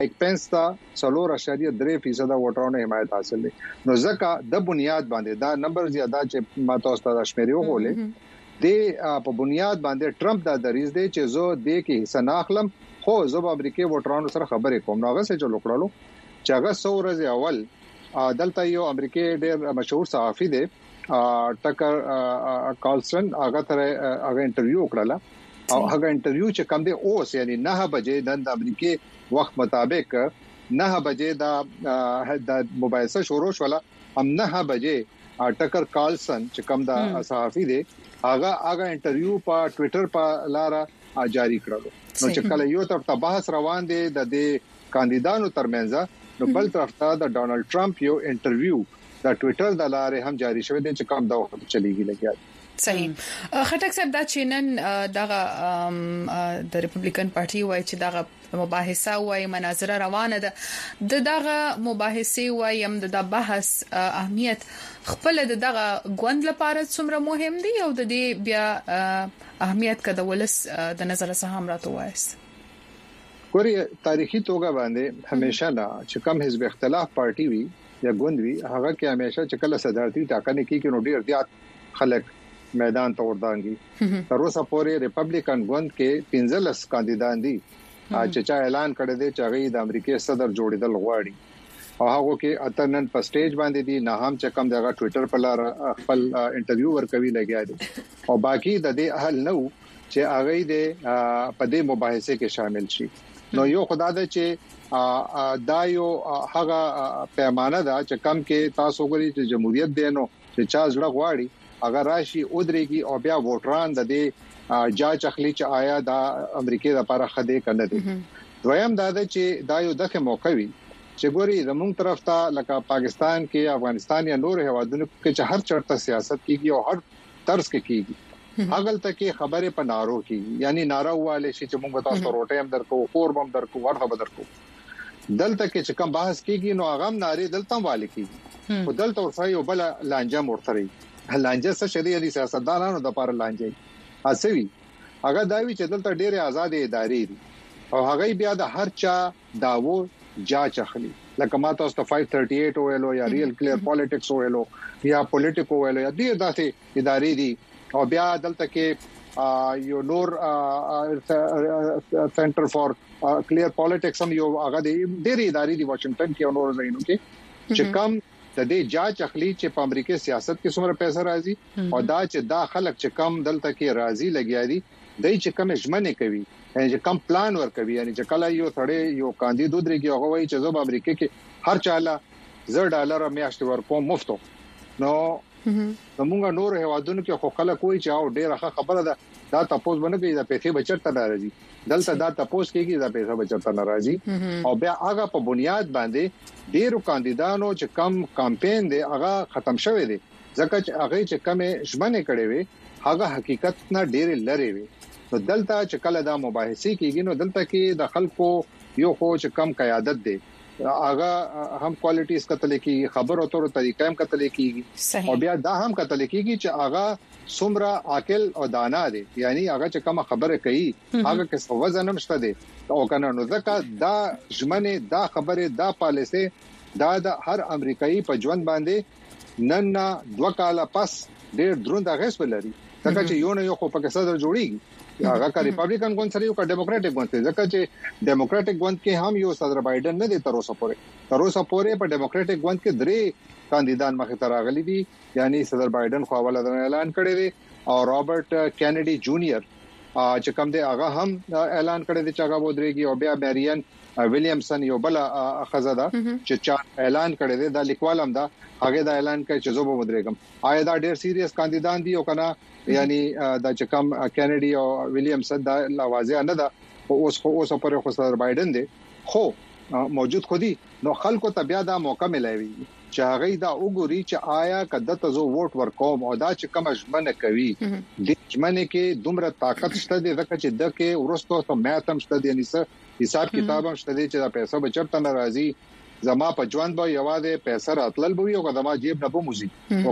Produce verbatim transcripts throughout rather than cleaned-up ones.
مایک پنس ته څلور اشاریه درې فیصد ووټرانو حمایت حاصل دي. نو ځکه د بنیاد باندې دا نمبر زیاده چې ما تاسو ته شمیرې وغولې د په بنیاد باندې ټرمپ دا دریز دی چې زه د کې حصہ ناخلم خو زه به امریکای ووټرانو سره خبرې کوم. نو هغه څه چې وکړلو چې هغه څو ورځې اول دلته یو امریکای ډېر مشهور صحافي دی ټکر کارلسن هغه تر هغه انټرویو وکړله او هغه انټرویو چې کوم دی اوس یعنی نه بجې د امریکای وخت مطابق نه بجې دا د مباحثه شروع شوله هم نه بجې ټکر کارلسن چې کوم دا صحافي دی هغه هغه انټرویو په ټوئیټر په لاره جاری کړلو. نو چې کله یو طرف ته بحث روان دی د دې کاندیدانو ترمنځ نو بل طرف ته د ډونالد ټرمپ یو انټرویو د ټوئیټر د لارې هم جاری شوی دی چې کوم دا وخت چلیږي لګیا. صحیح. خټک صاحب دا چینن دغه د ریپبلیکن پارټي وای چې دغه مباحثه وای مناظره روانه ده د دغه مباحثه وای هم د بحث اهمیت خپل د دغه غوند لپاره څومره مهم دی او د دې بیا اهمیت کده ولس د نظر څخه هم راته وایست. ګوري تاریخي توګه باندې همیشه لا چې کوم حزب اختلاف پارټي وي یا غوند وي هغه کې همیشه چې کله صدارتي ټاکنې کې نو ډیر زیات خلک میدان ته وردانګي. تر اوسه پورې ریپبلیکن غوند کې پنځلس کاندیدان دي چې چا اعلان کړی دی چې هغه د امریکای صدر جوړیدل غواړي او هغه کې اتنن په سټیج باندې دي نه هم چې کوم دغه ټوئیټر په لار خپل انټرویو ورکوي لګیا دي او باقي د دې اهل نو چې هغه د په دې مباحثه کې شامل شي. نو یو خدای دې چې دا یو هغه پیمانه ده چې کم کې تاسو غوړي چې جمهوریت دینو چې چا زړه غواړي اگر راشي او درېږي او بیا ووټران د دې جاج اخلي چې آیا د امریکای لپاره خدای کنه دي. دویم دا ده چې دا یو دغه موقع وي چې ګوري زموږ طرف ته لکه پاکستان کې افغانستان یا نور هیوادونو کې چې هر چرته سیاست کیږي او هر طرز کې کیږي هغه تل خبره په نارو کې یعنی نارو والے شي چې موږ تاسو روټه هم درکو خور بم درکو ورته بدرکو دلته کې چې کوم بحث کیږي نو هغه ناری دلته والے کیږي او دلته ورسره یو بل لانجه مرتري لانجه څه شریعه دي سیاستدانانو د لپاره لانجه اسوي هغه داوی چې دلته ډېره آزاد ادارې دي او هغه بیا د هر چا داوو جاچ اخلي لکه ما تاسو ته پنځه سو اړتالیس ویلو یا ریل کلیر پالیټکس ویلو یا پولیټیکو ویلو یا ډیر داسې ادارې دي او بیا دلته کې یو نور سنټر فار کلیر پالیټکس هم یو هغه ډیر ادارې دي واشنگټن کې او نور ځایونو کې چې کم د دې جاچ اخلي چې په امریکای سیاست کې څومره پیسې راځي او دا چې دا خلک چې کم دلته کې راځي لګیا دي دای چې کم ژمنه کوي چې کم پلان ور کوي یعنی چې کله یو ثړې یو کاندید درېږي هغه وایي چې زه په امریکا کې هر چاله زر ډالر میاشت ورکوم مفتو. نو زموږ نور هیوادونو کې خو خلک وایي چې او ډېر خبره ده دا تاسو باندې کې دا پیسې بچت نه راځي دلته دا تاسو کېږي دا پیسې بچت نه راځي او بیا هغه په بنیاد باندې ډېر کاندیدانو چې کم کمپاین دی هغه ختم شوی دی ځکه چې هغه چې کم ژمنه کړي وي هغه حقیقت نه ډېر لري وي. نو دلته چې کله دا مباحثه کیږي نو دلته کې د خلکو یو خو چې کم قیادت دی هغه هم کوالټیز کتل کیږي خبرو اترو طریقې هم کتل کیږي او بیا دا هم کتل کیږي چې هغه څومره عاقل او دانا دی یعنی هغه چې کوم خبره کوي هغه کې وزن هم شته دی او کنه نو ځکه دا ژمنه دا خبره دا پالیسي دا د هر امریکایي په ژوند باندې نن دوه کاله پس ډېر دروند غیس ولري ځکه چې یو نه یو خو په صدر جوړیږي هغه کا ریپبلیکن ګوند سره یو کا ډیموکراټک ګوند ځکه چې ډیموکراټک ګوند کې هم یو صدر بایدن نه دی تر اوسه پورې تر اوسه پورې په ډیموکراټک ګوند کې درې کاندیدان مخې ته راغلي دي یعنی صدر بایدن خو اول اعلان کړی دی او رابرټ کینیډي جونیئر چې کوم دی هغه هم اعلان کړی دی چې هغه ودرېږي او بیا میریان ویلیامسن یو بل خزاده چې چا اعلان کړی دی د لیکوال هم دا هغه دا اعلان کوي چې زه به ودرېږم آیا دا ډېر سیریس کاندیدان دي او کنه یعنی دا چې کوم کینیډي او ویلیامسن دا لوازه نه ده اوس خو اوس پر خو صدر بایدن دی خو موجود خودي نو خلکو ته بیا دا موقع ملایوي چې هغه دا وګوري چې آیا کده ته زو ووټ ورکوم او دا چې کوم ژمنه کوي د ژمنه کې دومره طاقت شته د ځکه چې د کې ورستو ته ماتم شته د نسه حساب کتاب هم شته چې دا پیسې بچرته ناراضي زما په ژوند به یواده پیسې راتلل بوي او کدما جیب نه بوموزي او کدما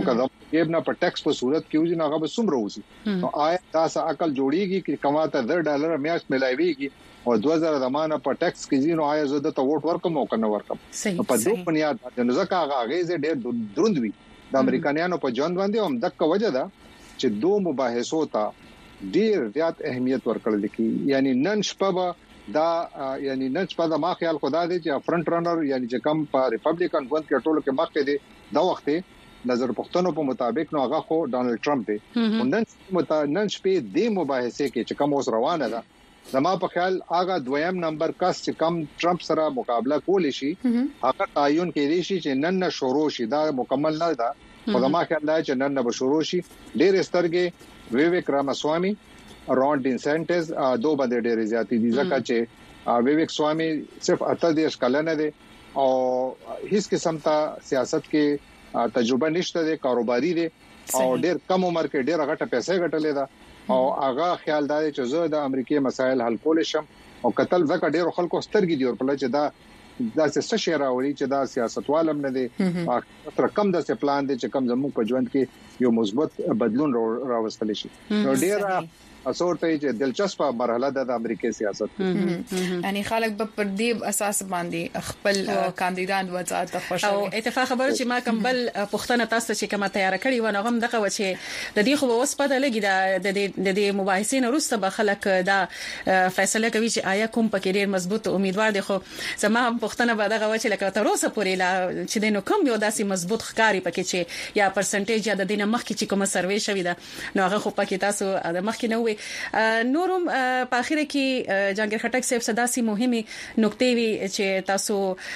یې نه په ټیکس په صورت کې وځي نه هغه به سم روزي نو آیا تاسو عقل جوړیږي چې کماته زر ډالر میاشت ملایويږي او دوه زره زمانه په ټیکس کې زینو آیا زه د ته ووټ ورکوم او کنه ورکوم په دوه بنیاد باندې ځکه هغه هغه ډېر دروندوي د امریکایانو په ژوند باندې هم دغه وجه ده چې دوه مباحثو ته ډېر زیات اهمیت ورکړل کی یعنی نن شپه دا یعنی نن شپه دا ما خیال خدا دی چې فرنٹ رنر یعنی چې کم په ریپبلیکن ګوند کې ټولو کې مخکې دی دا وخت نظر پښتنو په مطابق نو هغه خو ډانلډ ټرمپ دی نن نن شپه د مباحثه کې چې کوم اوس روانه ده زما په خیال هغه دویم نمبر کس چې کم ټرمپ سره مقابله کولی شي هغه تعین کړي شي چې نن نه شروع شي دا مکمل نه ده په زما خیال دا چې نن نه به شروع شي ډېر سترګې ویویک رامسوامي رون ډینسنټس دوه باندې ډېر زیاتې دي ځکه چې ویویک سوامي صرف اته دیش کلنه دي او هیڅ قسم ته سیاست کې تجربه نشته دي کاروباري دي او ډېر کم عمر کې ډېر غټه پیسې ګټلې ده او هغه خیال دا چې زه د امریکای مسایل حل کول شم او قتل زکه ډېر خلکو سترګې دی او په لچ دا دا څه شي راوړي چې دا سیاستوالم نه دي تر کم د څه پلان دي چې کم زموږ په ژوند کې یو مثبت بدلون راوستل شي نو ډېر اصورته چې دلچسپه مرحله ده د امریکای سیاست یعنی خلک په پر دې اساس باندې خپل کاندیدان وځات خوشاله او اتفاق خبر چې ما کمبل پښتنه تاسو چې کومه تیار کړی و نو هم دغه و چې د دې خو اوس پته لګی دا د دې مباحثې نه وروسته به خلک دا فیصله کوي چې آیا کوم پکې ډیر مضبوط امیدوار دي خو زما هم پښتنه به دغه و چې لکه تر اوسه پورې لا چې دینو کوم یو داسې مضبوط ښکاری پکې چې یا پرسنټیج یا د دینه مخ کې چې کومه سروې شوې ده نو هغه خو پکې تاسو د مخ کې نه نورم په اخر کې جنگیر خټک صاحب صداسي مهمه نقطې وی چې تاسو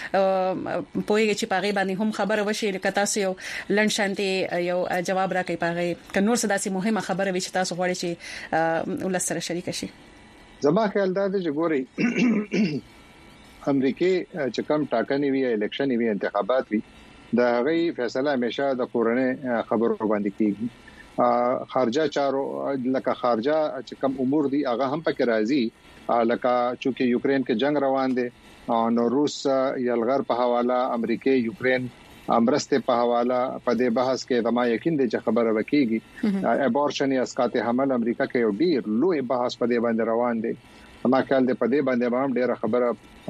پوهیږئ چې پاغي باندې هم خبره وشي لکه تاسو یو لند شانتي یو جواب راکړي پاغي ک نور صداسي مهمه خبره وی چې تاسو غواړئ چې ولس سره شریک شي زما خیال دا چې ګوري امریکای چې کوم ټاکنې وی الیکشن وی انتخابات وی دا غي فیصله همیشه د کورنۍ خبرو باندې کیږي خارجه چارو لکه خارجه چې کوم امور دي هغه هم پکې راځي لکه چې یوکرين کې جنگ روان دي نو روس یلغر په حواله امریکای یوکرين امرسته په حواله په دې بحث کې زما یقین دی چې خبره وکړي ابورشن یا اسقاط حمل امریکا کې یو ډیر لوی بحث په دې باندې روان دی ما خیال دی په دې باندې هم ډیره خبره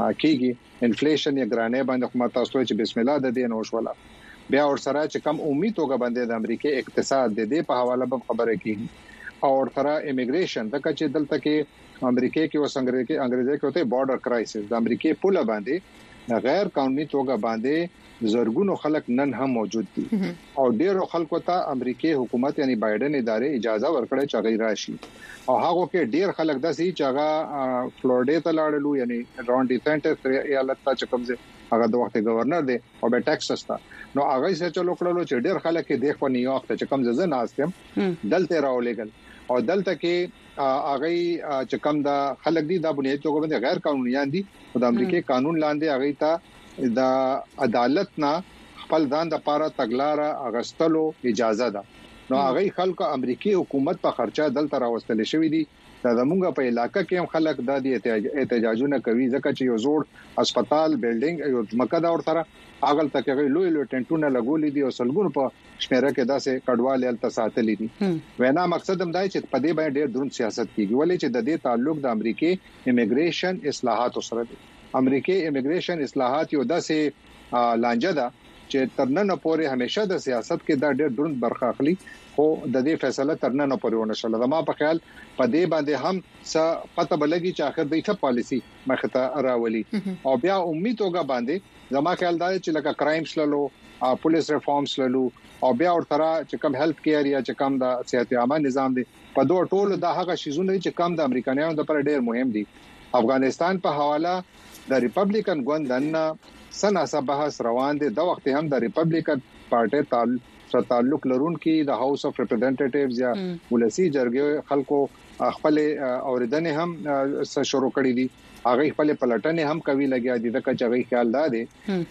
کیږي انفلیشن یا ګرانې باندې کومه تاسو چې بسم الله د دین وشوله بیا ور سره چې کم امید وګ باندې د امریکای اقتصاد د دې په حواله به خبره کیږي او سره امیګریشن د کچې دلته کې امریکای کې وسنګری کې انګریزي کې ہوتے بارډر کرایسس د امریکای پوله باندې غیر قانوني توګه باندې زرګونو خلک نن هم موجود دي او ډیرو خلکو ته امریکای حکومت یعنی بایدن ادارې اجازه ورکړه چې غیر راشي او هغه کې ډیر خلک داسي چې هغه فلوریډا ته لاړلو یعنی رون ډیسنټس ایالت ته چکمځه هغه د وخت گورنر دی او به ټیکساس ته نو هغه یې چلو کړلو چې ډیر خلک د خو نیویارک ته چکم ځزه ناستم دلته راولېګل او دلته کې هغه چې کم د خلک دي د بنیادی توګه باندې غیر قانوني دي او د امریکای قانون لاندې هغه ته د عدالت نه خپل ځان د پاره تګلارا اغستلو اجازه ده نو هغه خلکو امریکای حکومت په خرچه دلته راوستل شوی دي دا زمونږ په علاقې کې هم خلک د احتجاجونه کوي ځکه چې یو زوړ هسپتال بلډینګ یو ځمکه دا ورته اغل تک لوی لوی ټنټونه لګولې دي او سلګونو په شمیره کې داسې کډوال ال تساتلې دي وینا مقصد هم دا چې په دې باندې ډېر دروند سیاست کیږي ولې چې د دې تعلق د امریکای امیګریشن اصلاحات سره دي امریکای امیګریشن اصلاحات یو داسې لانجه ده چې ترنن پورې همیشه د سیاست کې دا ډېر دروند برخه اخلي خو د دې فیصله ترنن پورې ونه شول زما په خیال په دې باندې هم څه پته بلګي چې اخر دغه پالیسی مخته راولي او بیا امید توګه باندې زما خیال دا چې لکه کرایمز للو پولیس ریفارمز للو او بیا ورته چې کم هیلث کیر یا چې کم د صحت عامه نظام دی په دوه ټولو د هغه شیزونه چې کم د امریکایانو لپاره ډېر مهم دي افغانستان په حواله د ریپبلیکن ګوندنه سناسه بحث روان دي د وخت هم د ریپبلیکن پارټي تعلق سره تعلق لرونکي د هاوس اف ریپرزینټیټیوز یا ولسی جرګې خلکو خپل اوریدنه هم شروع کړې دي هغه خپل پلټنې هم کوي لګیا دي د کچغي خیال دا دي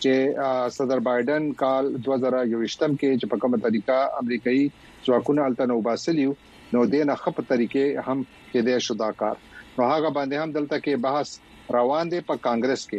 چې صدر بایدن کال دوه زره یوویشتم کې چې په کومه طریقه امریکایي ځواکونه التنو باسلیو نو دینه خپ طریقې هم کې د شداکار نو هغه باندې هم دلته کې بحث روان دي په کانګرس کې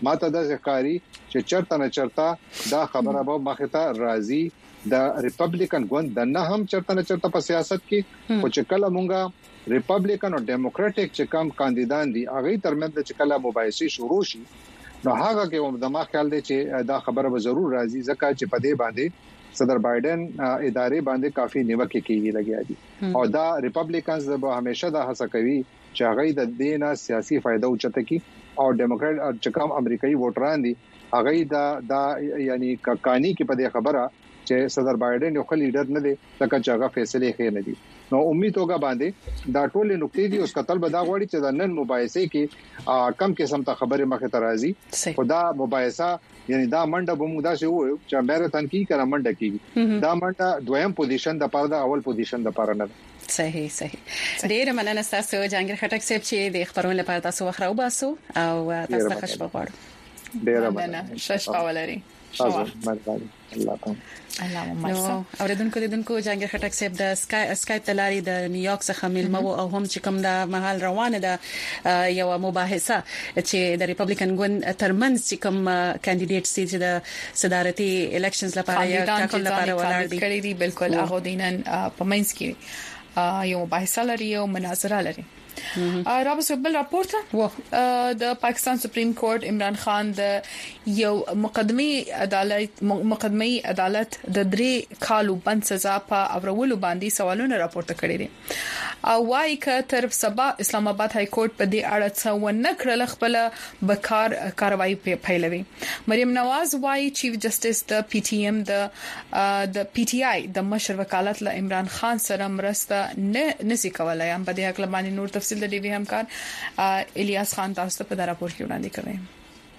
ماته د ځکاري چې چرته نه چرته دا خبره به مخته راځي د ریپبلیکن ګوند د نه هم چرته نه چرته په سیاست کې او چې کله مونږه ریپبلیکن او ډیموکراټک چې کوم کاندیدان دي هغه ترمنځ چې کله مباحثه شروع شي نو هغه کې د ما خیال دی چې دا خبره به ضرور راځي ځکه چې په دې باندې صدر بایدن ادارې باندې کافي نیوکه کیږي لګیا دي او دا ریپبلیکنز به همیشه دا هڅه کوي چې هغه د دینه سیاسي فائدہ اوچته کی او ډیموکرات چې کوم امریکایي ووټران دي هغه دا دا یعنی کانی کې په دې خبره چې صدر بایدن یو خل لیډر نه دی لکه چې هغه فیصله خې نه دي نو امید توګه باندې دا ټول نقطې دي اوس قتل به دا غوړي چې د نن مباحثه کې کم قسم ته خبره مخه ترازی خدا مباحثه یعنی دا منډه به موږ دا شی وو چې میراتھن کې کړه منډه کیږي دا منډه دویم پوزیشن د پاره د اول پوزیشن د پاره نه صحیح صحیح ډیر مننه تاسو جهانگیر خټک صاحب چې د خبرونو لپاره تاسو وخت راو باسو او تاسو ته خوش بغواړم ډیر مننه شش پاولري تاسو مرګ الله تعالی الله ممسا اوریدونکو لیدونکو جهانگیر خټک صاحب د سکای سکایپ تلاري د نیویارک څخه ملمو او هم چې کوم د محل روانه ده یو مباحثه چې د ریپبلیکن ګوند ترمنځ چې کوم کاندیدټ سي چې د صدارتي الیکشنز لپاره یا ټاکل لپاره ولاړ دي کړي دي بالکل هغه دینن په منځ کې یو مباحثه لري او مناظره لري رابطه بل راپورته د پاکستان سپریم کورټ عمران خان د یو مقدمي عدالت مقدمي عدالت د درې کالو بند سزا په اورولو باندې سوالونه راپورته کړي دي او وايي ک تر سبا اسلام آباد های کورټ په دې اړه څه ونه کړل خپل بکار کاروایی پیلوي مریم نواز وايي چیف جسټس د پی ټی ایم د د پی ټی آی د مشر وکالت له عمران خان سره مرسته نه نسی کولای هم په دې حق لمانې نور تفصیل د ډي وی همکار الیاس خان تاسو په دا راپور کې وړاندې کوي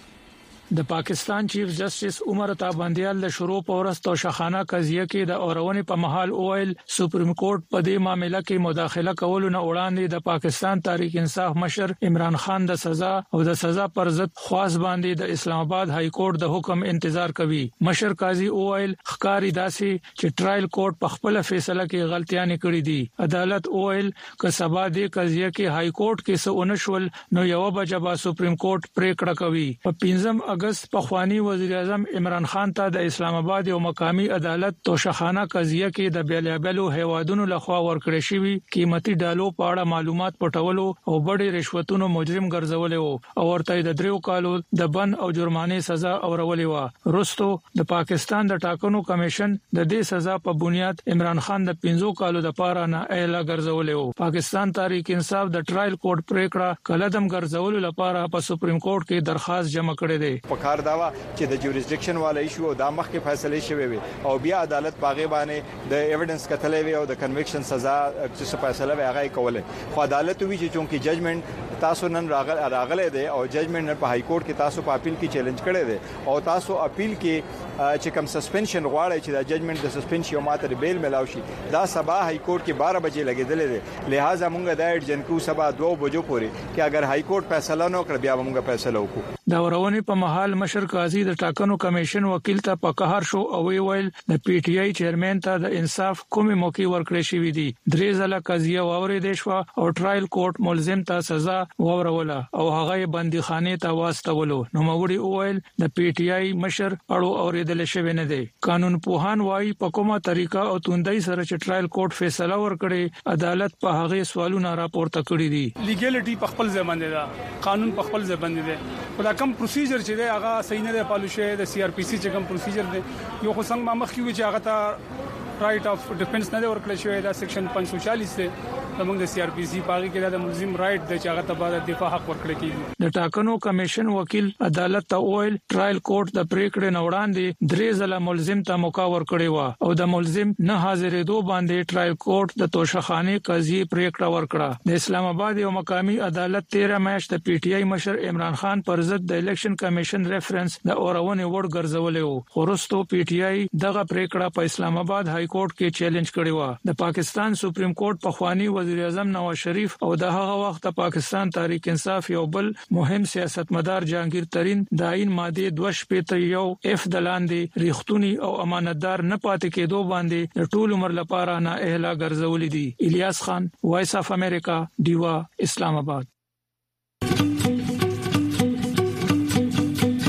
د پاکستان چیف جسټس عمر عطا بندیال د شروع پورس توشخانه قضیه کې د اورونې په محل اویل سپریم کورټ په دې معاملې کې مداخله کول نه وړاندې د پاکستان تحریک انصاف مشر عمران خان د سزا او د سزا پر ضد خواص باندې د اسلام آباد های کورټ د حکم انتظار کوي مشر قاضي اویل خکاری داسي چې ټرایل کورټ په خپل فیصله کې غلطیاں کړې دي عدالت اویل ک سبا دې قضیه کې های کورټ کې څه اونشول نو یو بجبا سپریم کورټ پریکړه کوي په پنځم اگست په خوانی وزیر اعظم عمران خان ته د اسلام آباد یو مقامی عدالت توشخانه قضیه کې د بیلابلو هیوادونو لخوا ورکړې شوی قیمتي ډالو په اړه معلومات پټولو او بډې رشوتونو مجرم ګرځولې وو او ورته د دریو کالو د بن او جرمانې سزا اورولې و وروسته د پاکستان د ټاکنو کمیشن د دې سزا په بنیاد عمران خان د پنځو کالو د پاره نه اعلان ګرځولې وو پاکستان تحریک انصاف د ټرایل کورټ پریکړه کلدم ګرځولو لپاره په سپریم کورټ کې درخواست جمع کړې ده په کار دا چې د جوریسډکشن والا ایشو د مخکې فیصله شوی وي او بیا عدالت باغې باندې د ایویډنس کتلې وي او د کنویکشن سزا چې فیصله وي هغه کوله خو عدالت وی چې چونکی ججمنټ تاسو نن راغله راغله دي او ججمنټ په های کورټ کې تاسو په اپیل کې چیلنج کړی دی او تاسو اپیل کې چې کوم سسپنشن غواړي چې د ججمنټ د سسپنشن یو ماته بیل ملاوي شي دا سبا های کورټ کې بارہ بجې لګیدل دي لہذا موږ د ایډجن کو سبا دو بجو پورې چې اگر های کورټ فیصله نو کړ بیا موږ فیصله وکړو دا ورونې په محل مشر قاضي د ټاکنو کمیشن وکیل ته په قهر شو او ویل د پی ټی آی چیرمن ته د انصاف کومې موقع ورکړې شوې دي درې ځله قضیه واورې شو او ټرایل کورټ ملزم ته سزا ووروله او هغه بندیخانه ته واستولو نو موري ویل د پی ټی آی مشر اړو اوریدل شوی نه دی قانون پوهان وايي په کومه طریقه او توندۍ سره چې ټرایل کورټ فیصله ورکړي عدالت په هغه سوالونه راپورته کړی دي لیګیلټي په خپل ځای باندې ده قانون په خپل ځای باندې ده خدا کم پروسیجر چې دی هغه صحیح نه دی پالوشه د سی آر پی سی چې کوم پروسیجر دی یو خو څنګه مخ کیږي چې هغه ته رائټ اف ډیفنس نه ورکړل شوی دا سیکشن پانچ سو چالیس دی زموږ د سی آر پی سی پاګه کې دا ملزم رائټ دی چې هغه ته بعد دفاع حق ورکړل کیږي د ټاکنو کمیشن وکیل عدالت ته ویل ټرایل کورټ د پریکړې نه وړاندې درې ځله ملزم ته موقع ورکړی و او د ملزم نه حاضرېدو باندې ټرایل کورټ د توشخانه قضیه پریکړه ورکړه د اسلام آباد یو مقامی عدالت تیرہ میاشت د پی ټی آی مشر عمران خان پر ضد د الیکشن کمیشن ریفرنس د اورونې وړ ګرځولې وو خورستو پی ټی آی دغه پریکړه په اسلام آباد های کورټ کې چیلنج کړی و د پاکستان سپریم کورټ په خوانی وزیر اعظم نواز شریف او د هغه وخت د پاکستان تحریک انصاف یو بل مهم سیاستمدار جهانگیر ترین د عین ماده دوه شپږ یو اف دلاندې ریختونی او امانتدار نه پاتې کېدو باندې د ټول عمر لپاره نه اهلا ګرځولې دي الیاس خان وایس اف امریکا دیوا اسلام آباد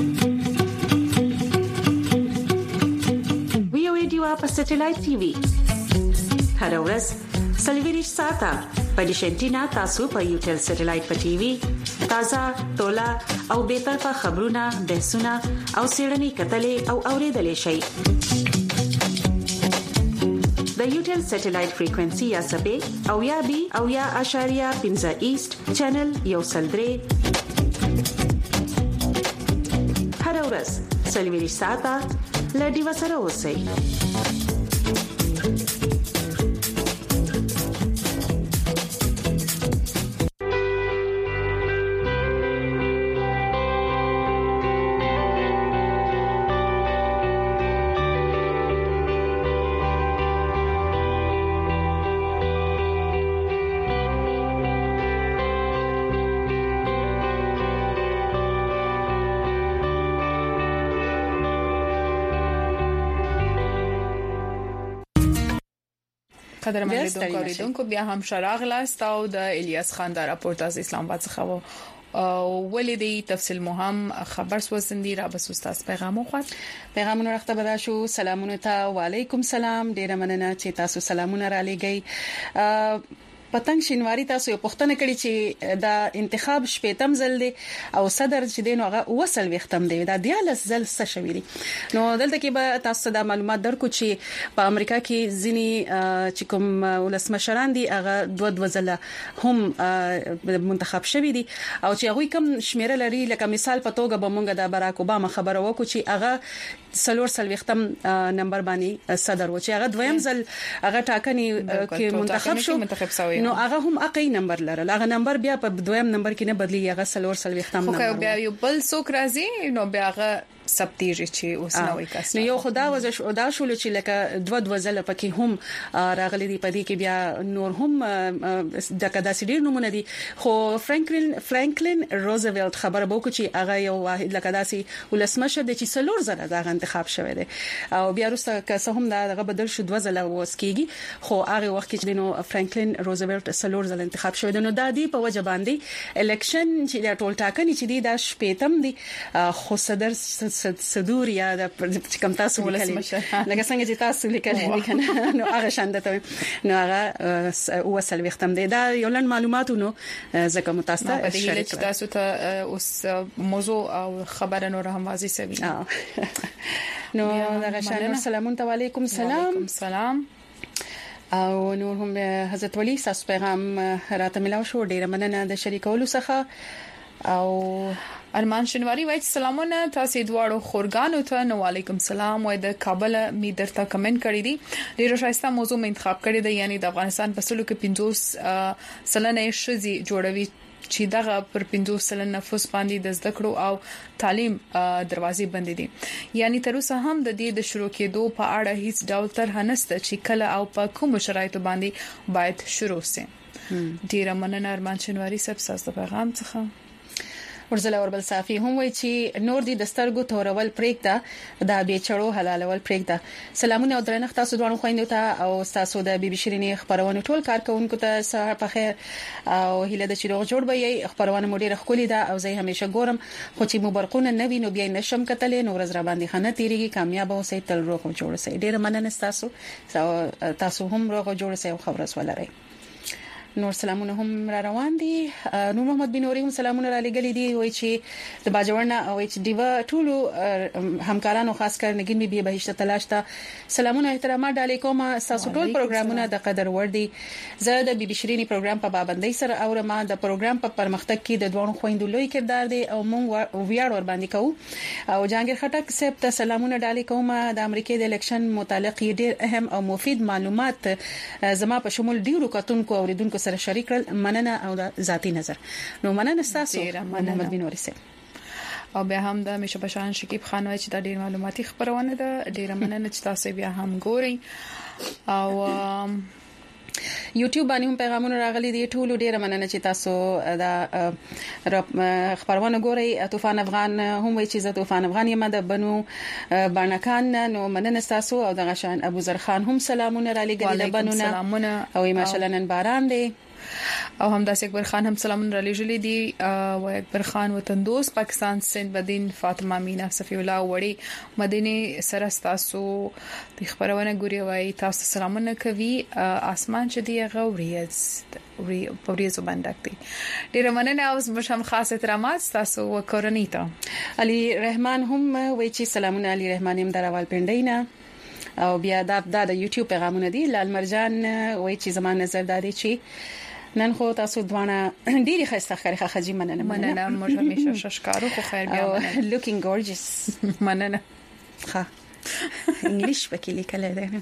سټلایټ ټي وي هر ورځ سلویریش ساته په ډیشنټینا تاسو په یوټل سټلایټ په ټي وي تازه تولا او به طرفه خبرونه بحثونه او سیړنی کتلې او اوریدلې شي د یوټل سټلایټ فریکوئنسي یا سبې او یا بي او یا اشاریه پنځه ایست چینل یو سلدري هر ورځ سلویریش ساته لډي وسره اوسئ قدر منلیدونکو اوریدونکو بیا هم شراغ لاست او د الیاس خان د راپورټ از اسلام آباد څخه ولې د تفصیل مهم خبر سوسندي را بس استاد پیغام خو پیغامونه راخته بدا شو سلامونه ته وعلیکم سلام ډیر مننه چې تاسو سلامونه را لګی پتنګ شینواری تاسو یو پښتنه کړی چې دا انتخاب شپېتم ځل دی او صدر چې دین هغه وصل وختم دی دا دیالس ځل څه شویری نو دلته کې به تاسو دا معلومات درکو چې په امریکا کې ځینی چې کوم ولسمشران دي هغه دوه دوه ځله هم منتخب شوی دي او چې هغه کوم شمیره لري لکه مثال په توګه به مونږ د باراک اوباما خبره وکړو چې هغه سلور سل وختم نمبر باندې صدر و چې هغه دویم ځل هغه ټاکنی کې منتخب شو نو هغه هم اقي نمبر لرل هغه نمبر بیا په دویم نمبر کې نه بدلی هغه سلور سل وختم نمبر خو بیا یو بل څوک راځي نو بیا هغه سبتیږي چې اوس نو وای کس نو یو خدا وځ دا شول چې لکه دوه دوه ځله پکې هم راغلي دي پدې کې بیا نور هم د کدا سیډیر نمونه دي خو فرانکلین فرانکلین روزویلټ خبره بوکو چې هغه یو واحد لکه داسي ولسمشر د چې سلور ځله دا انتخاب شوی دی او بیا وروسته که هم دا بدل شو دوه ځله وسکیږي خو هغه وخت کې نو فرانکلین روزویلټ سلور ځله انتخاب شوی دی نو دا دی په وجه باندې الیکشن چې د ټول ټاکنې چې دی دا شپېتم دی خو صدر صدور یا د کوم تاسو ولسمشر لکه څنګه چې تاسو لیکل کنه نو هغه شاندته نو هغه وصل وختم دی دا یو لن معلوماتونو زکه متاسفه شریک تاسو ته اوس موضوع او خبره نور هم واضح سوي نو دا شان سلام علیکم سلام سلام او نور هم حضرت ولی تاسو پیغام راته ملاو شو ډیره مننه د شریکولو څخه او ارمان شنواری وایي سلامونه تاسو دواړو خورګانو ته نو علیکم سلام وای د کابل می درته کمنټ کړی دی ډیره شایسته موضوع مې انتخاب کړی دی یعنی د افغانستان په سلو کې پنځوس سلنه شذي جوړوي چې دغه پر پنځوس سلنه نفوس باندې د زده کړو او تعلیم دروازې بندې دي یعنی تر اوسه هم د دې د شروع کېدو په اړه هیڅ ډول طرح نشته چې کله او په کوم شرایطو باندې باید شروع شي ډیره مننه ارمان شنواری صاحب تاسو پیغام څخه ورزله وربل صافي هم وای چې نور دي دسترګو تورول پریکته د بیچړو حلالول پریکته سلامونه او درنښت تاسو دوه خويندو ته او تاسو د بي بي شيريني خبرونه ټول کارکونکو ته سهار په خیر او هله د چیرغ جوړ به یې خبرونه مو ډیره خولي ده او زه همیشه ګورم خو چې مبارکونه نوي نو بیا نشم کتلې نو ورځ را باندې خنه تیریږي کامیاب اوسئ تل روغ جوړ اوسئ ډیره مننه تاسو تاسو هم روغ جوړ اوسئ او خبرس ولرئ نور سلامونه هم را روان دي نور محمد بن اوري هم سلامونه را لګلې دي وای چې د باجوړنا او چې دیوا ټولو همکارانو خاص کر نګین بي بهشته تلاش ته سلامونه احترامات علیکم تاسو ټول پروګرامونه د قدر ور دي زه د بي بي شيريني پروګرام په پابندۍ سره اورم د پروګرام په پرمختګ کې د دوه خويندو لوی کردار دي او مونږ ویاړ ور باندې کوو او جهانگیر خټک صاحب ته سلامونه علیکم د امریکای د الیکشن متعلق ډیر اهم او مفید معلومات زما په شمول ډیرو کتونکو اوریدونکو سره شریک مننه او ذاتی نظر نو مننه تاسو محمد بن اوري او بیا هم د مشه بشان شکیب خان وای چې دا ډیر معلوماتي خبرونه ده ډیر مننه چې تاسو بیا هم ګورئ او یوټیوب باندې هم پیغامونه راغلي دي ټول ډیره مننه چې تاسو دا خبرونه ګورئ طوفان افغان هم وایي چې زه طوفان افغان یم د بنو بانکان نو مننه تاسو او د غشان ابو زر خان هم سلامونه را لګي د بنونه سلامونه او ماشاءالله نن باران دی او همداس اکبر خان هم سلام را لېږلي دي او اکبر خان وطن دوست پاکستان سند بدین فاطمه مینا صفی الله وړي مدینه سره تاسو د خبرونه ګوري وای تاسو سلامونه کوي اسمان چې دی غوړیز وی پوریزو باندې دي ډیر مننه او مشم خاص احترامات تاسو وکورنی ته علي رحمان هم وای چې سلامونه علي رحمان هم دراوال پندینا او بیا دا د یوټیوب پیغامونه دي لال مرجان وای چې زموږ نظر دادي چې نن خو تاسو دوانه ډیره خسته خره خجی مننه مننه موږ همیشه ششکارو خو خیر بیا مننه looking gorgeous مننه ها انګلیش پکې لیکل دي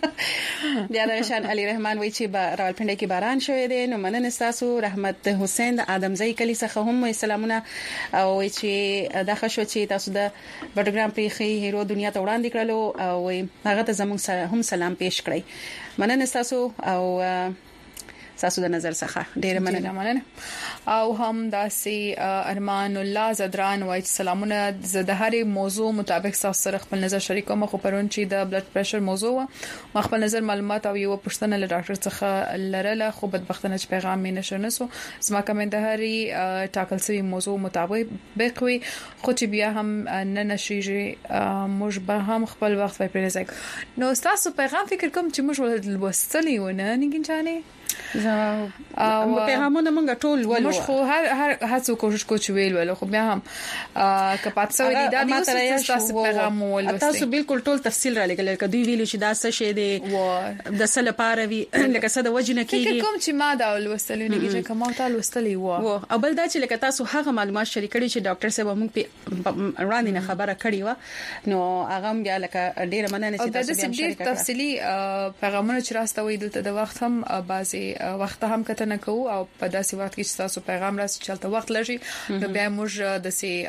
بیا درشان علي رحمان وای چې با راولپنډي کې باران شوی دی نو مننه تاسو رحمت حسین د ادمزئی کلی څخه هم سلامونه او وای چې دا خښو چې تاسو د پروګرام پریخي هیرو دنیا ته وړاندې کړلو او هغه ته زموږ هم سلام پېښ کړی مننه تاسو او تاسو د نظر څخه ډیر مننه مننه او هم داسي ارمان الله زدران وای سلامونه زده هرې موضوع مطابق تاسو سره خپل نظر شریکوم خو پرون چې د بلډ پريشر موضوع ما خپل نظر معلومات او یو پښتنه له ډاکټر څخه لرله خو بدبختانه چې پیغام مې نشو نسو زما کوم د هرې ټاکل سوي موضوع مطابق بقوي خو چې بیا هم نه نشيږي موږ به هم خپل وخت وای پرېځک نو تاسو پیغام فکر کوم چې موږ لوستلی ونه نګینځانه زه او پیغامونه مونږ ټول ولو موږ خو هر هر هڅه کوشش کوو چې ویل ولو خو بیا هم کپات سوي دي دا د تاسو پیغام ولو تاسو بالکل ټول تفصیل را لګل کدی ویلو چې دا څه شی دی د سل پاره وی لکه څه د وجنه کیږي کوم چې ما دا ولوستل نه کیږي کوم تاسو ولوستلی و او بل دا چې لکه تاسو هغه معلومات شریک کړي چې ډاکټر صاحب موږ په وړاندې نه خبره کړې و نو هغه بیا لکه ډیره مننه چې تاسو بیا شریک کړئ تفصیلی پیغامونه چې راستوي دلته د وخت هم بازي وخت هم کته نه کوو او په داسې وخت کې چې تاسو پیغام راځي چلته وخت لږی نو بیا موږ د سي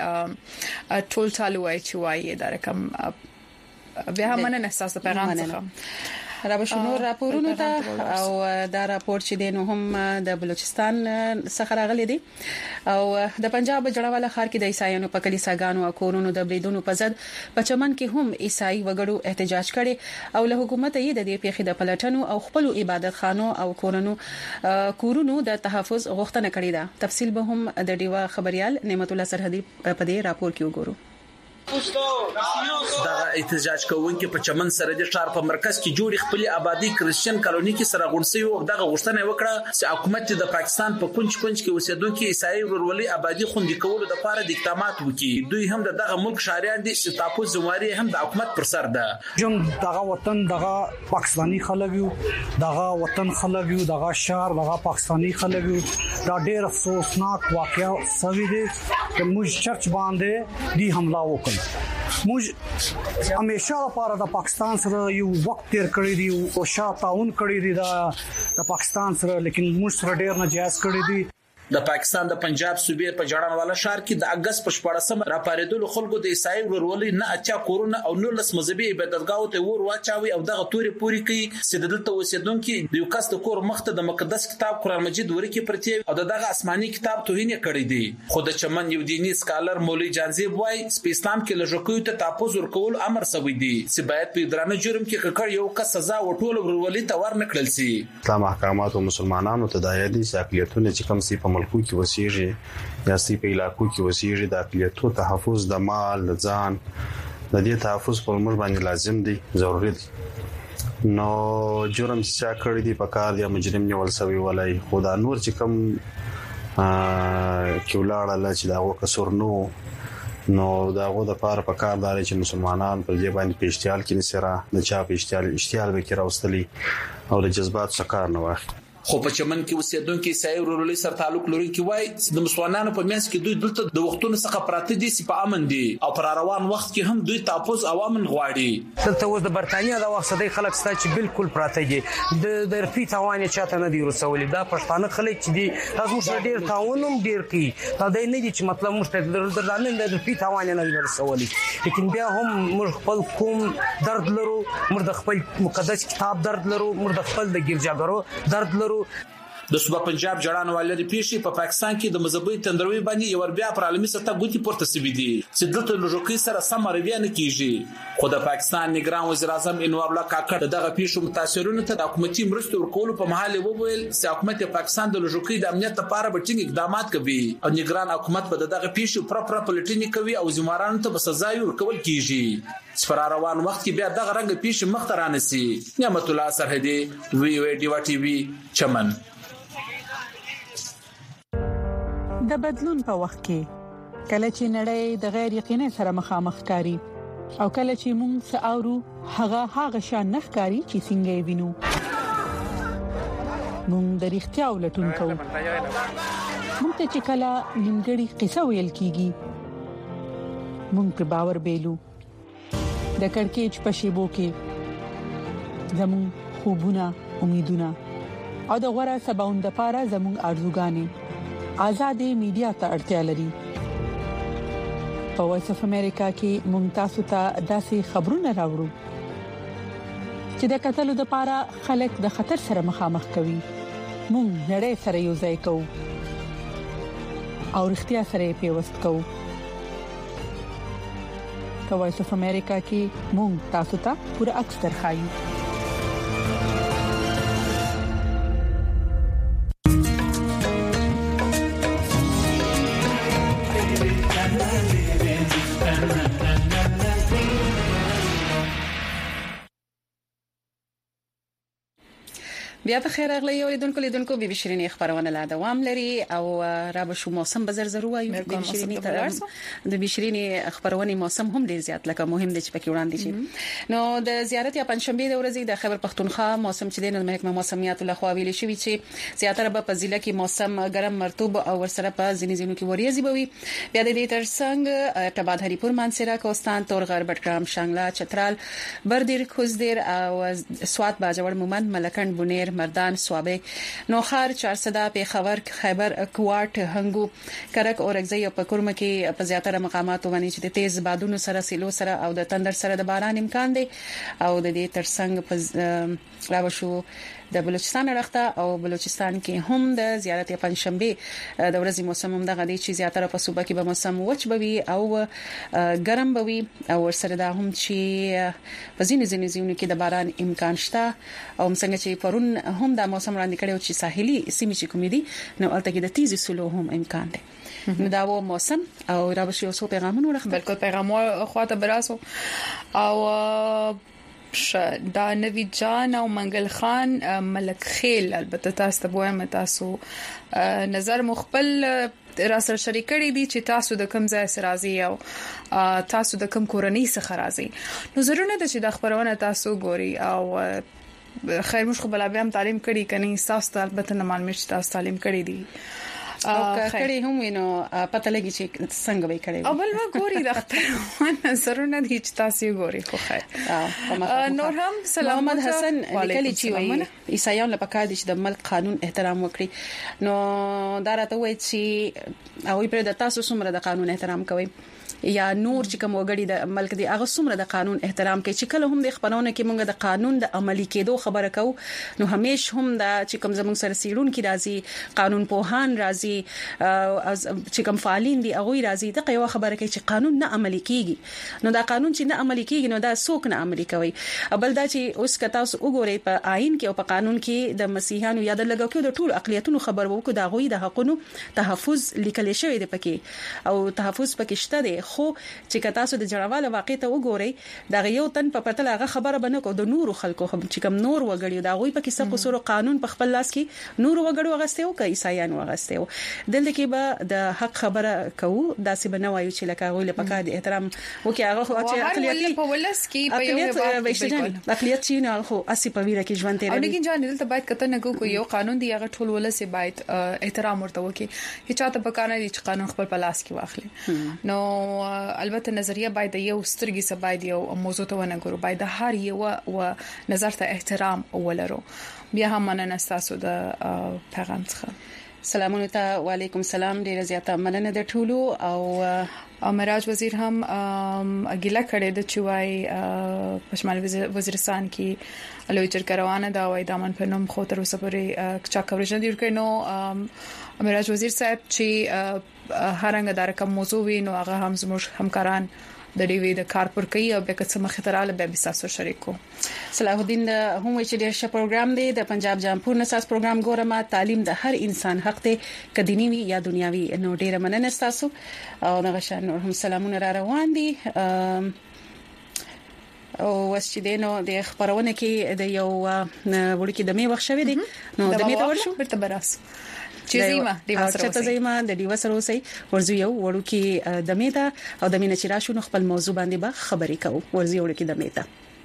ټول چالو وای چې وای دا رقم بیا هم نه احساس پیغام څخه را به شنو راپورونه ته او دا راپور چې دینو هم د بلوچستان څخه راغلي دي او د پنجاب جړواله خار کې د عیسایانو په کلیساګانو او کورونو د بریدونو په ضد په چمن کې هم عیسائی وګړو احتجاج کړي او له حکومت یې د دې پیښې د پلټنو او خپل عبادت خانو او کورونو کورونو د تحفظ غوښتنه کړې ده تفصیل به هم د ډیوا خبريال نعمت الله سرحدي په دې راپور کې وګورو دا احتجاج کوونکي په چمن سره د ښار په مرکز کې جوړ خپل آبادی کرسچن کالونی کې سره غونډسي او دغه غوښتنه وکړه چې حکومت د پاکستان په کونج کونج کې اوسېدونکو عیسائی ورولي آبادی خوندي کولو لپاره د اقدامات وکړي دوی هم دغه ملک شهريان دي چې تاسو زمواري هم د حکومت پر سر ده جنگ دغه وطن دغه پاکستانی خلک یو دغه وطن خلک یو دغه شهر دغه پاکستانی خلک یو دا ډېر افسوسناک واقعا سوي دي چې موږ چرچ باندې دی حمله وکړ موږ همیشه لپاره د پاکستان سره یو وخت تیر کړی دی او شاته تعاون کړی دی د پاکستان سره لیکن موږ سره ډیر ناجایز کړی دی د پاکستان د پنجاب صوبې په جړانواله ښار کې د اگست په شپږم را پاریدل خلکو د عیسائی ورولي نه اچا کورونه او نور لس مذهبي عبادتګاو ته ور واچاوي او دغه توري پوری کوي چې دلته اوسېدونکو د یو کس د کور مخته د مقدس کتاب قران مجید ورکی پرتی او دغه آسماني کتاب توهین کړی دی خو د چمن یو دینی سکالر مولوی جانزیب وای په اسلام کې لږکوي ته تاسو ورکول امر سوی دی چې باید په درانه جرم کې ککړ یو کس سزا وټول ورولي ته ورنکړل شي اسلام احکامات او مسلمانانو ته د ایدي اقلیتونو چې کوم سي په ملکو کې وسیږي یا سي په علاقو کې وسیږي د اقلیتو تحفظ د مال د ځان د دې تحفظ په موږ باندې لازم دی ضروري دی نو جرم چې کړی دی په کار دی مجرم نیول سوی ولای خدا نور چې کوم کې ولاړه لا چې دا وکسر نو نو داغه د پاره په کار داري چې مسلمانان په دې باندې پېشتیال کې نسره د چا پېشتیال اشتیال به کې راوستلي او د جذبات څخه نه واخلي خو په چمن کې اوسېدونکو عیسائی ورولي سره تعلق لرونکي وای چې د مسلمانانو په منځ کې دوی دلته د وختونو څخه پراته دي چې په امن دي او پر روان وخت کې هم دوی تحفظ او امن غواړي دلته اوس د برتانیا د وخت د خلک ستاسو چې بالکل پراته دي د د رفي توان چاته نه دی رسولي دا پښتانه خلک چې دي تاسو موږ ډیر تعاونم ډیر کی دا د نه دي چې مطلب موږ د درانه د رفي توان نه دی رسولي لیکن بیا هم موږ خپل کوم درد لرو موږ د خپل مقدس کتاب درد لرو موږ د خپل د ګرجاګرو درد لرو د صوبه پنجاب جړان والي پیښې په پاکستان کې د مذهبي تندروي باندې یو بیا پر عالمي سطح ګوتی پورته سوي دي چې دلته لوجوکي سره سم رویه نه کیږي. خو د پاکستان نگران وزیر اعظم انوار الله کاکړ دغه پیښو متاثرونو ته د حکومتي مرستو ورکولو په محل وویل چې حکومت پاکستان د لوجوکي د امنیت لپاره به ټینګ اقدامات کوي او نگران حکومت به دغه پیښو پر پر پولیټینی کوي او ذمہارانو ته به سزا ورکول کیږي. سپر روان وخت کې بیا دغه رنګ پیښې مخترانه سي. نعمت الله سرحدي وی او ډیوا ټي وی چمن. د بدلون په وخت کې کله چې نړۍ د غیر یقیني سره مخامخ کاری او کله چې موږ ساورو هغه هغه شان نخکاری چې څنګه وینو موږ د اړتیا ولټون کوو. موږ ته چې کله نیمګړی قصه ویل کیږي موږ په باور بیلو د کڑکېچ په شیبو کې زموږ خوبونه امیدونه او د غوړه سباوند لپاره زموږ ارزوګانې آزادې میډیا ته اړتیا لري. په وایس اف امریکا کې مونږ تاسو ته داسې خبرونه راوړو چې د قتل لپاره خلک د خطر سره مخامخ کوي. مونږ نړۍ سره یو ځای کوو او اړتیا سره پیوست کوو. په وایس اف امریکا کې مونږ تاسو ته پوره عکس درخایو. بیا په خیر اغلی یو لیدونکو لیدونکو بي بي شيريني خبرونه لا دوام لري او را به شو موسم بزر زرو وایو بي بي شيريني ته د بي بي شيريني خبرونه موسم هم ډیر زیات لکه مهم دي چې پکې وړاندې شي. نو د زیارت یا پنځشنبه د ورځې د خیبر پختونخوا موسم چې د محکمه موسمیات له خوا ویل شوی چې زیاتره په ضلع کې موسم ګرم مرطوب او ورسره په ځینې ځینو کې وریځي بوي. بیا د دې ترڅنګ ټباد هریپور مانسرا کوستان تورغر بټګرام شانګلا چترال بردیر خوزدیر او سوات باجوړ مومند ملکند بونیر مردان سوابه نوخار چارسدا پیښور خیبر کوټ هنګو کرک اورګزی په کورم کې په زیاتره مقاماتو باندې چې د تیز بادونو سره سیلو سره او د تندر سره د باران امکان دی او د دې ترڅنګ په راوشو د بلوچستان راخته او بلوچستان کې هم د زیارت پنځشنبه د ورځې موسم هم دغه دی چې زیاتره په صوبه کې به موسم وچ بوي او ګرم بوي او سره دا هم چې په ځینې ځینې ځینو کې د باران امکان شته او څنګه چې پرون هم دا موسم وړاندې کړو چې ساحلي سیمې چې کومې دي نو البته کې د تیزی سلو هم امکان دی. نو دا و موسم او را بشي اوسو پیغامونه ورخ بالکل پیغامو خواته براسو او دا نوی جان او منګل خان ملک خیل البته تاسو ته وایم تاسو نظر مخبل را سره شریکړی دي چې تاسو د کم ځای سره راځي او تاسو د کم کورنۍ څخه راځي. نو ضروري ده چې د خبرونه تاسو ګوري او خیر مش خو بل بیا هم تعلیم کړي کني تاسو ته البته نه معلومات تاسو تعلیم کړي دي او کړي هم وینو پته لګي چې څنګه به کړي او بل ګوري د خپل سرونه د هیڅ تاسو ګوري خو خیر. نور هم سلام محمد حسن لیکلي چې وایي عیسایان له پکار دي چې د ملک قانون احترام وکړي. نو دا راته وایي چې او پر د تاسو سمره د قانون احترام کوي یا نور چې کوم وګړي د ملک دی هغه څومره د قانون احترام کوي چې کله هم د خبرونه کې مونږ د قانون د عملی کېدو خبره کوو نو همیش هم د چې کوم زموږ سره سیرون کې راځي قانون پوهان راځي چې کوم فعالین دي هغه راځي د یو خبره کوي چې قانون نه عملی کیږي نو دا قانون چې نه عملی کیږي نو دا څوک نه عملی کوي. بل دا چې اوس کتا اوس وګورئ په آئین کې او په قانون کې د مسیحیانو یاد لګاو کې د ټول اقلیتونو خبر وکړو دا غوي د حقوقو تحفظ لیکل شوی دی پکې او تحفظ پکې شته دی خو چې کتا سو د جړواله واقع ته وګورئ دا یو تن په پرتل هغه خبره بنه کو د نور خلکو چې کوم نور وګړي دا غوي پکې څه قصور قانون په خپل لاس کې نور وګړو غسته او کې عیسایان وغسته او دلته کې به د حق خبره کوو دا څه بنوایو چې لکه غوي له پکا د احترام وکي هغه چې اقلیت په ولس کې په یو بالکل اقلیت چې نه خو اسی په ویره کې ژوند تیر او لیکن ځان دلته باید کته نه کو یو قانون دی هغه ټول ولس باید احترام ورته وکي هیڅ چاته پکانه دي چې قانون خپل پلاس کې واخلي. نو البته نظریه باید یو سترګې سره باید یو موضوع ته ونه ګورو باید هر یو او نظر ته احترام ولرو. بیا هم مننه تاسو د پیغام څخه. سلامونه ته وعلیکم سلام ډیره زیاته مننه د ټولو او معراج وزیر هم اګیلا کړي د چوي پښمال وزیرستان کې لوی جرګه روانه دا وای د امن په نوم خو تر اوسه پورې چا کوریج نه دی ورکړي نو معراج وزیر صاحب چې هرنګ دار کوم موضوع وي نو هغه هم زموږ همکاران د ډیوی د کار پر کوي او به کڅ مختراله به بساسو شریکو صلاح الدین هم چې د ش پروګرام دی د پنجاب جامپور نساس پروګرام ګورما تعلیم د هر انسان حق دی کدینی وی یا دنیاوی نو ډیره مننه تاسو او دغه شان نور هم سلامونه را روان دي او وسچدینو د خبرونه کې د یو وړکی د می وخت شوی دی نو د می ته ورشو برته براس چې زیمه دی وسره چې زیمه د دی وسره وسی ورزو یو وړکی د میتا او د مینه چې راشو خپل موضوع باندې به خبرې کوو ورزو یو وړکی د میتا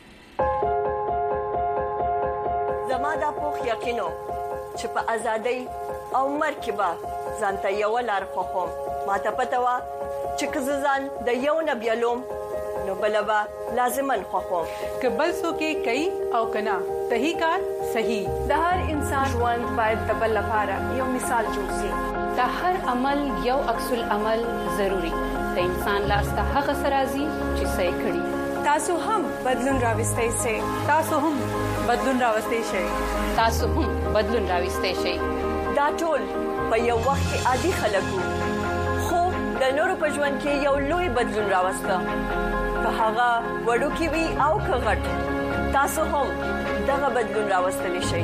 زما د پوخ یقینو چې په ازادۍ او مرکبه ځانته یو لار خوخم ماته پته وا چې کززان د یو نبیلوم نو بلبا لازمن خوخم کبل سو کې کئی او کنا صحیح کار صحیح د هر انسان ژوند باید د بل لپاره یو مثال جوړ شي د هر عمل یو عکس العمل ضروری د انسان لاس ته هغه سرازي چې صحیح کړي تاسو هم بدلون راوستئ شئ تاسو هم بدلون راوستئ شئ تاسو هم بدلون راوستئ شئ دا ټول په یو وخت کې عادي خلکو خو د نورو په ژوند کې یو لوی بدلون راوسته که هغه وړو کې وي او که غټ تاسو هم دغه بدلون راوستلی شئ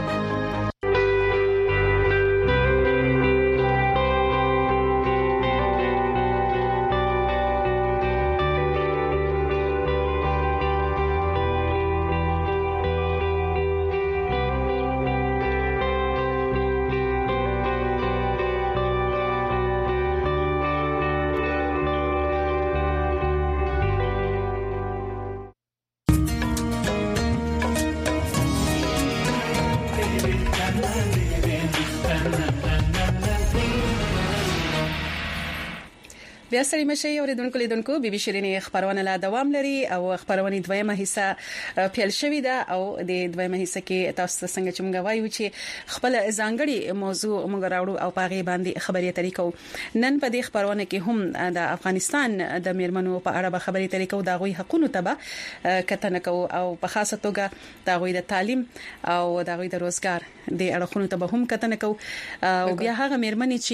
بیا سړی مشه اوریدونکو لیدونکو بي بي شيرینې خبرونه لا دوام لري او خبرونه دویمه حصہ پیل شوې ده او د دویمه حصہ کې تاسو څنګه چې موږ وایو چې خپل ځانګړي موضوع موږ راوړو او پاغي باندې خبرې طریقو نن په دې خبرونه کې هم د افغانستان د میرمنو په اړه خبرې طریقو د غوي حقوقو ته کتنه کو او په خاصه توګه د غوي د تعلیم او د غوي د روزګار د اړخونو ته هم کتنه کو او بیا هغه میرمنې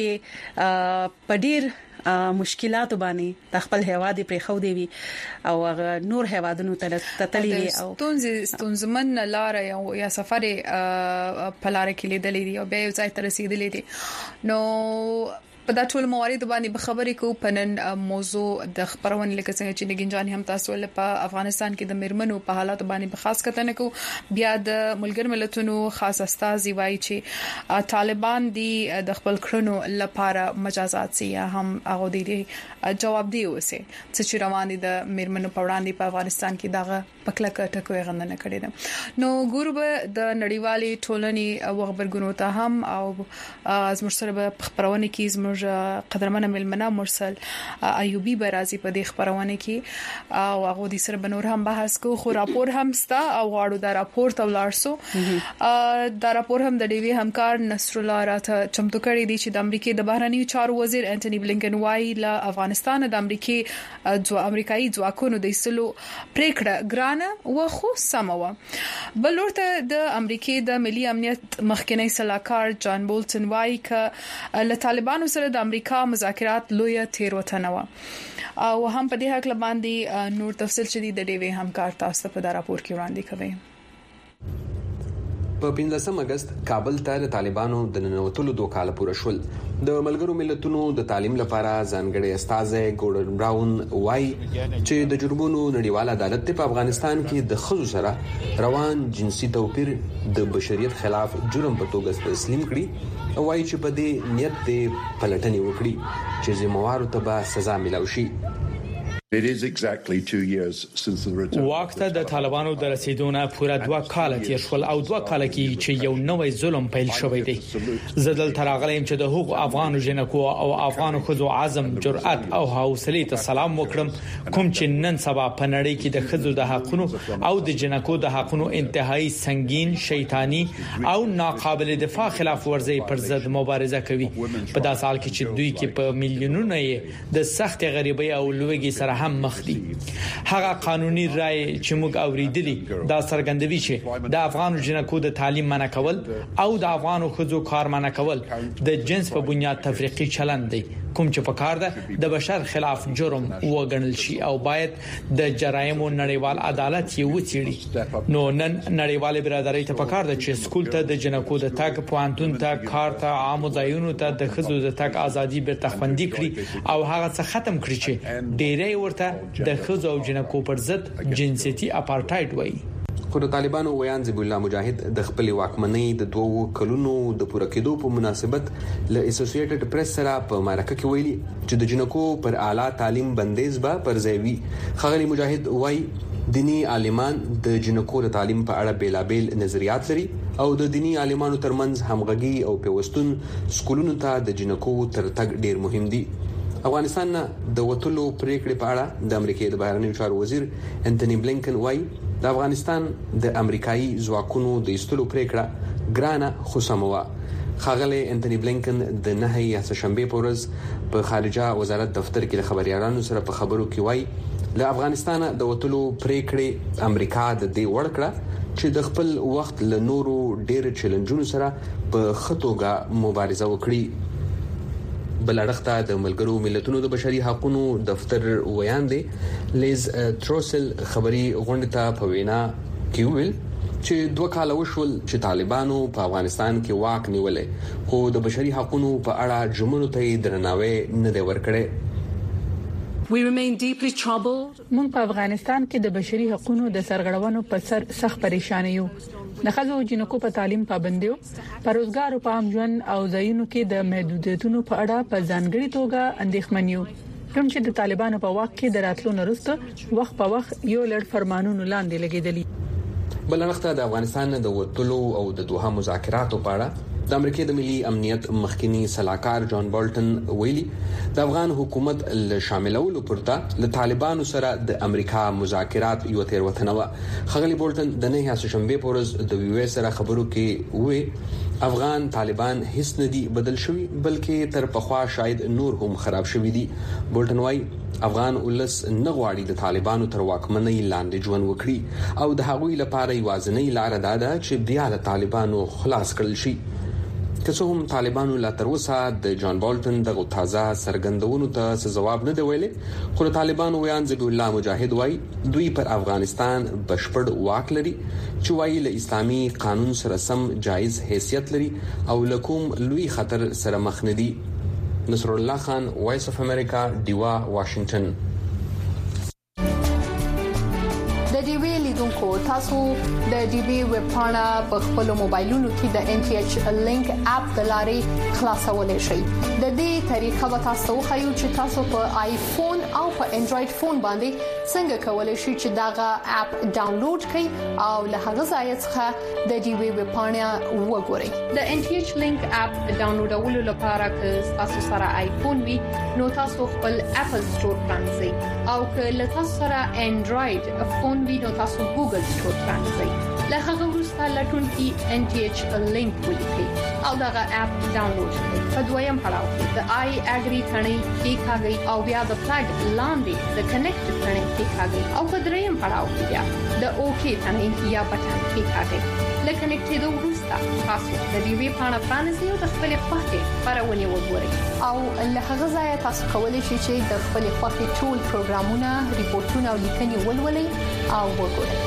چې په ډیر مشکلات باندې د خپل هوادي پرې خو دی وي او نور هوادونو ته تتلی او تونځ تونځمن لار یا سفر په لار کې لیدلې دي او به ځای ته رسیدلې دي نو په دا ټول موارد باندې به خبرې کوو په نن موضوع د خبرونه لکه څنګه چې نګینجان هم تاسو له په افغانستان کې د میرمنو په حالات باندې به خاص کتنه کوو بیا د ملګر ملتونو خاص استاذ وایي چې طالبان دي د خپل کړنو لپاره مجازات سي هم هغه دي جواب دی اوسه چې روان دي د میرمنو په وړاندې په افغانستان کې دغه پکلک ټکوي غندنه کړي ده نو ګورب د نړیوالې ټولنې او خبرګونو ته هم او از مرسره په خبرونه کې زموږ قدرمنه ملمنه مرسل ایوبی برازي په دې خبرونه کې او هغه د سره بنور هم بحث کو خو راپور هم ستا او غواړو دا راپور ته ولارسو دا راپور هم د ډیوی همکار نصر الله راته چمتو کړی دی چې د امریکای د بهرنیو چارو وزیر انټونی بلینکن وايي له افغانستان د امریکای ځو امریکایي ځواکونو د ایستلو پریکړه ګرانه و خو سموه بل ورته د امریکای د ملي امنیت مخکنی سلاکار جان بولټن وايي ک له طالبانو سره د امریکا مذاکرات لوی تیروتنه و او هم په دې حق باندې نور تفصیل شدید د ډیوی همکار تاسو په دا راپور کې وړاندې کوي په پنځم اگست کابل ته د طالبانو د ننوتلو دوه کال پوره شول د ملګرو ملتونو د تعلیم لپاره ځانګړي استاذ ګورډن براون وايي چې د جرمونو نړیوال عدالت په افغانستان کې د خزو سره روان جنسي توپیر د بشریت خلاف جرم په توګه تسلیم کړي او وايي چې په دې نیت د پلټنې وکړي چې زموارو ته به سزا ملو شي It is exactly two years since the return. وخت د طالبانو د رسیدونه پوره دوه کال تیر شول او دوه کال کې چې یو نوې ظلم پیل شوی دی. زدل تراغلم چې د حقوق افغان جنکو او افغان خزو عزم جرأت او حوصله ته سلام وکړم کوم چې نن سبا په نړۍ کې د خزو د حقونو او د جنکو د حقونو انتهایی سنگین شیطانی او ناقابل دفاع خلاف ورزي پر ضد مبارزه کوي. په داسې حال کې چې دوی کې په میلیونونو د سخت غریبۍ او لوږې سره هم مخ دي. هغه قانوني رائے چې موږ اوریدلی دا څرګندوي چې د افغان جنکو د تعلیم منع کول او د افغان خزو کار منع کول د جنس په بنیاد تفریقي چلند دی کوم چې په کار ده د بشر خلاف جرم وګڼل شي او باید د جرایمو نړیوال عدالت یې وڅېړي. نو نن نړیوال برادرۍ ته په کار ده چې سکول ته د جنکو د تګ پوانتون ته کار ته عام ځایونو ته د خزو د تګ ازادي بیرته خوندي کړي او هغه څه ختم کړي چې ډېرې ورته د خزو او جنکو پر ضد جنسيتي اپارټایډ وایي. خو د طالبانو ویان ذبیح الله مجاهد د خپل واکمنۍ د دوو کلونو د پوره کېدو په مناسبت ل اسوسییټډ پریس سره په مارکه کې ویلي چې د جنکو پر اعلی تعلیم بندیز به پر ځای خغلی مجاهد وایي دینی عالمان د جنکو د تعلیم په اړه بیلابیل نظریات لري او د دینی عالمانو ترمنځ همغږي او پیوستون سکولونو ته د جنکو تر تګ ډیر مهم دي. افغانستان د وټلو پریکړې په اړه د امریکای د بهرنیو چارو وزیر انټونی بلینکن وایي د افغانستان د امریکایي ځواکونو د ایستلو پریکړه ګرانه خو سموا. خاغلی انټونی بلینکن د نه یا شنبه په ورځ په خارجه وزارت دفتر کې د خبريالانو سره په خبرو کې وایي له افغانستان د وټلو پریکړې امریکا د دې وړکړه چې د خپل وخت له نورو ډېر چیلنجونو سره په خطوګه مبارزه وکړي. بلړخته د ملګرو ملتونو د بشري حقوقو دفتر ویان دی لیز تروسل خبري غونډه ته په وینا کې ویل چې دوه کال وشول چې طالبانو په افغانستان کې واک نیولې خو د بشري حقوقو په اړه جمهور ته درناوی نه دی ورکړی. We remain deeply troubled. مونږ په افغانستان کې د بشري حقوقو د سرغړونو په سر سخت پریشان یو. د خزو جنکو په تعلیم پابندیو، په روزګار او په عام ژوند او ځایونو کې د محدودیتونو په اړه په ځانګړي توګه اندېښمن یو. کوم چې د طالبانو په واک کې د راتلو وروسته وخت په وخت یو لړ فرمانونو لاندې لګیدلي. بلنخته د افغانستان د وټلو او د دوه مذاکراتو په اړه د امریکای د ملي امنیت مخکنی صلاحکار جان بالټن ویلي د افغان حکومت له شاملولو پرته له طالبانو سره د امریکا مذاکرات یو تیر وطن و. خغلی بالټن د نه هڅه شنبه پورز د وی وی سره خبرو کې وې افغان طالبان هیڅ ندي بدل شوی بلکې تر پخوا شاید نور هم خراب شوی دي. بالټن وايي افغان ولس نه غواړي د طالبانو تر واکمنۍ لاندې ژوند وکړي او د هغوی لپاره یوازینی لار دا ده چې بیا د طالبانو خلاص کړل شي. که څه هم طالبانو لا تر اوسه د جان بالټن دغه تازه سرګندونو ته ځواب نه دی ویلي خو طالبانو ویان ذبیح الله مجاهد وایي دوی پر افغانستان بشپړ واک لري چې وایي له اسلامي قانون سره سم جایز حیثیت لري او لکوم لوی خطر سره مخ نه دي. نصر الله خان وایس اف امریکا دیوا واشنگټن. د ډي وی لیدونکو تاسو د ډي وی ویب پاڼه په خپل موبایلونو کې د ان ټي ایچ لینک اپ د لارې خلاصولای شئ. د دې طریقه به تاسو خو چې تاسو په آیفون او په انډراید فون باندې څنګه کولای شئ چې داغه اپ ډاونلوډ کړئ او له هغه ځای څخه د ډي وی ویب پاڼه وګورئ. د ان ټي ایچ لینک اپ ډاونلوډولو لپاره که تاسو سره آیفون وي نو تاسو خپل اپل سٹور پرانځئ او که له تاسو سره انډراید فون وي نو تاسو ګوګل سٹور پرانځئ. له هغه وروسته لټون کې ان ټي ایچ لینک ولیکئ او دغه اپ ډاونلوډ کړئ. په دویم پړاو کې د آی اګری ثنې کلیکاږئ او بیا د فلګ لاندې د کنیکټ ثنې کلیکاږئ او په دریم پړاو کې بیا د اوکی ثنې یا بټن کلیکاږئ. لکه کنیکټېدو وروسته تاسو د ډي وی پاڼه پرانیزئ او د خپل خوښې خبرونه وګورئ او له هغه ځای تاسو کولی شئ چې د خپل خوښې ټول پروګرامونه، ریپورتونه او لیکنې ولولئ او وګورئ.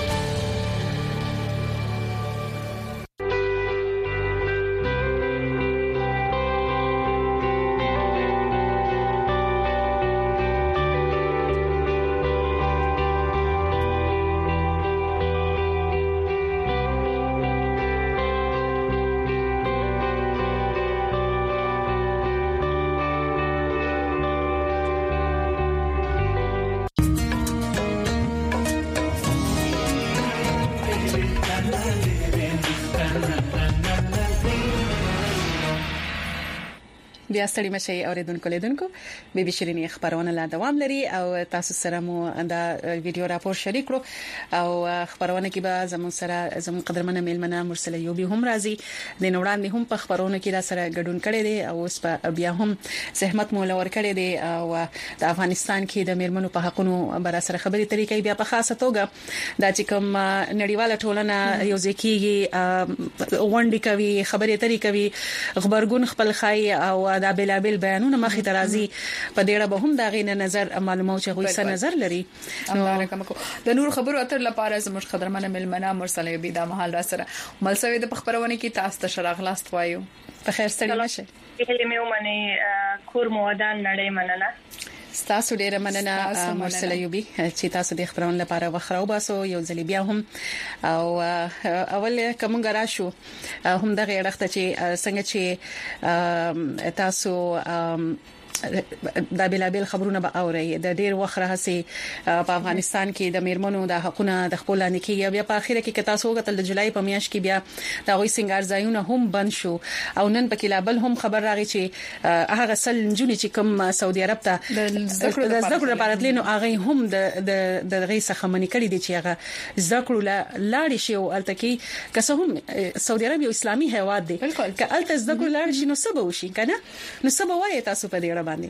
بیا ستړي مشي اوریدونکو لیدونکو بي بي شيرينې خبرونه لا دوام لري او تاسو سره مو دا ویډیو راپور شریک کړو او خبرونه کې به زموږ سره زموږ قدرمنه میلمنه مرسله یوبي هم راځي د نوړاندې هم په خبرونه کې را سره ګډون کړي دي او اوس په بیا هم زحمت مول ور کړی دی او د افغانستان کې د میرمنو په حقونو بر سره خبري طریقې بیا په خاصه توګه د چې کوم نړیواله ټولنه یو ځکه وندي کوي خبري طریقې کوي خبرګون خپل خای او دا بلابل بیانونه مخې ترازی په ډیره به هم دا غینه نظر معلومات چې غوي سره نظر لري د نور خبرو اتر لپاره زموږ قدرمنه ملمنه مرسله یوبي د محل را سره ملسوي د خبرونه کې تاسو ته شراغ لاست وایو په خیر ستړي مشه هلي مې ومني کور مودان نړۍ مننه تاسو ډیره مننه مرسله یوبي چې تاسو د خبرونو لپاره وخراو باسو یو ځل بیا هم او اول کوم غراشو هم دغه رخته چې څنګه چې تاسو دا بلابل خبرونه به اوري د ډیر وخره هسي په افغانستان کې د میرمنو د حقوقو د خپل لانکی بیا په اخیره کې تاسو غتل د جولای په میاشت کې بیا دا غوي سنگار ځایونه هم بند شو او نن په کلابل هم خبر راغی چې هغه سل جونې چې کوم سعودي عرب ته د ذکر لپاره تلینو هغه هم د د غي څخه منی کړی دي چې هغه ذکر لاړ شي او التکی که څه هم سعودي عرب یو اسلامي هیواد دی که الته ذکر لاړ شي نو سبا وشي کنه نو سبا وایي تاسو په دې باندې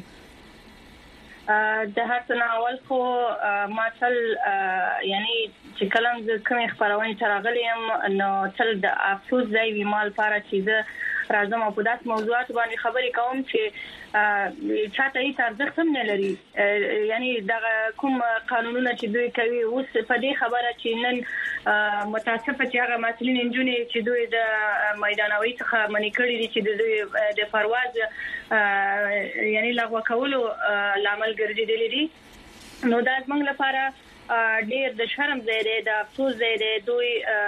د هڅه اول خو ماتل یعنی چې کلم د کوم خبرونه ترغلیم نو تل د افسوس ځای وی مال لپاره چې راځم په داس موضوعات باندې خبرې کوم چې چاته یې ارزښت هم نه لري یعنی دا کوم قانونونه چې دوی کوي اوس په دې خبره چې نن متاسفه چې هغه مسلین انجونی چې دوی د میدانوي څخه منې کړی دي چې دوی د پرواز یعنی لغوه کولو لامل ګرځیدلی دي نو دا زموږ لپاره ډېر د شرم ځای دی د افسوس ځای دی دوی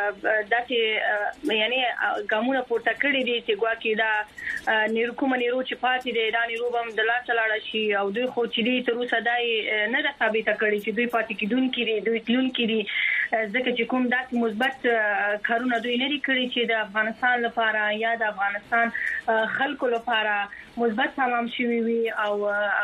داسې یعنی ګامونه پورته کړی دي چې ګواکې دا نیرو کوم نیرو چې پاتې دی دا نیرو هم د لاسه لاړ شي او دوی خو چې دي تر اوسه دای نه د ثابت کړی چې دوی پاتې کیدونکي دي دوی تلونکي دي ځکه چې کوم داسې مثبت کارونه دوی نه لري کړی چې د افغانستان لپاره یا د افغانستان خلکو لپاره مثبت تمام شوي وي او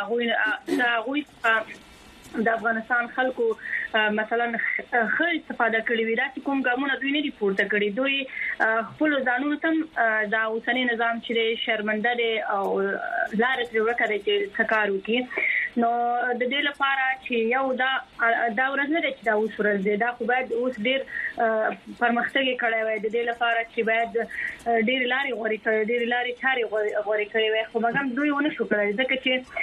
هغه هغه د افغانستان خلکو مثلا خیر استفاده کړی وي دا چې کوم ګامونه دوی نه دي پورته کړی دوی خپل ځانونو ته دا اوسنی نظام چې شرمنده دي او لار تر ورکړي چې څکارو کې نو د دې لپاره چې یو دا دا ورځ نه ده چې دا اوس ورځ ده دا خو باید اوس ډیر پرمختګ کړی وي د دې لپاره چې باید ډیر لاري غوړي کړي ډیر لاري چاري غوړي کړي وي خو هغه دوی ونه شو کړی ځکه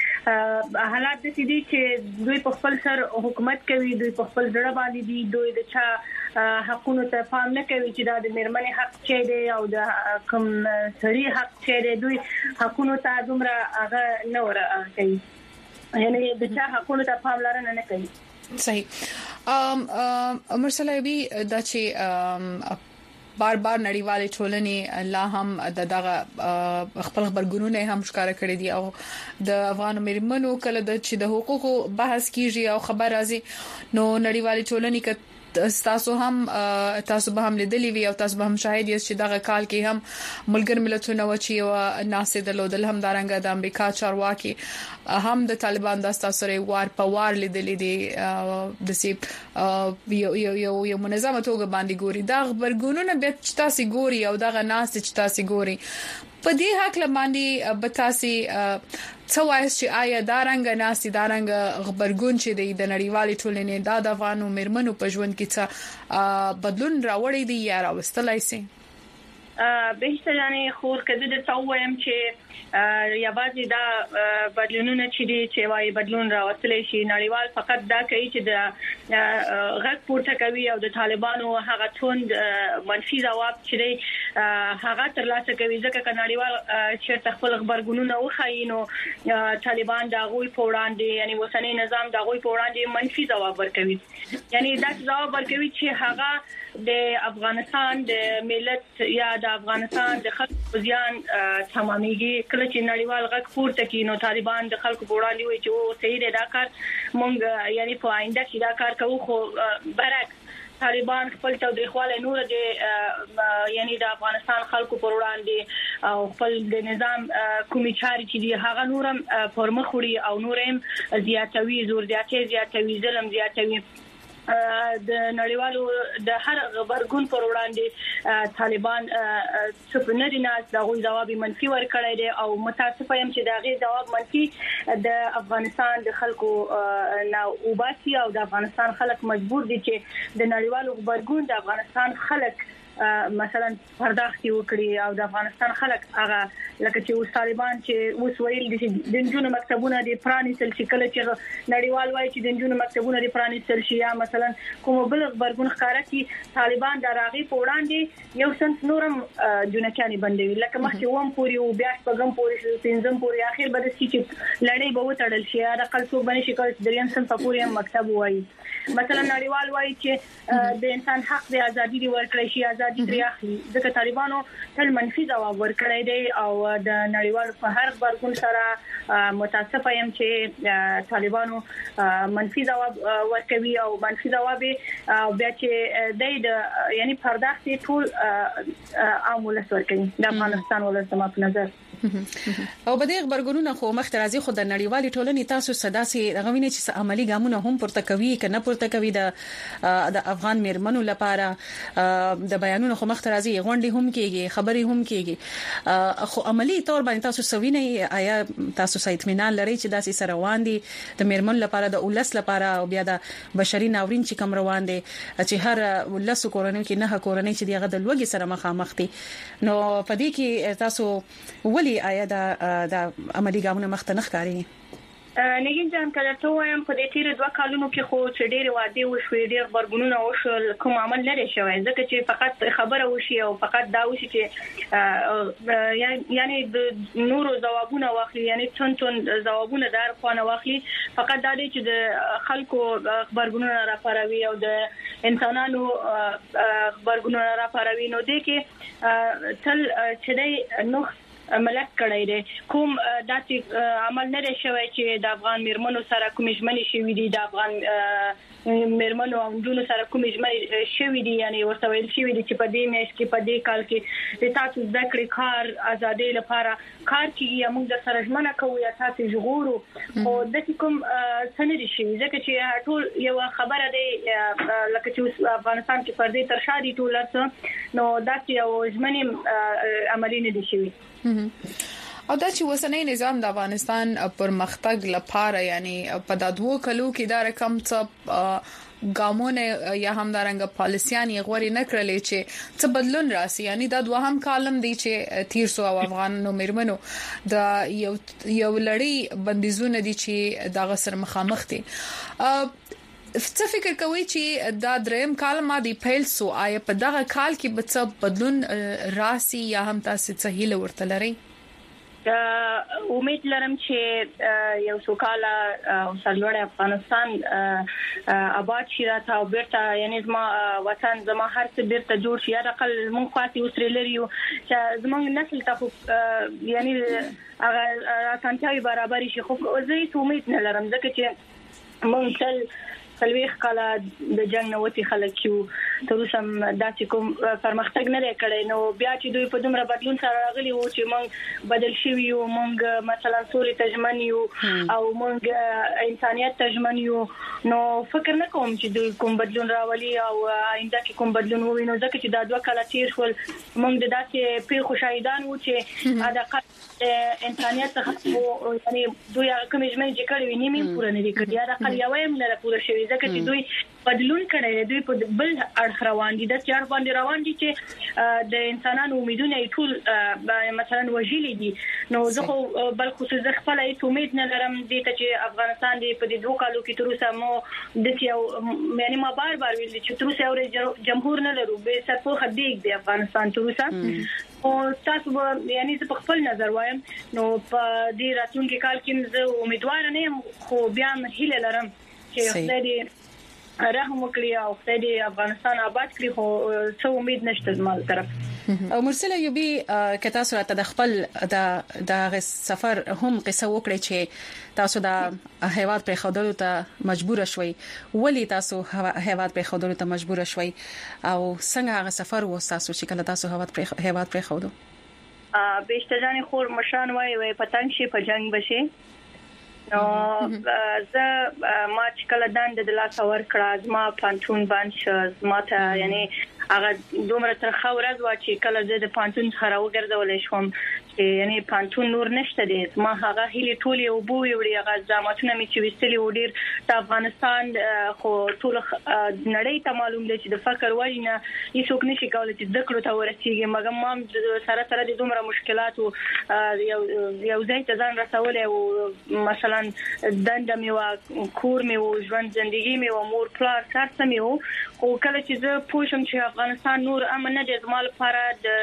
چې حالات د دې چې دوی په خپل سر حکومت کوي دوی په خپل ځړ باندې دي دوی د چا حقونو ته پام نه کوي چې دا د میرمنې حق چي دي او د کوم سړي حق چي دي دوی حقونو ته دومره هغه نه ور کوي یعنی د چا حقونو ته پاملرنه نه کوي صحیح ام مرسله یوبي دا چې بار بار نړیوالې ټولنې الله هم د دغه خپل خبرګونونه هم ښکارا کړی دي او د افغان میرمنو کله د چې د حقوقو بحث کیږي او خبر راځي نو نړیوالې ټولنې ک تاسو هم تاسو به هم لیدلی وی او تاسو به هم شاهد یاست چې دغه کال کې هم ملګر ملتونه و چې او ناسې د لودل هم دارنګ د امریکا چارواکي هم د طالبان د تاسو وار په وار لیدلی دي د سی یو یو یو منظمه توګه باندې ګوري دا خبرګونونه به تاسو ګوري او دغه ناس چې تاسو ګوري په دې حق لماندي بتاسي څوایس چې آیا دارنګ ناسي دارنګ خبرګون چې د نړیوالې ټولنې د افغانو میرمنو په ژوند کې څه بدلون راوړی دی یا راوستلای سي به ځانې خور کده د څویم چې یا بعضی دا بدلونونه چې دي چې وايي بدلون راوستلی شي نړیوال فقط دا کوي چې د غږ پورته کوي او د طالبانو هغه توند منفي ځواب چې هغه ترلاسه کوي ځکه چې نړیوال چې خپل خبرګونونه وخاینو طالبان دا غوي په وړاندې یعنی وسنی نظام دا غوي په وړاندې منفي ځواب ورکوي یعنی دا ځواب ورکوي چې هغه د افغانستان د ملت یا د افغانستان د خلکو ځان تمامېږي کله چې نړیوال غږ پورته کوي نو طالبان د خلکو وړاندې وایي چې او صحیح دی دا کار مونږ یعنی په آینده کې دا کار کوو خو برعکس طالبان خپل تاریخواله نور د یعنی د افغانستان خلکو پر وړاندې او خپل د نظام کومي چاري چې دی هغه نورم پرمخ وړي او نورم زیاتوي زور زیاتې زیاتوي ظلم زیاتوي د نړیوالو د هر غبرګون پر وړاندې طالبان څپنري ناس دغه جواب منفي ورکړی دی او متاسفه يم چې دغه جواب منفي د افغانستان د خلکو نه وباسي او د افغانستان خلک مجبور دي چې د نړیوالو غبرګون د افغانستان خلک مثلا پرداختي وکړي او د افغانستان خلک هغه لکه چې اوس طالبان چې اوس ویل دي چې د جنونو مکتبونه د پرانیستل شي کله چې نړیوال وایي چې د جنونو مکتبونه د پرانیستل شي یا مثلا کوم بل خبرګون ښکارا چې طالبان د راغي په وړاندې یو سنت نورم جنکاني بندوي لکه مخکې ووم پوری او بیا پغم پوری پنځم پوری اخر به د چې لړۍ به وټړل شي دا خلکو باندې شي کول دریم سن په پوری مکتب وایي مثلا نړیوال وایي چې د انسان حق د ازادي دی ورکړی شي ازادي لري اخلي ځکه طالبانو تل منفي جواب ورکړی دی او د نړیوال په هر خبرګون سره متاسفه يم چې طالبانو منفي جواب ورکوي او منفي جواب بیا چې د یعنی پرداخت ټول عامل ورکوي د افغانستان ولسمه په نظر او بده خبرګونونه خو مخترازي خو د نړیوالي ټولنې تاسو صداسي غوینه چې عملی ګامونه هم پورته کوي کنه پورته کوي د د افغان میرمنو لپاره د بیانونو خو مخترازي غونډې هم کیږي خبري هم کیږي خو عملی تور باندې تاسو سوینه آیا تاسو سایتمنال لري چې داسې سره روان دي د میرمن لپاره د اولس لپاره او بیا د بشري ناورین چې کوم روان دي چې هر ولس کورنۍ کې نه کورنۍ چې دغه د لوګي سره مخامخ دي نو پدې کې تاسو ولي آیا دا د عملی ګامونه مختنخ کاری نګین جان کله ته وایم په دې تیر دوه کالونو کې خو چې ډېر وادي وشوي ډېر خبرګونونه وشول کوم عمل لري شوی ځکه چې فقط خبره وشي او فقط دا وشي چې یعنی د نورو جوابونه واخلي یعنی څون څون جوابونه دار خونه واخلي فقط دا دی چې د خلکو خبرګونونه راپاروي او د انسانانو خبرګونونه راپاروي نو دې کې تل چې د نو ملک کړی دی کوم داسې عمل نه شوی چې د افغان میرمنو سره کوم ژمنې شوې دي د افغان میرمنو او دونو سره کوم ژمنې شوې دي یعنی ورته ویل شوې دي چې په دې میاشت کې په دې کال کې د تاسو ذکر کار ازادي لپاره کار کیږي موږ د سره ژمنه کوو یا تاسو ژغورو او د کوم سندري شي ځکه چې ټول یو خبره ده لکه چې افغانستان کې پردي تر شادي ټول نو دا یو ژمنې عملی نه دي شوی او دا چې وسنۍ نظام د افغانستان پرمختګ لپاره یعنی په دادوو کلو کې دا رقم څه ګامونه یا همدارنګ پالیسيان یې غوړي نکړلې چې څه بدلون راسي یعنی دا دوهم کالم دی چې تیر سو او افغانو میرمنو د یو یو لړۍ بندیزونه دي چې دا غسر مخامخ دي څه فکر کوي چې دا دریم کال ما دی پیل سو آیا په دغه کال کې به څه بدلون راسي یا هم تاسو څه هیله ورته لري امید لرم چې یو سوکاله او سرلوړ افغانستان آباد شي راته او بیرته یعنی زما وطن زما هر څه بیرته جوړ شي یا د خپل مونږ خاطي وسره لري چې زمونږ نسل ته یعنی هغه سنتي برابر شي خو زه هیڅ امید نه لرم ځکه چې مونږ تل سلويخ کاله د جنگ نوتی خلک شو تر اوسه داسې کوم پرمختګ نه کړي نو بیا چې دوی په دومره بدلون سره راغلي وو چې مونږ بدل شوی یو مونږ مثلا سوري تجمن یو او مونږ انسانيت تجمن یو نو فکر نه کوم چې دوی کوم بدلون راولي او آینده کې کوم بدلون ووینو ځکه چې دا دوه کاله تیر شول مونږ د داسې په خوشایدان وو چې اداقه انسانيت څخه یعنی دوی کوم ژمنې چې کړې وي نیمه پوره نه کړي اداقه یو هم نه پوره شوی ځکه چې دوی بدلون کړي دوی په بل اړه روان دي د چار باندې روان دي چې د انسانانو امیدونه ټول مثلا وجلي دي نو زه بل خصوص خپل هیڅ امید نه لرم د چې افغانستان دی په دې دوه کالو کې تر اوسه مو د یو یعنی ما بار بار ویل چې تر اوسه اور جمهور نه لرو به سپو خدیګ دی افغانستان تر اوسه او تاسو یعنی په خپل نظر وایم نو په دې راتلونکي کال کې زه امیدوار نه یم خو بیا هیله لرم چې خدای دې رحم وکړي او خدای دې افغانستان آباد کړي خو څه امید نشته زموږ طرف او مرسل ایوبی کتا سره د خپل د د سفر هم قصه وکړي چې تاسو د هیواد پر خودلو ته مجبور شوي ولی تاسو هیواد پر خودلو ته مجبور شوي او څنګه هغه سفر و تاسو چې کله تاسو هیواد پر هیواد پر خودو ا بهشتجان خور مشان وای وای پتنګ شي په جنگ بشي نو زه ما چې کله دند د لاس اور کړه ما پانتون باندې ما ته یعنی هغه دومره تر خورز وا چې کله زه د پانتون څخه راوګرځول شوم چې یعنی پانتون نور نشته دي ما هغه هلي ټولي او بو ویړي هغه ځامتونه می چې وستلي وډیر د افغانستان خو ټول نړۍ ته معلوم دي چې د فکر وایي هیڅوک نشي کولای چې ذکر ته ورسیږي مګر ما سره سره د دومره مشکلات او یو یو ځای ته ځان رسول او مثلا دند می وا کور می او ژوند ژوندۍ می او مور پلار کار سمي او کله چې زه پوښم چې افغانستان نور امن نه دي زمال لپاره د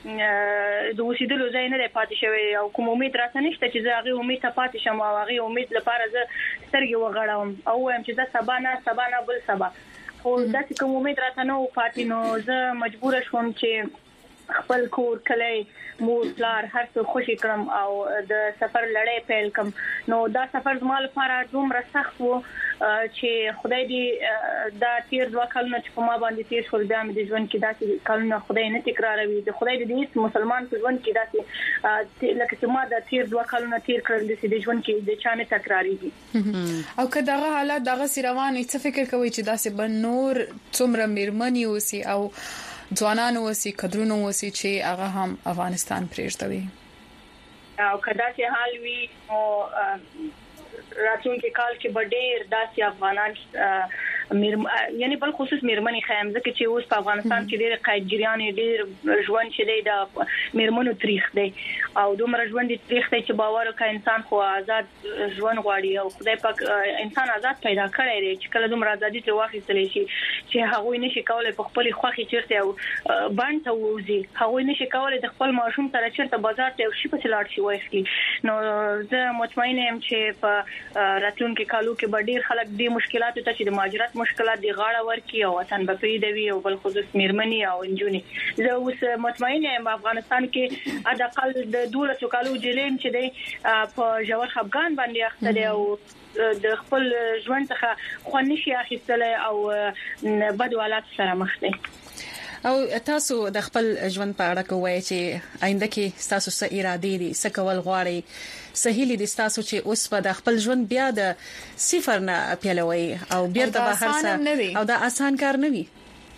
د وسیدلو ځای نه پاتې شوی او کوم امید راته نشته چې زه هغه امید ته پاتې شم او هغه امید لپاره زه سترګې وغړم او وایم چې زه سبا نه سبا نه بل سبا خو دا چې کوم امید راته نو پاتې نو زه مجبور شوم چې خپل کور کلی مور پلار هر څه خوشی کړم او د سفر لړۍ پیل کړم نو دا سفر زما لپاره دومره سخت وو چې خدای دې دا تیر دوه کلونه چې په ما باندې تیر شول بیا مې د ژوند کې داسې کلونه خدای نه تکراروي د خدای دې مسلمان په ژوند کې داسې لکه چې ما د تیر دوه کلونه تیر کړل د ژوند کې د چانه تکراریږي او که دغه حالات دغه سیروان څه فکر کوي چې داسې بن نور څومره میرمنې اوسي او ځوانان اوسي کډرونو اوسي چې هغه هم افغانستان پرېږدوي او کدا چې حال وی او راتلونکي کال کې بډېر داسې افغانان یعنی بل خصوص میرمنې خیم ځکه چې اوس په افغانستان کې ډېر قایدګریان ډېر ژوند چې دی د میرمنو تاریخ دی او دومره ژوند تاریخ دی چې باور وکړي انسان خو آزاد ژوند غواړي او خدای پاک انسان آزاد پیدا کړی دی چې کله دومره ازادي تر واخیستل شي چې هغه نشي کولای په خپل خوخي چیرته او باندې ته وځي هغه نشي کولای د خپل ماشوم سره چیرته بازار ته شي په لاړ شي وایي نو زه مطمئن یم چې په راتلونکي کالو کې به ډیر خلک د مشکلاتو ته چې د مهاجرت مشکلات دی غاړه ورکي او وطن به پیډوي او بل خصوص میرمنې او انجونې زه اوس مطمئن یم افغانستان کې اقل د دولت کالو جلیم چې دی په جوړ خفغان باندې اخته دی او د خپل ژوند څخه خونشي اخیستل او بدوالات سره مخ دي او تاسو د خپل ژوند په اړه کوی چې آینده کې تاسو څه اراده دي څه کول غواړئ سهیلی دي تاسو چې اوس په د خپل ژوند بیا د صفر نه پیلوي او بیرته بهر څه او دا آسان کار نه وي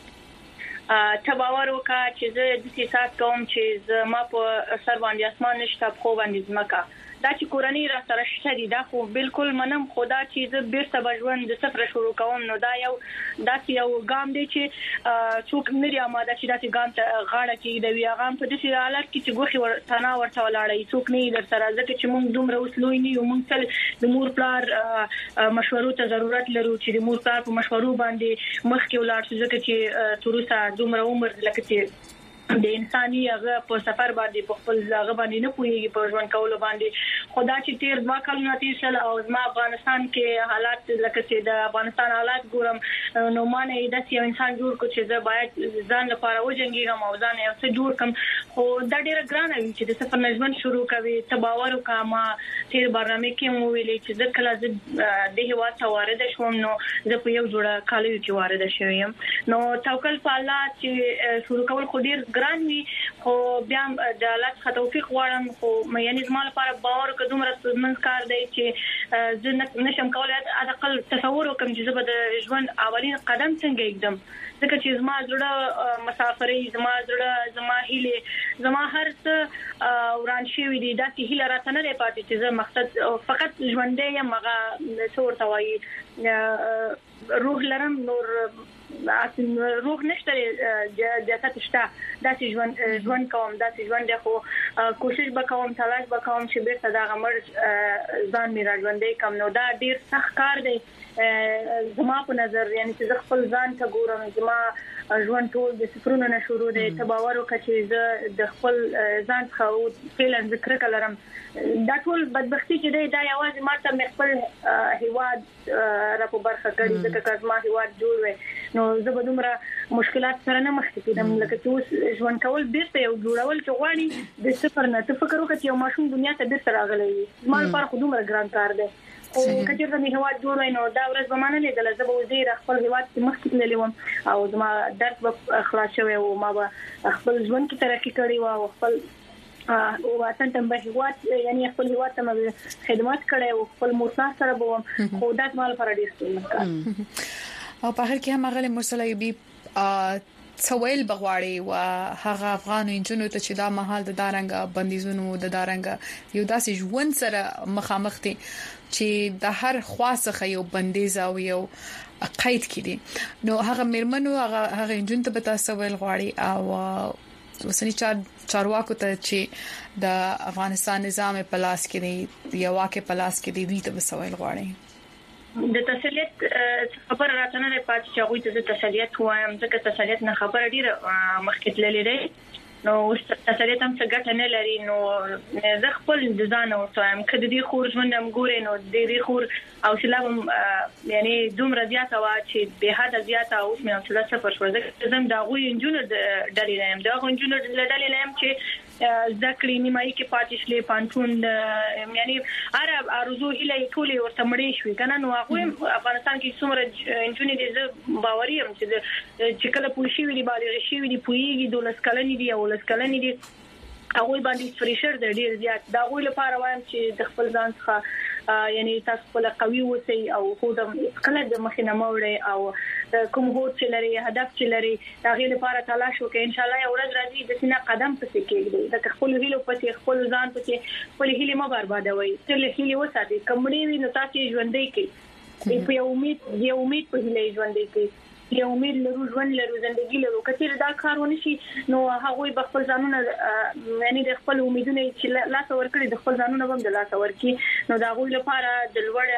تباور وکا چې زه د سیاست کوم چې زه ما په سر باندې اسمان نشته په باندې ځمکه دا چې کورنۍ را سره شته دي دا خو بالکل منم خدا چې زه بیرته بژوند د صفر شروع کوم نو دا یو داسې یو ګام دی چې څوک نری آماده چې داسې ګام ته غاړه کې دی هغه په دې حالت کې چې ګوخي ورتانا ورته ولاړی څوک نه در سره ځکه چې موږ دومره وسلوي نه یو موږ تل د مور پلار مشورو ته ضرورت لرو چې د مور پلار په مشورو باندې مخکې ولاړ شو ځکه چې تروسه دومره عمر لکه چې د انساني هغه په سفر باندې په خپل ځای باندې نه پوهیږي په ژوند کولو باندې خدا چې تیر دوا کلونه تیر شل او ما افغانستان کې حالات لکه چې د افغانستان حالات ګورم نو مانه د یو انسان جوړ کو چې زه باید ځان لپاره وجنګیږم او ځان یې څه جوړ کم خو دا ډیره ګرانه وي چې د سفر نظم شروع کوي تباور وکما تیر برنامه کې مو ویلې چې د کله د هوا توارد شوم نو زه په یو جوړه کالو کې وارد شوم نو توکل په الله چې شروع کول خو ډیر ګران وي خو بیا د الله څخه توفیق غواړم خو یعنی زما لپاره باور کوم رسمن کار دی چې زه نشم کولای اقل تصور وکم چې زه به د ژوند اولین قدم څنګه اقدم ځکه چې زما زړه مسافرې زما زړه زما هیله زما هر څه وران شوی دی دا چې هیله راته نه پاتې چې زه مقصد فقط ژوندې یم هغه څور توای روح لرم نور روح نشته جسد شته داسې ژوند ژوند کوم داسې ژوند خو کوشش وکوم تلاش وکوم چې بیرته دا غمر ځان می راځوندې کوم نو دا ډیر سخت کار دی زما په نظر یعنی چې خپل ځان ته ګورم زما ژوند ټول د صفرونو نه شروع دی تباور وکړي چې زه د خپل ځان څخه فعلا ذکر کولم دا ټول بدبختی چې دی دا یوازې ماته خپل هیواد را په برخه کړی ځکه چې ما هیواد جوړ وې نو زه به دومره مشکلات سره نه مخ کېدم لکه چې اوس ژوند کول بیرته یو جوړول چې غواړي د صفر نه ته فکر وکړې یو ماشوم دنیا ته بیرته راغلی مال پر خو دومره ګران کار دی او کله چې مې هوا جوړ نو دا ورځ به مانه لیدل زه به وزیر خپل هیواد کې مخ کې تللی وم او زما درس به خلاص شوی او ما به خپل ژوند کې ترقی کړی او خپل او وطن ته به هیواد یعنی خپل هیواد ته خدمت کړي او خپل مرسته سره به خو دا مال پر ډیر ستونزه او په هر کې هم غل مرسله یبي څویل بغواړي او هغه افغان انجنونو ته چې دا محل د دارنګ بندیزونو د دارنګ یو داسې ژوند سره مخامخ دي چې د هر خاصه یو بندیز او یو قید کړي نو هغه مرمنو هغه هغه انجن ته به تاسو ویل غواړي او وسنی چار چارواکو ته چې د افغانستان نظام په لاس کې دی یا واکه په لاس کې دی دوی ته وسویل غواړي د تسلیت خبر راته نه پات چې هغه ته تسلیت وایم ځکه تسلیت نه خبر ډیره مخکې تللې ده نو تسلیت هم څه ګټه نه لري نو زه خپل د ځان او تایم کله دې خور ژوند هم ګورې نو دې خور او سلام یعنی دومره زیاته وا چې به حد زیاته اوس مې او څه سفر شو زم دا غوي انجونو ډلې لیم دا غوي انجونو ډلې لیم چې ذکرې نیمایي کې پاتې شلې پانټون یعنی عرب ارزو هله ټولې ورته مړې شوې کنه نو هغه افغانستان کې څومره انجونې دي باوري هم چې چې کله پوښي ویلي بالغ شي ویلي پوېږي دولس کلنې دي او لس کلنې دي هغه باندې فریشر د ډیر زیات دا غوي لپاره وایم چې د خپل ځان څخه یعنی تاسو خپل قوي اوسئ او خو د کله د مخینه موړې او کوم هو چې لري هدف چې لري دا غي لپاره تلاش وکړئ ان شاء الله یو ورځ راځي د سینه قدم پسې کېږي د خپل هیلو پسې خپل ځان پسې خپل هیلې مو بربادوي تل هیلې وساتئ کمړې وي نو تاسو ژوندې کې په یو امید یو امید په هیلې ژوندې کې یو امید لرو ژوند لرو ژوندۍ لرو کله دا کارونه شي نو هغه به خپل ځانونه یعنی د خپل امیدونه چې لا څور کړی د خپل ځانونه هم د لا څور کې نو دا غوي لپاره د لوړ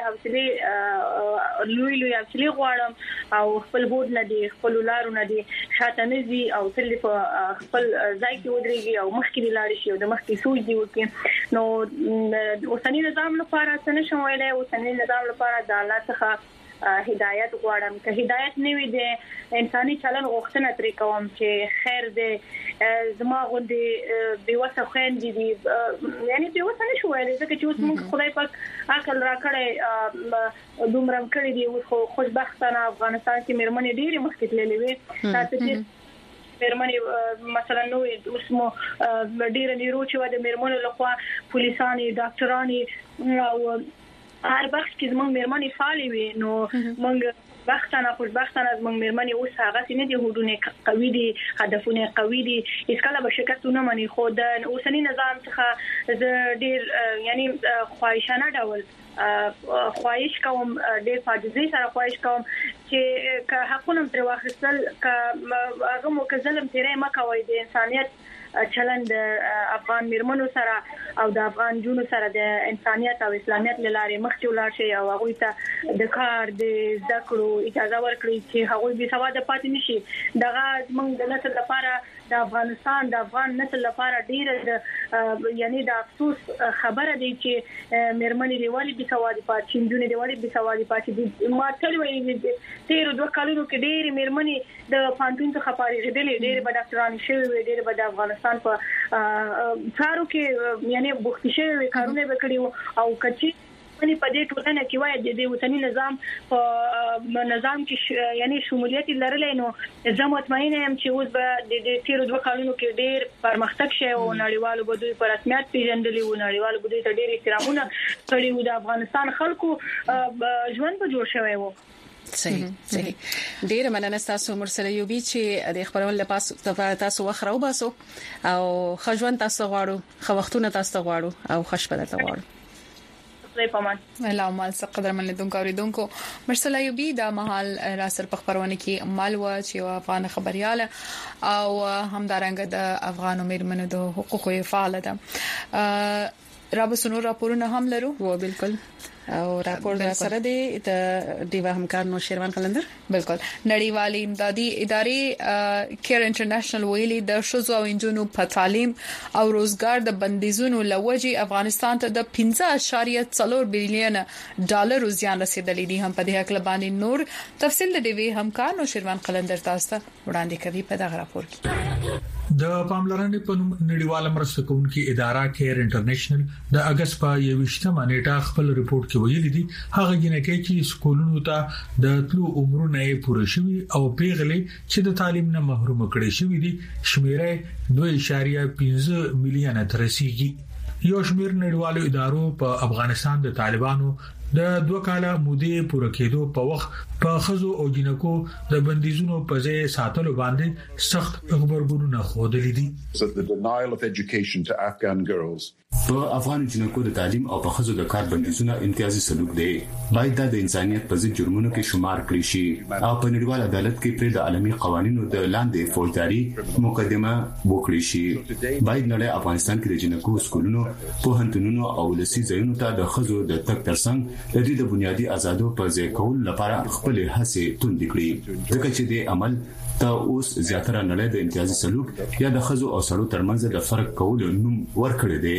حوصله لوی لوی حوصله غواړم او خپل بود نه دي خپل لارو نه دي شاته نه دي او تل په خپل ځای کې ودرېږي او مخکې لاړ شي او د مخکې سوچ دی وکړي نو اوسنی نظام لپاره څه نشم ویلای اوسنی نظام لپاره د الله څخه هدایت غواړم که هدایت نه وي د انساني چلن غوښتنه ترې کوم چې خیر دې زما غوندې بیوسه خويندې دي یعنی بیوسه نشو ویلای ځکه چې اوس موږ خدای پاک عقل راکړی دومره کړی دی اوس خو خوشبختانه افغانستان کې مېرمنې ډېری مخکې تللې وي تاسو چې مېرمنې مثلا نو اوس مو ډېر نیرو چې د مېرمنو لخوا پولیسانی ډاکټرانی او هر بخش کې زموږ مېرمنې فعالې وي نو موږ وختانه خوشبختانه زموږ مېرمنې اوس هغه نه دي هډونه قوي دي هدفونه قوي دي هیڅ کله به شکستونه مني خو د اوسنی نظام څخه د ډېر یعنی خواهشانه ډول خواهش کوم ډېر فاجعي سره خواهش کوم چې که حقونه تر واخیستل که هغه مو که ظلم تیرې مکوي د انسانيت چلند افغان مېرمنو سره او د افغان جنونو سره د انسانيت او اسلامیت لاره مخکې ولاړ شي او هغه ته د کار د ذکرو اجازه ورکړي چې هغه به سواده پاتې نشي دغه موږ د نسل لپاره د افغانستان د افغان نسل لپاره ډیره یعنی د افسوس خبره دی چې مېرمنې دی والی به سوادي پاتې چنجونه دی والی به سوادي پاتې ما تل وایي تیر دوه کالونو کې ډېر مېرمنې د پانتون څخه پارېږي ډېر به ډاکټرانو شوی ډېر به د افغانستان په کارو کې یعنی بوختي شوی کارونه وکړي او کچي منی په دې ټولنه کې وایي د وطني نظام په نظام کې یعنی شمولیت لرلې نو زه مطمئنه یم چې اوس به د تیر دوه کالونو کې ډېر پرمختګ شي او نړیوالو بدوی پر رسمیت پیژندلې او نړیوالو بدوی ته ډېر احترامونه کړي او د افغانستان خلکو ژوند په جوړ شوی وو صحیح صحیح ډیر مننه تاسو مرسله یوبي چې د خبرونو لپاره تاسو وخره وباسو او خجوان تاسو غواړو خو وختونه تاسو غواړو او خوشبخته تاسو غواړو الله مال قدر من لیدونکو اوریدونکو مرسله یوبي د محل راسل په خبرونه کې مالوا چې افغان خبرياله او همدارنګه د افغان مېرمنو د حقوقو فعال ده را به سونو راپورونه هم لرو و بالکل او راپور سره دی د دیوا همکار نو شیروان قلندر بالکل نړیوالې امدادي ادارې کیر انټرنیشنل ویلي د شوزو او انجونو په تعلیم او روزګار د بندیزونو لوجي افغانستان ته د پنځه اعشاریه څلور بلین ډالر زیان رسیدلې دي. هم په دې حق لبانې نور تفصیل د دیوی همکار نو شیروان قلندر تاسو ته وړاندې کوي په دغه راپور کې. د پاملرنې په نړیواله مرسته کوونکې اداره کیر انټرنیشنل د اگست په یوشتمه نیټه خپل ریپورت کې ویلي دي هغه جنکې چې سکولونو ته د تلو عمرونه پوره شوي او پیغلې چې د تعلیم نه محروم کړي شوي دي شمیره دوه اعشاریه پنځه میلیونه تر رسیدي. یو شمیر نړیوالو ادارو په افغانستان د طالبانو د دوه کاله مودې پوره کېدو په وخت په خزو او جنکو د بندیزونو په ځای ساتلو باندې سخت خبرګونونه خوده لیدي. The denial of education to Afghan girls په افغان جنکو د تعلیم او په خزو د کار بندیزونه امتیازي سلوک دی. باید د انسانيت په ضد جرمونو کې شمار کړی شي او په نړیوال عدالت کې پر د عالمي قوانینو د لاندې فوجداري مقدمه وکړي شي. باید نړۍ افغانستان کې د جنکو سکولونو پوهنتونونو او لسي ځایونو ته د خزو د تک ترڅنګ د دې د بنیادي آزادو په ځای کول لپاره خپل هڅې توند کړي ځکه چې د عمل ته اوس زیاتره نړۍ د امتیازي سلوک یا د خزو او سړو ترمنځ د فرق کولو نوم ورکړی دی.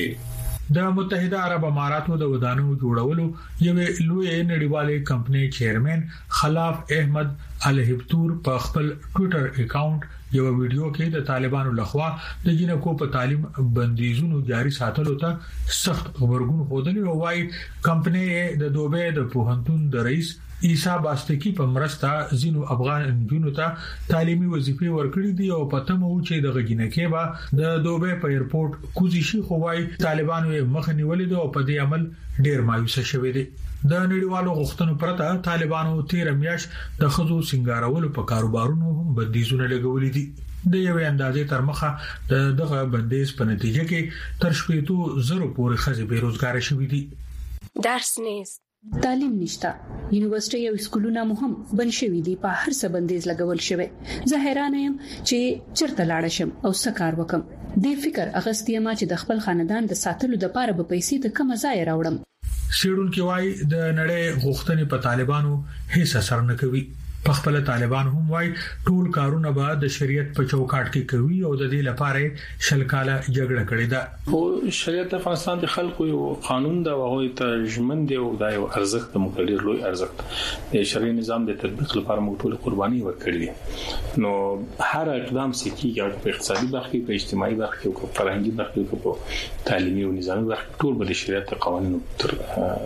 د متحده عرب اماراتو د ودانو جوړولو یوې لوی نړیوالې کمپنۍ چیرمن خلاف احمد الهبتور په خپل ټوئیټر اکاؤنٹ یو ویډیو کې د طالبانو لخوا د جنکو په تعلیم بندیزونو جاري ساتلو ته سخت خبرګون خوده او وايي کمپنۍ د دوبه د پوهنتون د رئیس عیسی باستکی په مرسته زینو افغان انجونو ته تعلیمي وظیفې ورکړې دي او پته مو چې د غجنکې با د دوبه په ایرپورټ کوزي شي خوای طالبانو یې مخ نیولې او په دې عمل ډیر مایوسه شوې دي. د نړیوالو غوښتنو پرته طالبانو تیر میاش د خزو سنگارولو په کاروبارونو هم بندیزونه لګولې دي. د یو اندازې تر مخه د دغه بندیز په نتیجه کې تر شپږ زره پورې خزې بیروزګار شوې دي. درس نیست تعلیم نشته. یونیورسيټي او سکولونه مهم بن شوي دي په هر څه بندیز لګول شوی. زه حیران یم چې چرته لاړ شم او سکار وکم. د فکر اغستیما چې د خپل خاندان د ساتلو د پاره به پیسې ته کم ځای راوړم. سیډون کې وای د نړۍ غوښتنې په طالبانو هیڅ اثر نه کوي. په خپل طالبان هم وای ټول کارونه به د شریعت په چوکاټ کې کوي او د دې لپاره شل کاله جګړه کړې ده. او شریعت د افغانستان د خلکو یو قانون دا وغوي ته ژوند دی او دا یو ارزښت مقرر لوی ارزښت د شرعي نظام د تطبیق لپاره موږ ټول قرباني ورکړي. نو هر اقدام سکیږي په اقتصادي برخه کې په اجتماعي برخه کې او په فرهنګي برخه کې په تعلیمي او نظامي برخه ټول به د شریعت قوانینو تر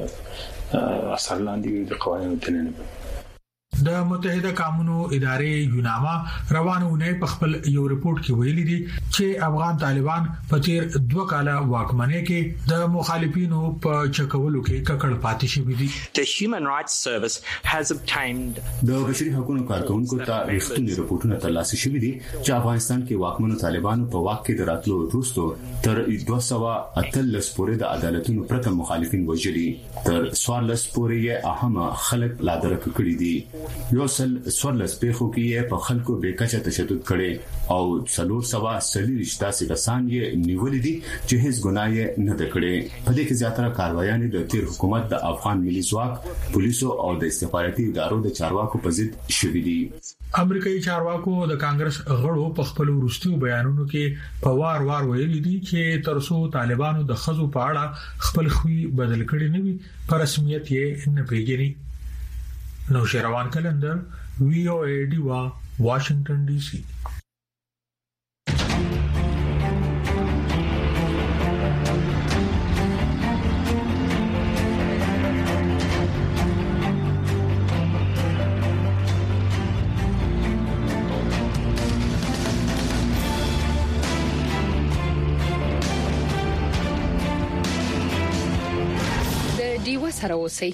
اثر لاندې د قوانینو تنظیم. د متحده قومونو ادارې یوناما روانونه په خپل یو ریپورت کې ویلي دي چې افغان طالبان په تیر دوه کاله واکمنۍ کې د مخالفینو په چکولو کې ککړ پاتې شوي دي. The Human Rights Service has obtained د بشري حقوقو کارکونکو ته رښتونی رپورټونه ترلاسه شوي دي چې افغانستان کې واکمنو طالبانو په واک کې دراتلو وروسته تر دوه سوه اتلس پورې د عدالتونو پرته مخالفین وژلي. تر څوارلس پورې یې اهم خلک لا درک کړي دي. یو سل څوارلس پیښو کې په خلکو به کچه تشدد کړي او څلور سوه سلیریش تاسو کسان یې نیولې دي چې هیڅ ګناه یې نه کړې. په دې کې زیاتره کاروایان د تیر حکومت د افغان ملي ځواک پولیسو او د استخباراتي ادارو د چارواکو په ضد شوې دي. امریکایي چارواکو د کانګرس غړو په خپل وروستیو بیانونو کې په وار وار ویلي دي چې ترڅو طالبانو د خزو په اړه خپل خوي بدل کړي نه وي په رسمیت یې نه پیژني. نو شیروان کلندر وی او ای ډیوا واشنگټن ډي سي. د ډیوا سره اوسئ.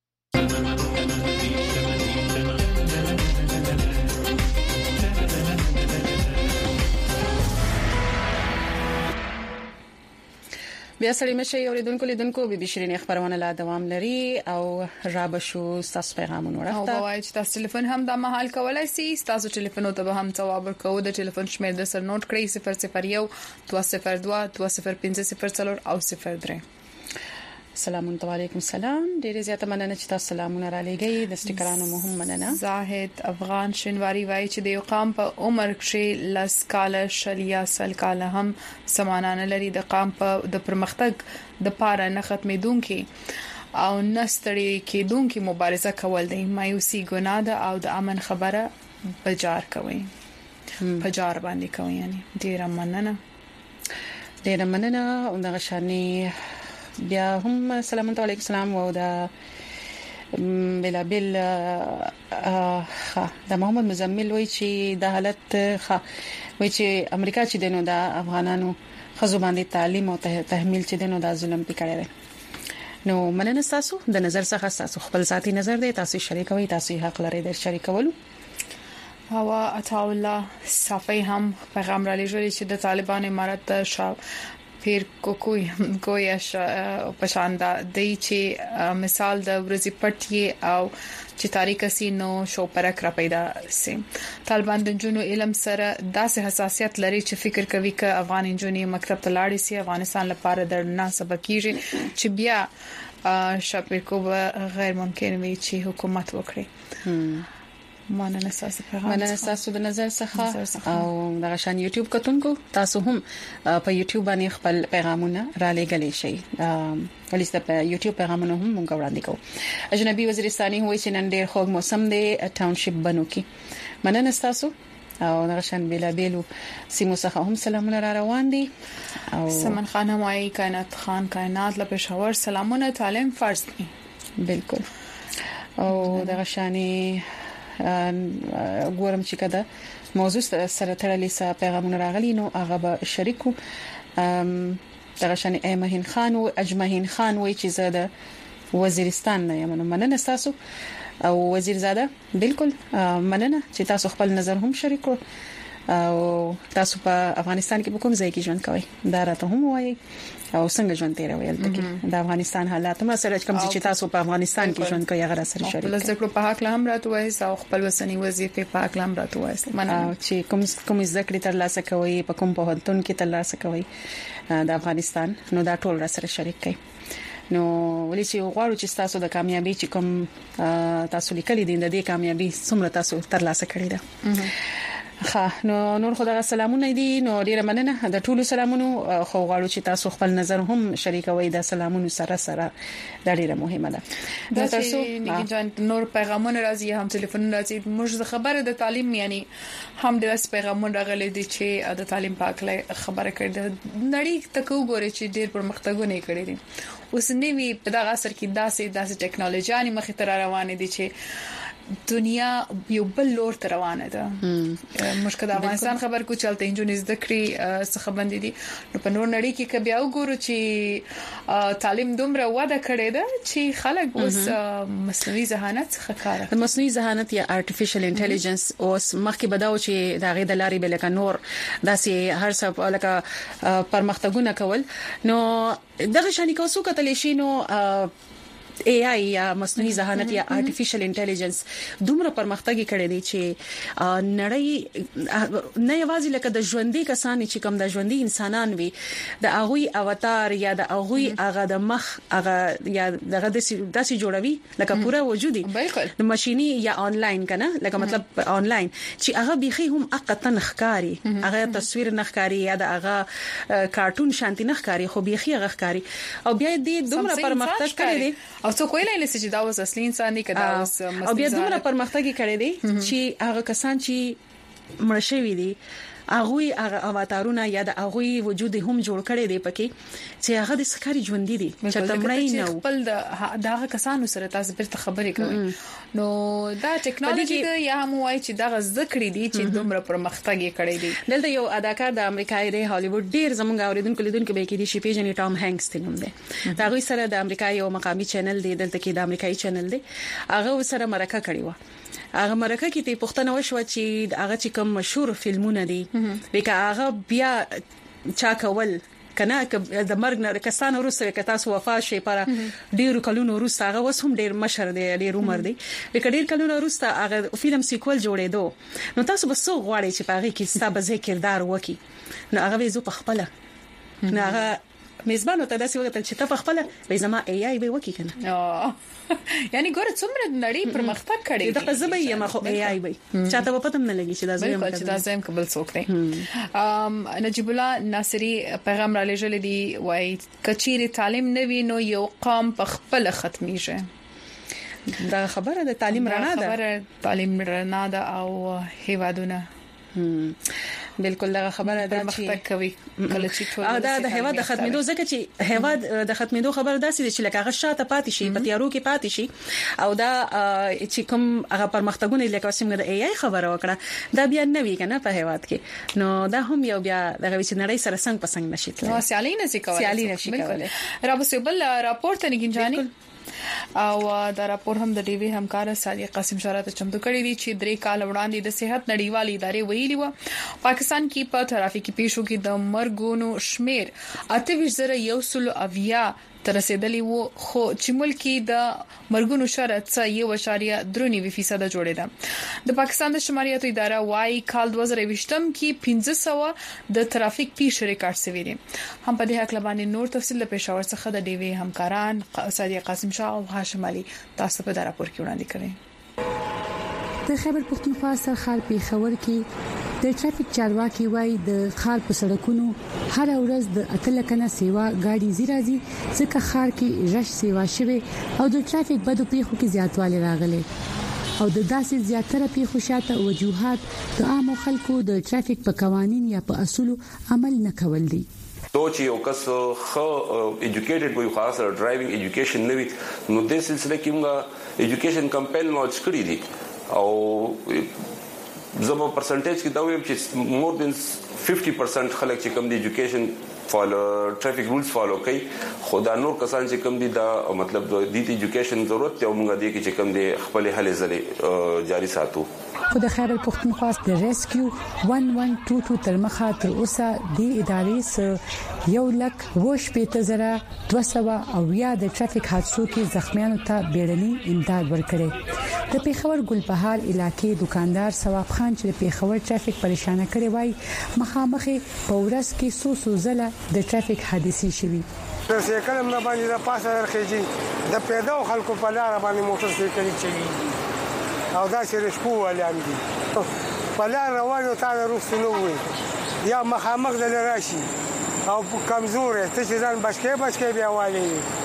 بیا سړی مشه اوریدونکو لیدونکو بي بي شيرين خبرونه لا دوام لري او رابشو تاسو پیغامونه ورته او وایي چې تاسو ټلیفون هم د محل کولای شئ. تاسو ټلیفون ته به هم جواب ورکوو. د ټلیفون شمیر د سر نوٹ کړئ صفر صفر یو دوه صفر دوه دوه صفر پنځه صفر څلور او صفر درې. سلام علیکم سلام ډیره زیاته مننه چې تاسو سلامونه را لېږئ د سټیکرانو مهم مننه. زاهد افغان شنواری وایي چې د یو قام په عمر کې لس کال شلیا سل کال هم سمانانه لري. د قام په د پرمختګ د پاره نه ختمېدونکي او نستړي کېدونکي مبارزه کول دی. مایوسي ګناه ده او د امن خبره بجار کوي بجار باندې کوي. یعنی ډیره مننه ډیره مننه او د غشاني بیا هم سلام علیکم سلام او دا بلا بل ها د محمد مزمل وای چې د حالت ها وای چې امریکا چې دنو د افغانانو خزو باندې تعلیم او تحمیل چې دنو د ظلم پکړه نو مننه تاسو د نظر څخه تاسو خپل ذاتی نظر دی تاسو شریکوي تاسو حق لرئ د شریکولو. هوا عطا الله صافي هم پیغام را لېږلی چې د طالبان امارت شاو پیر کوکوي ګویش پښاندا دی چې مثال د ورزي پټي او چې تاریخ سينو شو پرک را پیدا سي. طالبان د جنو علم سره داسې حساسیت لري چې فکر کوي ک افغان انجونی مکتب ته لاړ سي افغانستان لپاره د نه سبق کیږي چې بیا شپې کو غیر ممکن وي چې حکومت وکړي. مننه تاسو پیغام مننه تاسو د نظر څخه او د غشان یوټیوب کتونکو تاسو هم په یوټیوب باندې خپل پیغامونه را لېږلی شئ. ولې په یوټیوب پیغامونه هم موږ وړاندې کوو. اجنبي وزیرستاني وایي چې نن ډېر خوږ موسم دی ټاونشپ بنو کې. مننه تاسو او د غشان بیل بیلو سیمو څخه هم سلامونه را روان دي. او سمن خان هم وايي کائنات خان کائنات له پېښور سلامونه تعلیم فرض دي. بالکل او د غشاني ګورم چې کده موضوع سره تړلې سره پیغامونه راغلي نو هغه به شریکو. دغه شان ایمهین خان او اجمهین خان وایي چې زه د وزیرستان نه یم. مننه تاسو او وزیر زاده بالکل مننه چې تاسو خپل نظر هم شریکو او تاسو په افغانستان کې په کوم ځای کې ژوند کوئ دا راته هم وایي او څنګه ژوند تیروي البته د افغانستان حالات ما سره کوم چې تاسو په افغانستان کې ژوند کوئ هغه سره شریک کړئ. زکه په حق لهم راته وایي او خپل وسنی وظیفه په حق لهم راته وایي مننه چې کوم کوم ذکر تر لاسه کوي په کوم په هنتون کې تر لاسه کوي د افغانستان نو دا ټول را سره شریک کړئ. نو ولې چې غواړو چې تاسو د کامیابی چې کوم تاسو لیکلي دي د دې کامیابی څومره تاسو تر لاسه کړی ده. ها نو نور خدای سلامونه دي نو ډیره مننه د ټولو سلامونو خو غواړو چې تاسو خپل نظر هم شریکوي د سلامونو سره سره دا ډیره مهمه ده. د تاسو نګجان نور پیغامونه راځي هم ټلیفون راځي موږ خبره د تعلیم یعنی هم د پیغامونه راغلي دي چې د تعلیم په اړه خبره کړي نړۍ ته وګوري چې ډیر پرمختګونه کړي دي. اوس نیوی په دغه عصر کې داسې داسې ټکنالوژي مخې ته روانه دي چې دنیا یو بل لور ته روانه ده. مشکل د افغانستان خبر کو چلته انجونی زده کړی څخه باندې دي نو په نور نړۍ کې کبي او ګورو چې تعلیم دومره وده کړې ده چې خلک اوس مصنوعي ذهانت څخه کار کوي. مصنوعي ذهانت یا artificial intelligence اوس مخکې بداو چې دا غي د لارې بل ک نور داسې هر څه لکه پرمختګونه کول نو دغه شانې کوڅو کتل شي نو اي اي یا مصنوعي ذهانت یا artificial intelligence دومره پرمختګ کړي دي چې نړۍ نه یوازې لکه د ژوندۍ کسان چې کوم د ژوندۍ انسانان وي د اغوي اوتار یا د اغوي هغه د مخ هغه یا دغه داسې جوړوي لکه پوره وجودي د ماشيني یا انلاین کنه لکه مطلب انلاین چې هغه بيخي هم اقتن خکاری هغه تصویر نخکاری یا د هغه کارټون شانتي نخکاری خو بيخي هغه خکاری او بیا دې دومره پرمختګ کړي دي او څو کویلای لسی چې دا اوس اصلي انساني کدا اوس او بیا دومره پرمختګ کړي دي چې هغه کسان چې مرشوي دي هغه هغه اواتارونه یا د هغه وجود هم جوړ کړي دي پکې چې هغه د سکاري ژوند دي چې تمړای نه خپل دغه کسانو سره تاسو بیرته خبرې کوي نو دا ټکنالوژي ته یا هم وایي چې دغه ذکر دي چې دومره پرمختګ کړي دي. دلته یو اداکار د امریکای د هالیوډ ډیر زمونږ اوریدونکو لیدونکو به کې دي شي پیژنې ټام هانکس ته نوم دی دا غوي سره د امریکای یو مقامي چینل دی دلته کې د امریکایي چینل دی هغه سره مرکه کړی و هغه مرکه کې ته پښتنه وشو چې هغه چې کوم مشهور فلمونه دي وکه هغه بیا چا کول کنه د مرګ نه کسان وروسته کې تاسو وفات شي پر ډیرو کلونو وروسته هغه وس هم ډیر مشر دی ډیر عمر دی وکه ډیر کلونو وروسته هغه فلم سیکوال جوړېدو نو تاسو به څو غواړئ چې په هغه کې ستاسو ذکر کردار وکي نو هغه وزو په خپل نو هغه میزبانو ته داسې وکړل چې ته په خپل به زما ای آی به وکی کنه یعنی ګوره څومره نړۍ پرمختګ کړي دا قزبې یم خو ای آی به چاته په پته نه لګي چې دا زم بالکل چې دا زم قبل څوک دی ام نجیب الله ناصری پیغام را لېږل دي وای کچيري تعلیم نوي نو یو قام په خپل ختميږي دا خبره د تعلیم رڼا ده خبره تعلیم رڼا ده او هیوادونه بالکل دا خبره ده چې کوي کله چې ټول دا د هیواد د ختمېدو ځکه چې هیواد د ختمېدو خبره داسې چې لکه هغه شاته پاتې شي په تیارو کې پاتې شي او دا چې کوم هغه پرمختګونه لکه څنګه د ای آی خبره وکړه دا بیا نه وی کنه په هیواد کې نو دا هم یو بیا دغه چې نړۍ سره څنګه پسنګ نشي نو سیالي نه سي کولای سیالي نشي کولای رابطه بل راپورټ نه گنجاني او دا راپور هم د ډي وی همکار صادق قاسم شارات چمتو کړی دی چې درې کال وړاندې د صحت نړیوالې ادارې ویلي و پاکستان کې په ترافیکي پیښو کې د مرګونو شمیر اته زره یو سل اویا تر رسیدلی وو خو چې ملکی د مرګونو شرط څه یو اشاریه درې فیصد جوړیده د پاکستان د شماریاتو اداره وايي کال دوه زره ویشتم کې پنځه سوه د ترافیک پیښې ریکارډ شوی دي هم په دې حق لبانې نور تفصیل له پېښور څخه د ډي وی همکاران صادق قاسم شاه او هاشم علي تاسو په دا راپور کې وړاندې کړئ د خیبر پختونخوا سرحال پیښور کې د ټرافیک چارواکي وای د خار په سړکونو هر ورځ د اتل کنه سیوا گاډي زیرازي ځکه خار کې رش سیوا شوه او د ټرافیک بدو پیښو کې زیاتوالی راغلی او د داسې زیاتره پیښو شاته وجوهات د عام خلکو د ټرافیک په قوانين یا په اصولو عمل نه کول دي تو چې یو کس خو ایجوکیټډ وي خاصه ډرایوینګ ایجوکیشن نوي نو د سلسله کې موږ ایجوکیشن کمپیل لانچ کړی دي او زمو پرسنټیج کې دا ویم چې مور دین fifty percent خلک چې کم دي ایجوکیشن فالو ټرافیک رولز فالو کوي خدا نور کسان چې کم دي دا مطلب د دې ایجوکیشن ضرورت ته موږ دي چې کم دي خپل هلې زلې جاری ساتو خو د خیبر پختونخوا د ریسکیو one one two two تر مخه تر اوسه د ادارې سره یو لک وش پېته زره دوه سوه او یا د ټرافیک حادثو کې زخمیانو ته بیړني امداد ورکړي د پیښور ګلبهار علاقې دکاندار ثواب خان چې د پیښور ټرافیک پریشان کړي وای مخامخ په ورځ کې سو سو زله د ټرافیک حادثې شوي د سیکلم نه باندې د پاسه ورخېږي د پیدا خلکو په لار باندې موټر سایکل چلیږي او دا چې رشکو ولان دي په لار روانو تا وروسته نو وي یا مخامخ د راشي او کمزور ته چې ځان بچکه بچکه بیا والی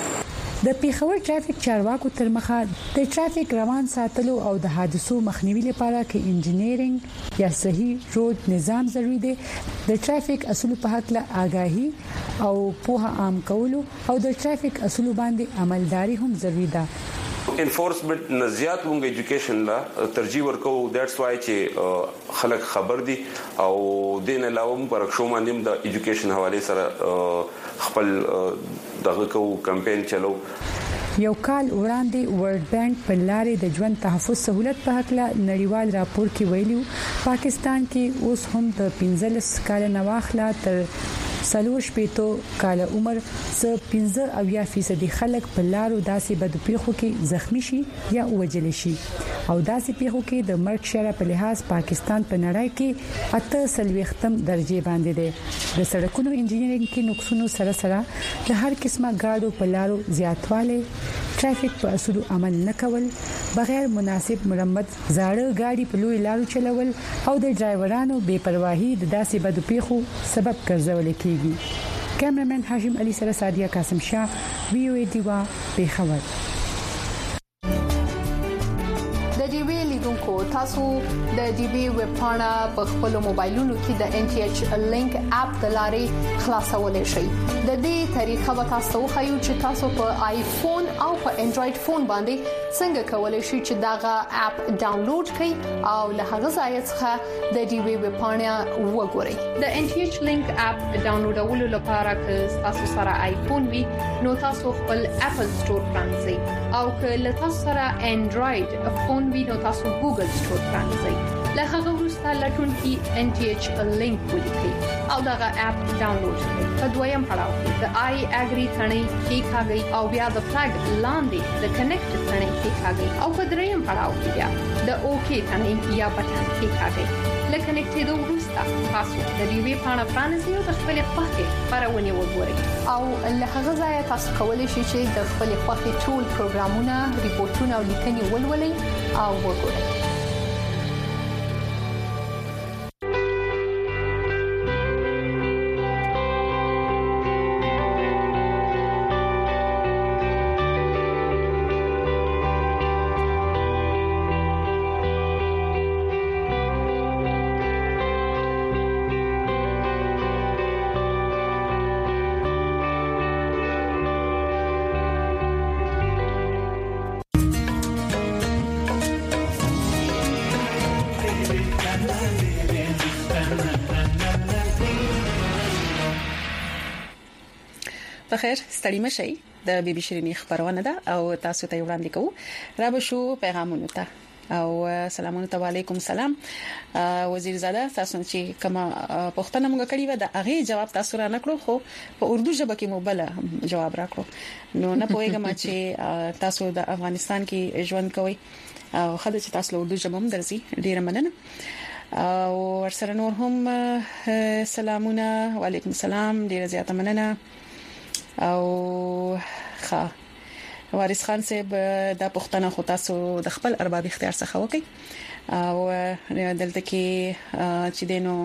د پیښور ټرافیک چارواکو تر مخه د ټرافیک روان ساتلو او د حادثو مخنیوي لپاره کې انجینیرینګ یا صحیح روډ نظام ضروری دی د ټرافیک اصول په حق له آگاهی او پوهه عام کولو او د ټرافیک اصول باندې عملداري هم ضروری ده انفورسمنت نزيات مونږ ایجوکیشن لا ترجیح ورکو دیټس وای چې خلک خبر دي او دین علاوه موږ پر شو باندې د ایجوکیشن حواله سره خپل دغه کو کمپاین چلو یو کال وړاندې ورلد بانک په لارې د ژوند تحفظ سہولت په حق له نړیوال راپور کې ویلو پاکستان کې اوس هم د پنځلس کال نواخلا تر سلوش پیتو کال عمر څخه پنځه اویا فیصد خلک په لارو داسې بد پیښو کې زخمی شي یا وجل شي او داسې پیښو کې د مرګ شره په لحاظ پاکستان په نړۍ کې اته سلويختم درجه باندې دی د سړکونو انجینرینګ کې نقصونو سره سره د هر قسمه گاډو په لارو زیاتواله ټرافیک په اصول عمل نه کول بغیر مناسب مرمت زاړه گاډي په لوی لارو چلول او د ډرایورانو بے پروايي د داسې بد پیښو سبب ګرځول کیږي کیمرمن هاشم علي سره سادیا قاسم شاه وی او ای دیوا پیښور د ډي وی لیدونکو تاسو د ډي وی ویب پاڼه په خپل موبایلونو کې د ان ټي ایچ لینک اپ د لارې خلاصولای شئ د دې طریقه به تاسو خو چې تاسو په آیفون او په انډراید فون باندې څنګه کولای شئ چې داغه اپ ډاونلوډ کړئ او له هغه ځای څخه د ډي وی ویب پاڼه وګورئ د ان ټي ایچ لینک اپ ډاونلوډولو لپاره که تاسو سره آیفون وي نو تاسو خپل اپل سٹور پرانځئ او که له تاسو سره انډراید فون وي نو تاسو ګوګل سٹور پرانځئ له هغه وروسته لټون کې ان ټي ایچ لینک ولیکئ او دغه اپ ډاونلوډ کړئ په دویم پړاو کې د آی اګری ثنې کې ښاګي او بیا د فلګ لاندې د کنیکټ ثنې کې ښاګي او په دریم پړاو کې بیا د اوکی ثنې یا بټن کې ښاګي لکه دوه وروسته تاسو د دې وی پاڼه فرانسې او د خپل خوښي خبرونه وګورئ او له هغه ځای تاسو کولی شئ چې د خپل خوښي ټول پروګرامونه ریپورتونه او لیکنې ولولئ او وګورئ. بخیر ستړي مشي د بي بي شيرينې خبرونه ده او تاسو ته وړاندې کوو را به شو پیغامونه ته او سلامونه علیکم سلام وزیر زاده تاسو چې کومه پښتنه موږ کړی و د هغه جواب تاسو را نکړو خو په اردو ژبه کې مو بل جواب راکړو نو نه پوهیږم چې تاسو د افغانستان کې ژوند کوئ او خدای چې تاسو له اردو ژبه هم درځي ډیره مننه او ورسره نور هم سلامونه علیکم سلام ډیره زیاته مننه او ښه وارث خان صاحب د پښتنه خو تاسو د خپل ارباب اختیار څخه وکي او دلته کې چې دینو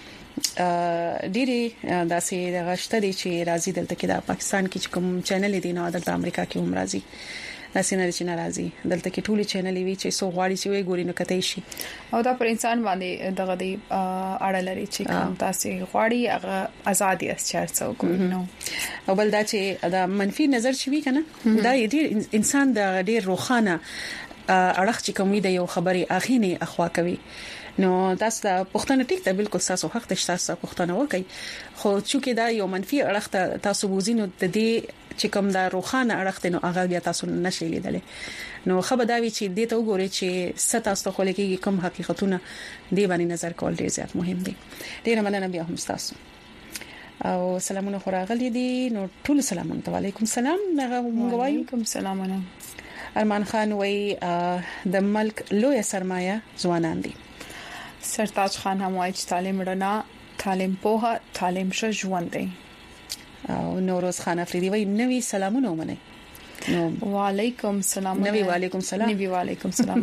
ډيري داسې د غشته دي چې راځي دلته کې د پاکستان کې کوم چینل دي نو د امریکا کې هم راځي داسې نه چې ناراضي دلته کې ټولي چینل وی چې سو غواړي چې وي ګوري نو کته شي او دا پر انسان باندې دغه دی اړه لري چې کوم تاسو غواړي هغه ازادي اس چارڅو کوي نو او بل دا چې دا منفي نظر شوي کنه دا ډیر انسان د ډیر روخانه اړه چې کومې د یو خبري اخینه اخوا کوي نو تاسو د پښتنه ټیک ته بالکل تاسو حق ته تاسو پښتنه وکي خو چې دا یو منفي اړه تاسو بوزینو د دې چې کوم دا روخانه اړه نو هغه بیا تاسو نشئ لیدل نو خبرداري چې دې ته وګورئ چې ستاسو خو لکه کوم حقیقتونه دی باندې نظر کول ډیر زیات مهم دي ډیر مننه بیا هم تاسو او سلامونه خو راغلي دي نو ټول سلامونه علیکم سلام وعلیکم سلامونه ارمان خان وای د ملک لوی سرمایه ځوانان دي سرتاج خان هم وایي چې تعلیم رڼا تعلیم پوهه تعلیم ښه ژوند دی او نوروز خان افریدي وای نوې سلامونه ومنه نو وعلیکم سلام نوې وعلیکم سلام نوې وعلیکم سلام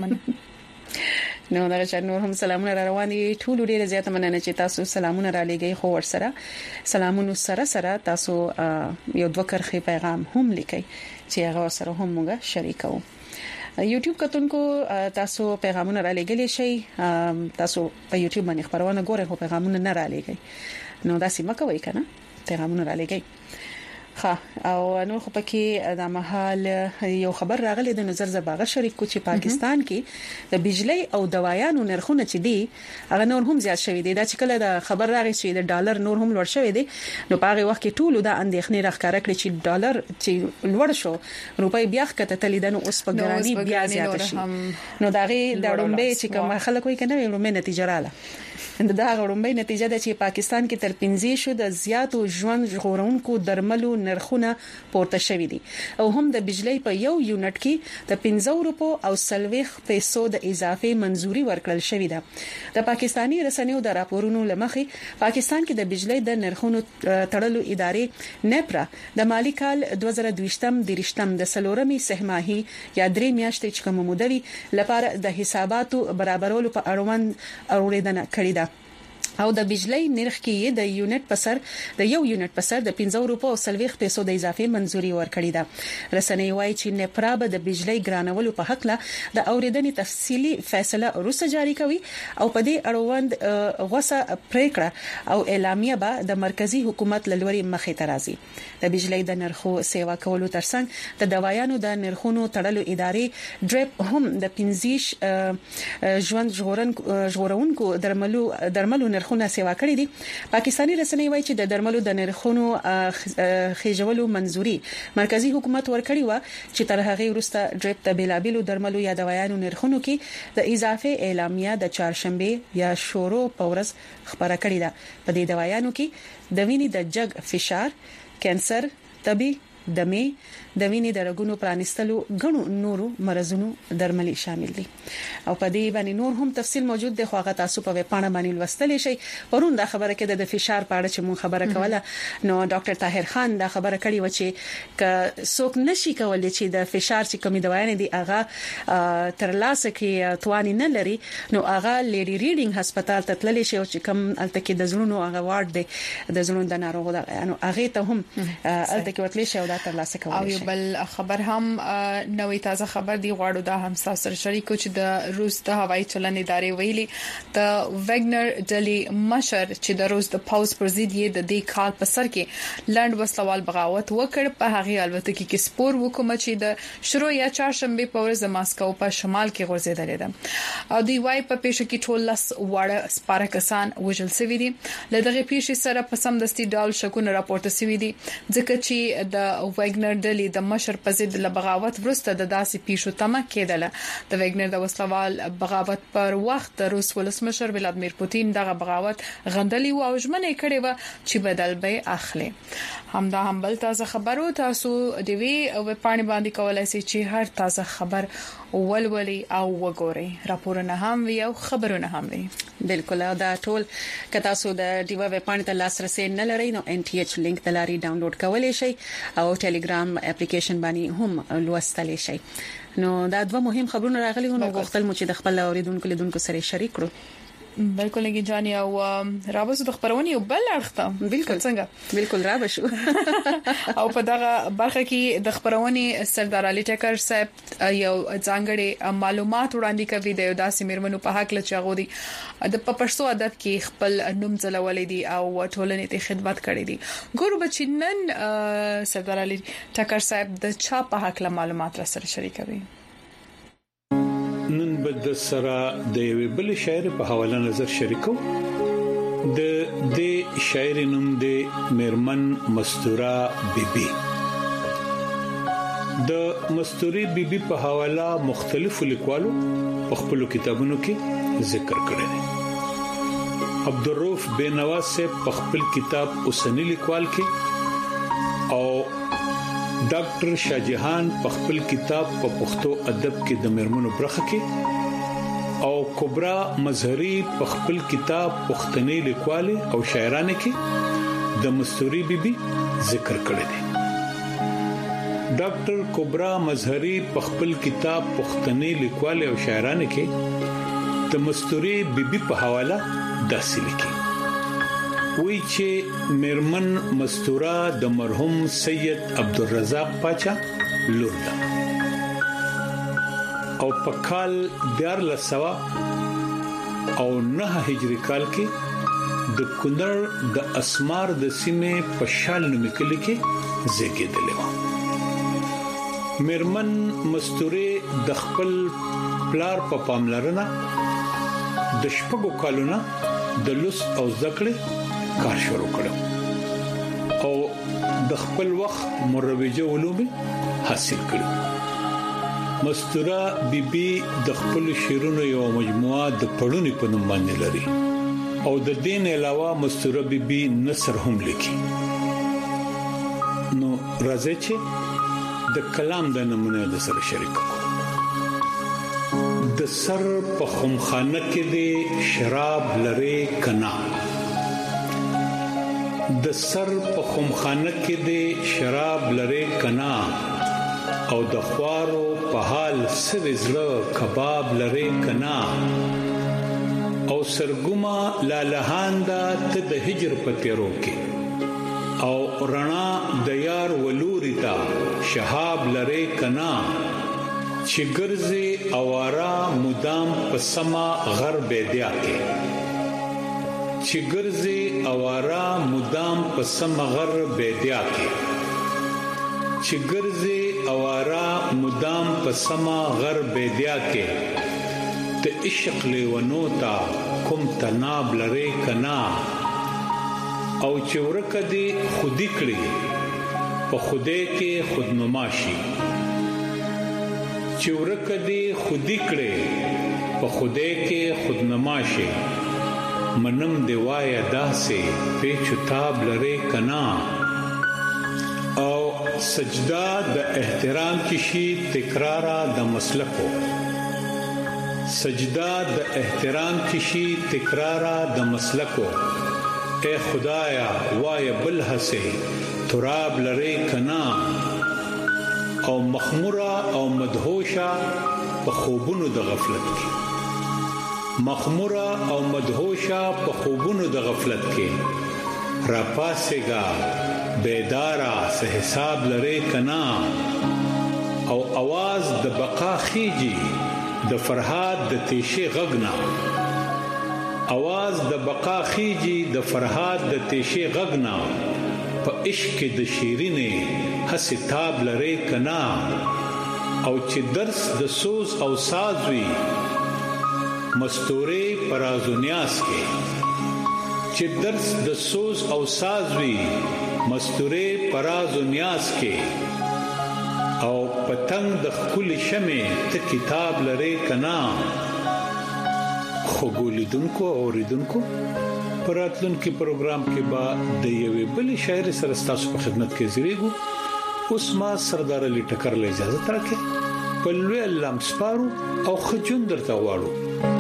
نو دا چې نور هم سلامونه را روان دي ټول ډیره زیاته مننه چې تاسو سلامونه را لګي خو ور سره سلامونه سره سره تاسو یو دوه کرخي پیغام هم لیکي چې هغه سره هم موږ شریکو یوټیوب کتونکو تاسو پیغامونه را لګلی شي تاسو په یوټیوب باندې خبرونه ګورئ خو پیغامونه نه را لګي نو دا سیمه کوي کنه پیغامونه را لګي ها او نو خو پکې د محل یو خبر راغلی د نظر زباغه شریک کو چې پاکستان کې د بجلی او دوايانو نرخونه چې دي هغه نور هم زیات شوي دي دا چې کله د خبر راغی چې د ډالر نور هم لوړ شوی دی نو په هغه وخت کې ټول د اندېښنې راخاره کړی چې ډالر چې لوړ شو روپۍ بیا ښکته تلیدنه اوس په ګرانی بیا زیات شي نو دا غي د رومبه چې کوم خلک وایي کنه رومبه نتیجه رااله دا غړومبې نتیجه ده چې پاکستان کې تر پنځه شو د زیاتو ژوند ژغورونکو درملو نرخونه پورته شوي دي او هم د بجلی په یو یونټ کې د پنځه روپو او سلويخ پیسو د اضافه منزوري ورکړل شوې ده د پاکستانی رسنیو د راپورونو لمخې پاکستان کې د بجلی د نرخونو تړلو ادارې نپرا د مالی کال دوه زره دوه دیرشتم د سلورمي سهماهي یا درې میاشتې چې کوم مودوي لپاره د حساباتو برابرولو په اړوند اوریدنه کړې ده او د بجلی نرخ کې د یونټ په سر د یو یونټ په سر د پنځه روپو او سلويخ پیسو د اضافه منزوري ورکړې ده رسنۍ وايي چې نپرا به د بجلی ګرانولو په حق له د اوریدنې تفصيلي فیصله روسه جاری کوي او په دې اړوند غوسه پریکړه او اعلامیه به د مرکزی حکومت لوري مخې ته راځي د بجلی د نرخو سیوا کولو ترڅنګ د دوايانو د نرخونو تړلو ادارې ډریپ هم د پنځیش ژوند ژغورونکو درملو درملو نرخونه سیوا کړی دي پاکستانی رسنۍ وایي چې د درملو د نرخونو خېجولو منزوري مرکزی حکومت ورکړی و چې تر هغه وروسته ډریپ د بیلابیلو درملو یا دوايانو نرخونو کې د اضافه اعلامیه د چهارشنبه یا شورو پورز خبره کړې ده په دې دوايانو کې د وینې د جګ فشار کانسر تبي دمه د وینې د رګونو پرانستلو غنو نورو مرزونو درملي شامل دي او په دې باندې نور هم تفصیل موجود دی خو هغه تاسو په وپاڼه باندې لوستلی شئ پرون دا خبره کې د فشار په اړه چې مون خبره کوله نو ډاکټر طاهر خان دا خبره کړې و چې ک څوک نشي کولای چې د فشار چې کمی دوايانې دي هغه تر لاسه کې تواني نه لري نو هغه لیډي ریډینګ هسپتال ته تللی شي او چې کم الته کې د زړونو هغه وارد دی د زړونو د ناروغ دا نو هغه ته هم الته کې ورتلی شي او دا تر لاسه کوي بل خبر هم نوې تازه خبر دی غواړو دا هم تاسو سره شریکو چې د روس د هوایي چلن ادارې ویلي د ویګنر ډلی مشر چې د روس د پاوز پر ضد یې د دې کال په سر کې لاند وسلوال بغاوت وکړ په هغه البته کې سپور وکوم چې د شروع یا چهارشنبه په ورځ د ماسکو په شمال کې غورځیدل دي او دی وايي په پیښه کې ټول لس وړه سپارکسان وژل شوی دي لدغه پیښې سره په سمدستي ډول شکونه راپورته شوی دي ځکه چې د ویګنر ډلی د مشر په ضد له بغاوت ورسته د داسې پیښو تمه کېدله د ویګنر د وسلوال بغاوت پر وخت د روس ولسمشر ولادمیر پوتین دغه بغاوت غندلی او ژمنه کړې و چې بدل به اخلي همدا هم بل تازه خبرو تاسو د وی او پانی باندې کولای شئ چې هر تازه خبر ولولي او وګوري راپورونه هم وي او خبرونه هم وي بالکل دا ټول که تاسو د ډیوا ویب پاڼې ته لاسرسي نه لرئ نو ان ټي ایچ لینک تلاري ډاونلوډ کولای شئ او ټلګرام اپلیکیشن باندې هم لوستلی شئ نو دا دوه مهم خبرونه راغلي نو غوښتل مو چې د خپل اوریدونکو لیدونکو سره شریک کړو بالکل لګی جاني او رابطه د خبرونې او بل اړخته بالکل څنګه بالکل را بشو او په دغه برخه کې د خبرونې سردار علي ټکر صاحب یو ځانګړي معلومات وړاندې کوي د داسې میرمنو په حق لچ غوډي د پپرسو عادت کې خپل نوم ځلولې دي او ټولنې ته خدمت کړې دي ګورو بچینن سردار علي ټکر صاحب د چا په حق له معلومات را سره شریکوي نن بد سره د یو بل شاعر په حواله نظر شریکو د د شاعر نوم د میرمن مستوره بیبي د مستوري بیبي په حواله مختلفو لیکوالو په خپل کتابونو کې ذکر کړی دی عبدالرؤف بینواز سے په خپل کتاب اوسنی لیکوال کې او ډاکټر شاهجهان په خپل کتاب په پښتو ادب کې د مرمنو برخه کې او کبرا مظهری په خپل کتاب پښتني لیکواله او شاعرانه کې د مستوري بیبي ذکر کړی دی ډاکټر کبرا مظهری په خپل کتاب پښتني لیکواله او شاعرانه کې د مستوري بیبي په حواله داسې لیکي وی چې میرمن مستوره د مرحوم سید عبدالرزاق پاچا لور ده او په کال دیارلس سوه او نه هجری کال کې د کونړ د اسمار د سیمې په شال نومي کلی کې زیږیدلې و میرمن مستوره د خپل پلار په پاملرنه د شپږو کالونو د لوس او ذکر کار شروع کړو او د خپل وخت مروجه علوم حاصل کړو مستوره بیبي د خپل شعرونو یو مجموعه د پړونی په نوم باندې لري او د دین علاوه مستوره بیبي نثر هم لیکي نو راځي چې د کلام د نمونه د سره شریک د سر په خمخانه کې د شراب لري کنا د سر په خمخانه کې د شراب لري کنا او د خوارو په حال سوزړه کباب لري کنا او سرګما لالهاندا ته د هجر پتیرو کې او رڼا د یار ولوري تا شهاب لري کنا چې ګرځي اوارا مدام په سما غرب دیا کې چې ګرځي اوارا مدام په سما غرب دیا کې چې ګرځي اوارا مدام په سما غرب دیا کې ته عشق لیونو تا کوم تناب لري کنا او چې ورکه دي خودی کړی په خوده کې خودنماشي چې ورکه دي خودی کړی په خوده کې خودنماشي منم دی وای داسې په چتاب لري کنا او سجدا د احترام کې شي تکرارا د مسلکو سجدا د احترام کې شي تکرارا د مسلکو اے خدایا وای بل حسه تراب لری کنا او مخموره او مدهوشه په خوبونو د غفلت کې مخموره او مدهوشه په خوبونو د غفلت کې را پاسېګا بیدارا سه حساب لری کنا او आवाज د بقا خيجي د فرحات د تیشه غغنا आवाज د بقا خيجي د فرحات د تیشه غغنا په عشق د شیرینه حساب لری کنا او چې درس د سوز او سازوي مستوري پرازونیاس کې چې درس د سوز او سازوي مستوري پرازونیاس کې او پتنګ د خپل شمه ته کتاب لري کنا خو ګولیدونکو اوریدونکو پراتلونکو پروګرام کې با د یوې بل شاعر سره ستاسو په خدمت کې زیریګو اوس ما سردار علي ټکر له اجازه ترکه په لوی لم سپارو او خجون درته واړو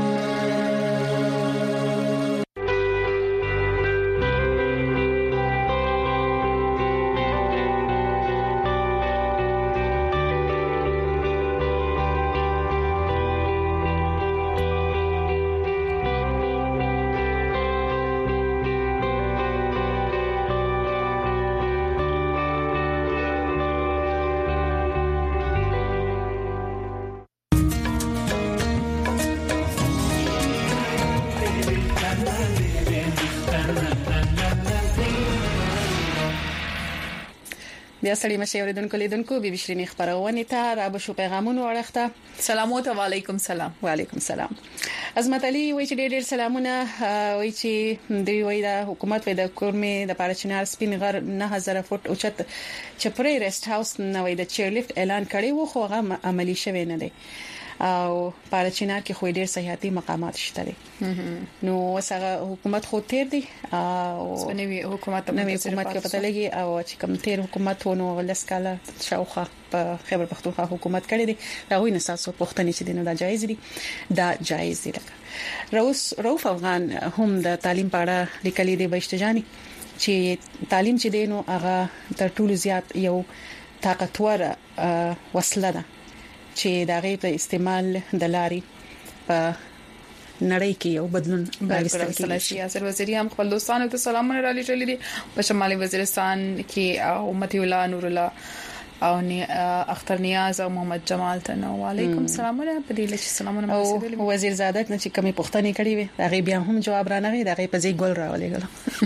بیا سړی مشه اوریدونکو لیدونکو بي بي شيرين خبرونه ته را به شو پیغامونه ورخته سلامات و علیکم سلام و علیکم سلام عظمت علي وایي چې ډېر ډېر سلامونه وایي چې دوی وایي د حکومت وایي د کورمې د پارچنار سپین غر نه هزار فوټ اوچت چپري ریسټ هاوس نه وایي د چیر لیفت اعلان کړي وو خو هغه عملی شوی نه دی او پارچنار کې خو ډېر صحیحاتي مقامات شته دي نو وسره حکومت خو تیر دي او نوې حکومت نوې حکومت کې پته لګي او چې کوم تیر حکومت ونه ولسکاله شاوخه په خیبر پختونخوا حکومت کړی دي راوي نه تاسو پښتني چې دینه دا جایز دي دا جایز دي روس روف افغان هم د تعلیم په اړه لیکلي دي بشتجاني چې تعلیم چې دینو هغه تر ټولو زیات یو طاقتور وسله ده چې دا غي په استعمال د لاري په نړۍ کې یو بدلون راوستل کېږي. اثر وزیری هم خپل دوستانو ته سلامونه را لېږلي دي په شمالي وزیرستان کې امتي الله نور الله او اختر نیاز او محمد جمال ته نو علیکم سلامونه په دې لچ سلامونه رسیدلي او وزیر زادت نه چې کمی پښتني کړی وي دا غي بیا هم جواب را نه غي دا غي په ځای ګل راولېګل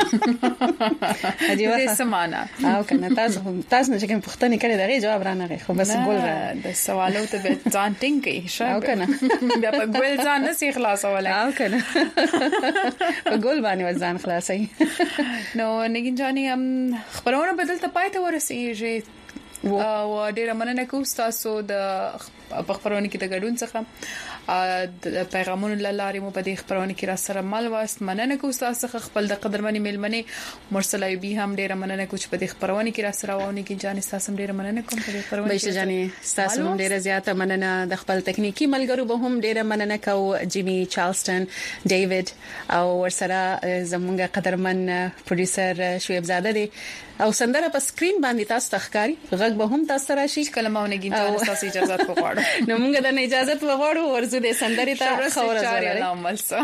اجي وخت سمانا او کنه تاسو تاسو نه چې کمی پښتني کړی دا غي جواب را نه غي خو بس ګل را د سوالو ته به ځان ټینګي او کنه بیا په ګل ځان نه سي خلاصول او کنه په ګل باندې ځان خلاصي نو نګین جاني هم خبرونه بدلته پاتې ورسېږي او ډیره مننه کوم تاسو د خبرونه کې د ګډون څخه د پیغامونو لارې مو په دې خبرونه کې را سره مل واست مننه کوم تاسو خپل د قدرمنې ملمنې مرسل ایوبی هم ډیره مننه کوم چې په دې خبرونه کې را سره وونه کې جان تاسو ډیره مننه کوم په دې خبرونه کې جاني تاسو هم ډیره زیاته مننه د خپل تکنیکی ملګرو به هم ډیره مننه کو جیمی چارلستون ډیوډ او ورسره زمونږ قدرمن پروډوسر شعیب زاده دی او سندره په سکرین باندې تاسو تخکاری غږ به هم تاسو راشي کلمونه کې تاسو اجازه وغواړو نو موږ د اجازه وغواړو ورزو د سندرې ته خبره زړه عمل سره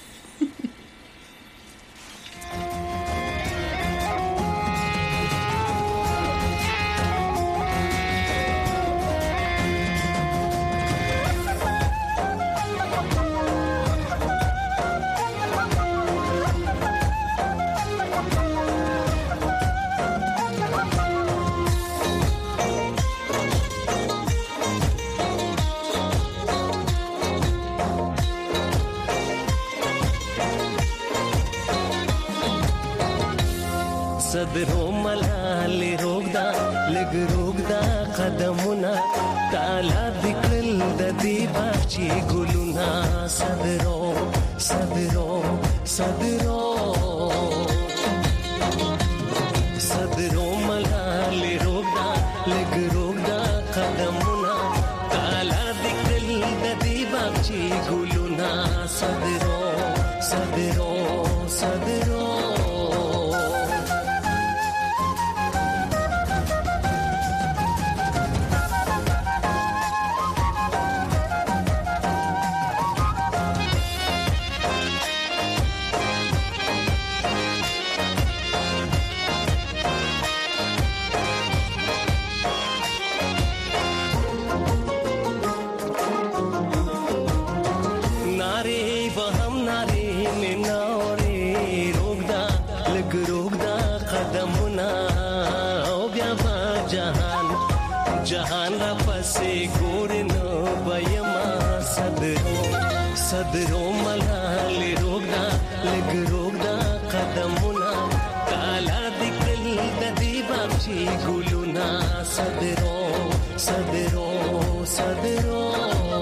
صدرو ملال روغدا لګ روغدا قدمونه تعالی ذکر د دې باچی ګلونا صدرو صدرو صدرو صدرو ملال روغدا صدرو صدرو صدرو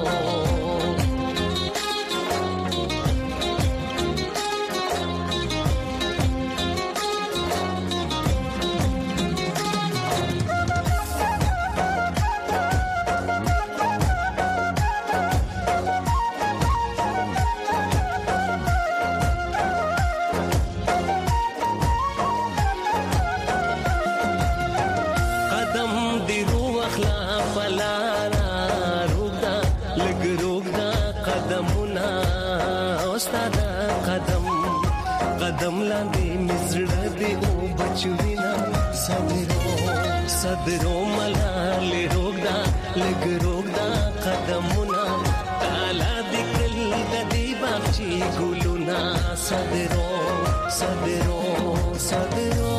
صدرو ملال روغدا لګ روغدا قدمونه تعالی دکل د دی باغچی ګلونا صدرو صدرو صدرو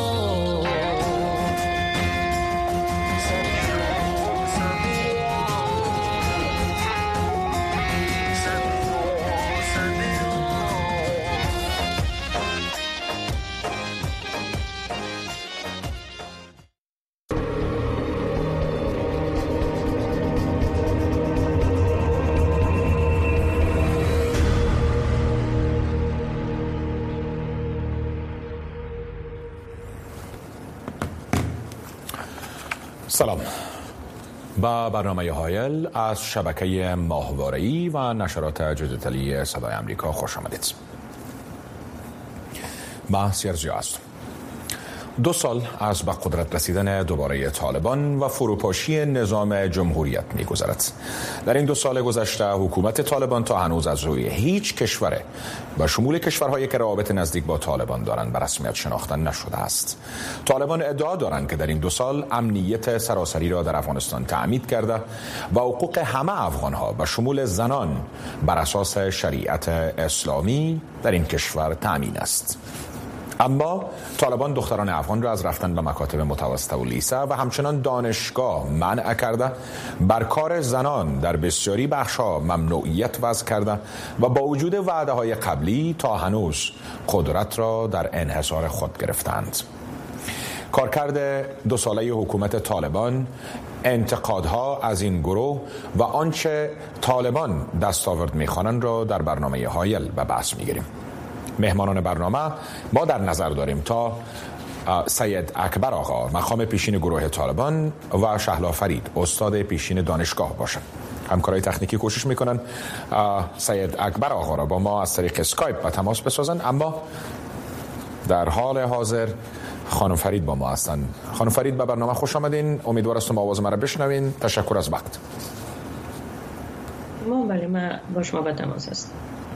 سلام. با برنامه هایل از شبکه ماهواره‌ای و نشرات دیجیتالی صدای آمریکا خوش آمدید. من سرجی هستم. دو سال از به قدرت رسیدن دوباره طالبان و فروپاشی نظام جمهوریت می‌گذرد. در این دو سال گذشته حکومت طالبان تا هنوز از روی هیچ کشور و شمول کشورهایی که روابط نزدیک با طالبان دارند به رسمیت شناخته نشده است. طالبان ادعا دارند که در این دو سال امنیت سراسری را در افغانستان تأمین کرده و حقوق همه افغان‌ها به شمول زنان بر اساس شریعت اسلامی در این کشور تأمین است. اما طالبان دختران افغان را از رفتن به مکاتب متوسطه و لیسه و همچنان دانشگاه منع کرده، بر کار زنان در بسیاری بخش‌ها ممنوعیت وضع کرده و با وجود وعده‌های قبلی تا هنوز قدرت را در انحصار خود گرفتند. کارکرد دو ساله حکومت طالبان، انتقادها از این گروه و آنچه طالبان دستاورد می‌خوانند را در برنامه هایل به بحث می‌گیریم. مهمانان برنامه ما در نظر داریم تا سید اکبر آقا مقام پیشین گروه طالبان و شهلا فرید استاد پیشین دانشگاه باشند. همکارای تکنیکی کوشش میکنن سید اکبر آقا را با ما از طریق اسکایپ به تماس بسازن، اما در حال حاضر خانم فرید با ما هستن. خانم فرید به برنامه خوش آمدین. امیدوار هستم آواز ما را بشنوین. تشکر از وقت. ما بله ما با شما به تماس هستم.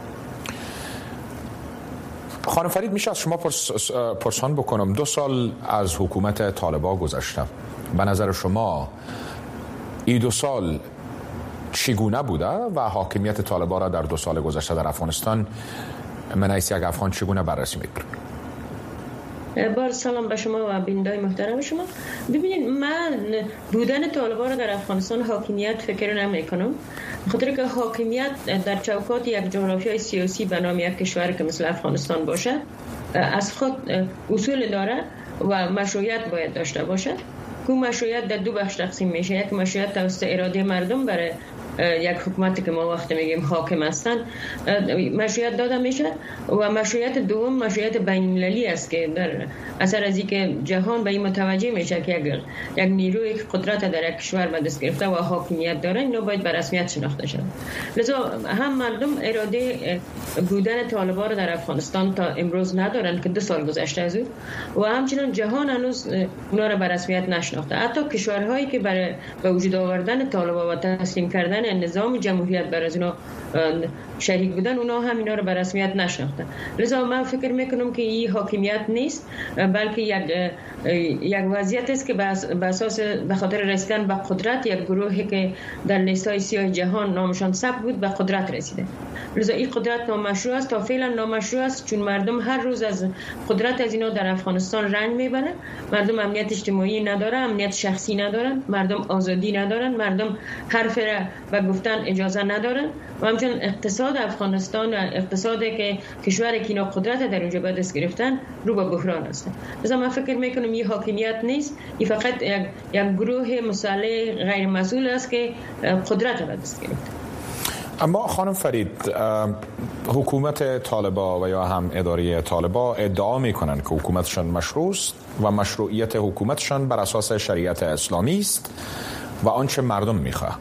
خانم فرید، میشه از شما پرس، پرسان بکنم، دو سال از حکومت طالبان گذشته، به نظر شما این دو سال چگونه بوده و حاکمیت طالبان را در دو سال گذشته در افغانستان من حیث یک افغان چگونه بررسی میکنید؟ بار سلام به شما و بینندگان محترم شما. ببینید، من بودن طالبان را در افغانستان حاکمیت فکر نمی کنم، خاطر که حاکمیت در چوکات یک جغرافیای سیاسی به نام یک کشور که مثل افغانستان باشه از خود اصول داره و مشروعیت باید داشته باشه. که مشروعیت در دو بخش تقسیم میشه. یک مشروعیت توسط اراده مردم برای یک حکومتی که ما وقتی میگیم حاکم هستن مشروعیت داده میشه، و مشروعیت دوم مشروعیت بین المللی است که در اثر از اینکه جهان به این متوجه میشه که اگر یک نیروی قدرت در یک کشور به دست گرفته و حاکمیت داره، اینو باید به رسمیت شناخته شود. لذا هم مردم اراده بودن طالبان را در افغانستان تا امروز ندارند که دو سال گذشته از او، و همچنین جهان هنوز اونا را به رسمیت نشناخته. حتی کشورهایی که برای به وجود آوردن طالبان و تسلیم کردن نظام جمهوریت بر از اونا شریک بودن، اونا هم اینا رو به رسمیت نشناختن. لذا من فکر میکنم که این حاکمیت نیست، بلکه یک یک وضعیت است که به اساس به خاطر رسیدن به قدرت یک گروهی که در لیست‌های سیاه جهان نامشان ثبت بود به قدرت رسیده. لذا این قدرت نامشروع است، تا فعلا نامشروع است، چون مردم هر روز از قدرت از اینا در افغانستان رنج میبرن. مردم امنیت اجتماعی نداره، امنیت شخصی ندارن، مردم آزادی ندارن، مردم حرف را و گفتن اجازه ندارن، و همچنین اقتصاد اقتصاد افغانستان و اقتصادی که کشور کینا قدرت در اونجا به دست گرفتن رو به بحران است. لذا من فکر میکنم این حاکمیت نیست، این فقط یک یک گروه مسلح غیر مسئول است که قدرت به دست گرفته. اما خانم فرید، حکومت طالبا و یا هم اداره طالبا ادعا میکنن که حکومتشان مشروع است و مشروعیت حکومتشان بر اساس شریعت اسلامی است و آنچه مردم میخواه.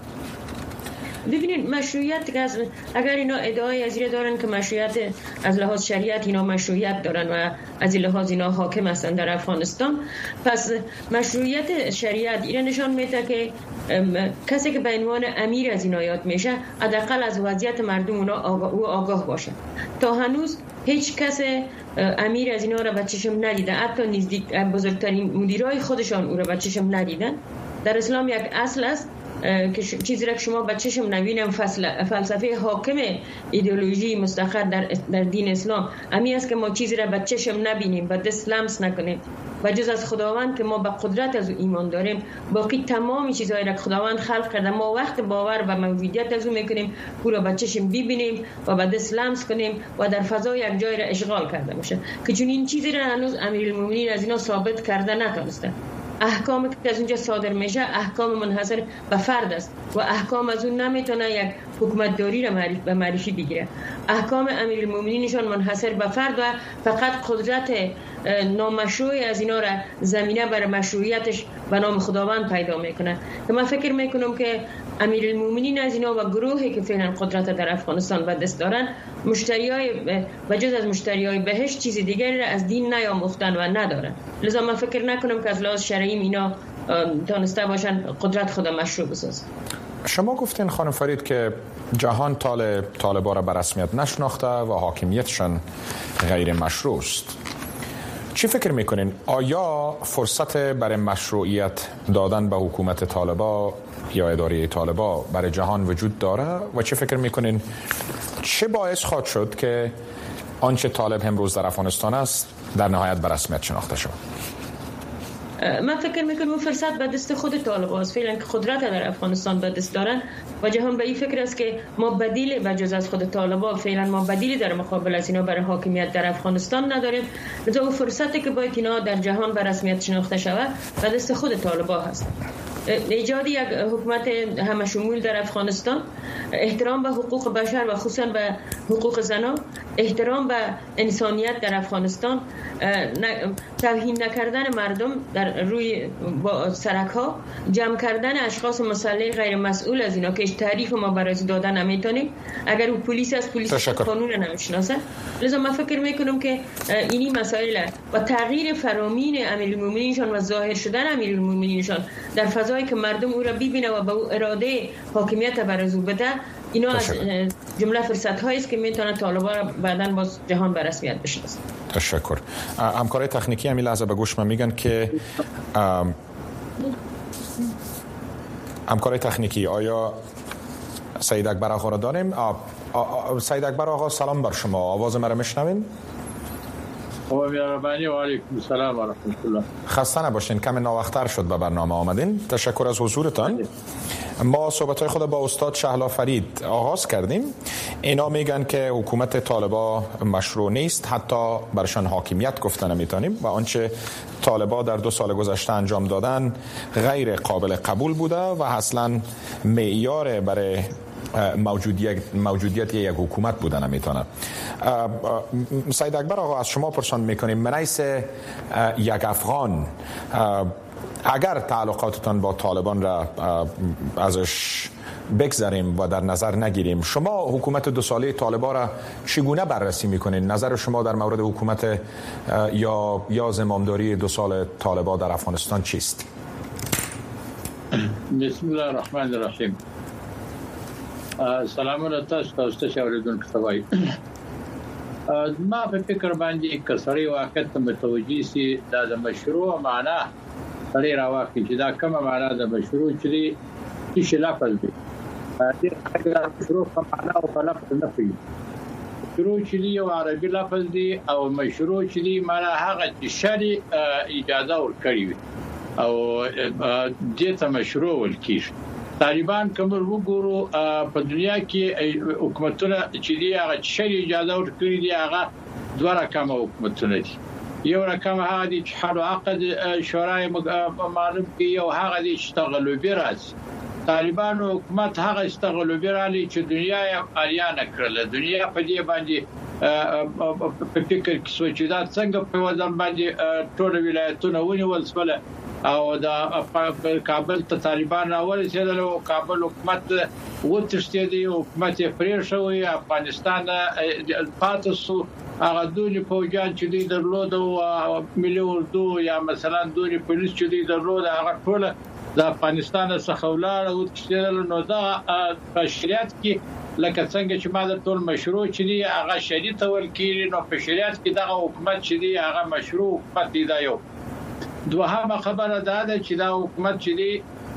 ببینید مشروعیت که اگر اینا ادعای از این دارن که مشروعیت از لحاظ شریعت اینا مشروعیت دارن و از این لحاظ اینا حاکم هستن در افغانستان، پس مشروعیت شریعت اینا نشان میده که کسی که به عنوان امیر از اینا یاد میشه حداقل از وضعیت مردم اونا آگاه, آگاه باشه. تا هنوز هیچ کس امیر از اینا را به چشم ندیده، حتی نزدیک بزرگترین مدیرای خودشان او را به چشم ندیدن. در اسلام یک اصل است که چیزی را که شما به چشم نبینم فلسفه حاکم ایدئولوژی مستقر در در دین اسلام امی است که ما چیزی را به چشم نبینیم، به دست لمس نکنیم و جز از خداوند که ما به قدرت از او ایمان داریم، باقی تمام چیزهایی را که خداوند خلق کرده ما وقت باور و موجودیت از او میکنیم او را به چشم ببینیم و به دست لمس کنیم و در فضا یک جای را اشغال کرده باشه که چون این چیزی را هنوز امیرالمومنین از اینا ثابت کرده نتونسته. احکام که از اونجا صادر میشه احکام منحصر به فرد است و احکام از اون نمیتونه یک حکومتداری را به معرفی بگیره. احکام امیرالمومنینشان منحصر به فرد و فقط قدرت نامشروع از اینا را زمینه برای مشروعیتش به نام خداوند پیدا میکنه که من فکر میکنم که امیرالمومنین از اینا و گروهی که فعلا قدرت در افغانستان به دست دارن مشتریای و جز از مشتریای بهش چیز دیگری را از دین نیاموختن و ندارن. لذا من فکر نکنم که از لحاظ شرعی اینا تانسته باشن قدرت خود مشروع بسازن. شما گفتین خانم فرید که جهان طال طالبا را به رسمیت نشناخته و حاکمیتشان غیر مشروع است. چی فکر میکنین؟ آیا فرصت برای مشروعیت دادن به حکومت طالبا یا اداره طالبا برای جهان وجود داره و چی فکر میکنین چه باعث خواهد شد که آنچه طالب امروز در افغانستان است در نهایت به رسمیت شناخته شود؟ من فکر میکنم فرصت به دست خود طالب است. فعلا که قدرت در افغانستان به دست دارن و جهان به این فکر است که ما بدیل بجز از خود طالبان فعلا ما بدیلی در مقابل از اینا برای حاکمیت در افغانستان نداریم. لذا فرصتی که باید اینا در جهان به رسمیت شناخته شود به دست خود طالبان هست. ایجاد یک حکومت همه شمول در افغانستان، احترام به حقوق بشر و خصوصا به حقوق زنان، احترام به انسانیت در افغانستان، توهین نکردن مردم در روی سرک ها، جمع کردن اشخاص مسلح غیر مسئول از اینا که تعریف ما برای دادن نمیتونیم. اگر اون پلیس از پلیس قانون نمیشناسه. لذا من فکر میکنم که اینی مسائل و تغییر فرامین امیرالمومنینشان و ظاهر شدن امیرالمومنینشان در فضایی که مردم او را ببینه و به او اراده حاکمیت برازو بده، اینا از جمله فرصت هایی است که میتونه طالبان را بعداً باز جهان به رسمیت بشناسه. تشکر. همکارای تکنیکی همین لحظه به گوش من میگن که همکارای تکنیکی آیا سید اکبر آقا را داریم؟ سید اکبر آقا سلام بر شما، آواز مرا میشنوین؟ و علیکم السلام و رحمت الله. خسته نباشین، کم ناوقتر شد به برنامه آمدین. تشکر از حضورتان. ما صحبت‌های خود با استاد شهلا فرید آغاز کردیم. اینا میگن که حکومت طالبا مشروع نیست، حتی برشان حاکمیت گفته نمیتونیم و آنچه طالبا در دو سال گذشته انجام دادن غیر قابل قبول بوده و اصلا معیار برای موجودیت موجودیت یک حکومت بودن نمیتونه. سید اکبر آقا از شما پرسان میکنیم من ایس یک افغان، اگر تعلقاتتان با طالبان را ازش بگذاریم و در نظر نگیریم، شما حکومت دو ساله طالبان را چگونه بررسی میکنین؟ نظر شما در مورد حکومت یا یا زمامداری دو سال طالبان در افغانستان چیست؟ بسم الله الرحمن الرحیم. سلام علیکم تاسو ته اوریدونکو سوای. ما په فکر باندې کسري واقعیت متوجي سي د مشروع معنا لري راوخی چې دا کومه معنا د مشروع چې چې لفظ دی د مشروع په معنا او په لفظ نه پي. مشروع چې یو عربي لفظ دی او مشروع چې دی معنا هغه چې شرعي اجازه ورکړي او دې ته مشروع ولکېږي. طالبان کوم وګورو په دنیا کې حکومتونه چې دی هغه شری اجازه ورکړي دی هغه دوه رقم حکومتونه دي یو رقم هغه دي چې حل عقد شورای معلوم کې یو هغه دي چې تغلبي راځي طالبان حکومت هغه استغلوبي رالي چې دنیا یې اریانه کړل دنیا په دې باندې په فکر کې سوچیدا څنګه په وزن باندې ټول ولایتونه ونیول سول او د کابل ته طالبان اول چې د کابل حکومت وتشته دی حکومت پرې شوی افغانستان پاتسو هغه دوی فوجان چې دی درلود او ملي اردو یا مثلا دوی پولیس چې دی درلود هغه ټول د افغانستان څخه ولاړ او چې نو دا په شریعت کې لکه څنګه چې ما د ټول مشروع چې دی هغه شریعت ول کېږي نو په شریعت کې دغه حکومت چې دی هغه مشروع حکومت دی دا یو دوهمه خبره ده چې دا حکومت چې دی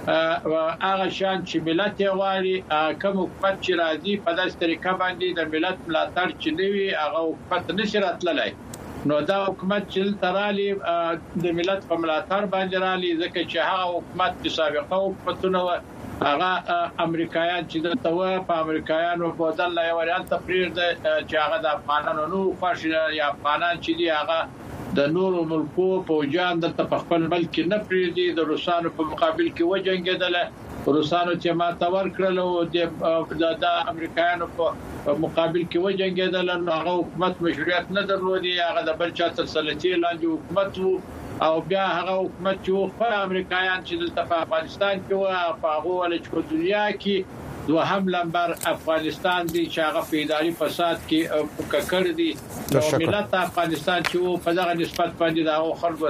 هغه شان چې ملت یې غواړي کوم حکومت چې راځي په داسې طریقه باندې د ملت ملاتړ چې دی هغه حکومت نشي راتللی نو دا حکومت چې ترالي د ملت په ملاتړ باندې رالي ځکه چې هغه حکومت چې سابقه حکومتونه هغه امریکایان چې د توه په امریکایانو په بدل لا یو ریال تفریر ده چې هغه د افغانانو نو خوښ یا افغانان چې دی هغه د نورو ملکو په جان د خپل ملک نه پریدي د روسانو په مقابل کې وجنګیدل روسانو چې ما تور کړل او د امریکایانو په مقابل کې وجنګیدل نو هغه حکومت مشروعیت نه درلودي هغه د بل چا تسلطي لاندې حکومت او بیا هغه حکومت چې په امریکایان چې د افغانستان کې او په هغه ول چې دنیا کې دوهم لمبر افغانستان دی چې هغه په اداري فساد کې ککړ دي نو ملت افغانستان چې په دغه نسبت باندې دا خلکو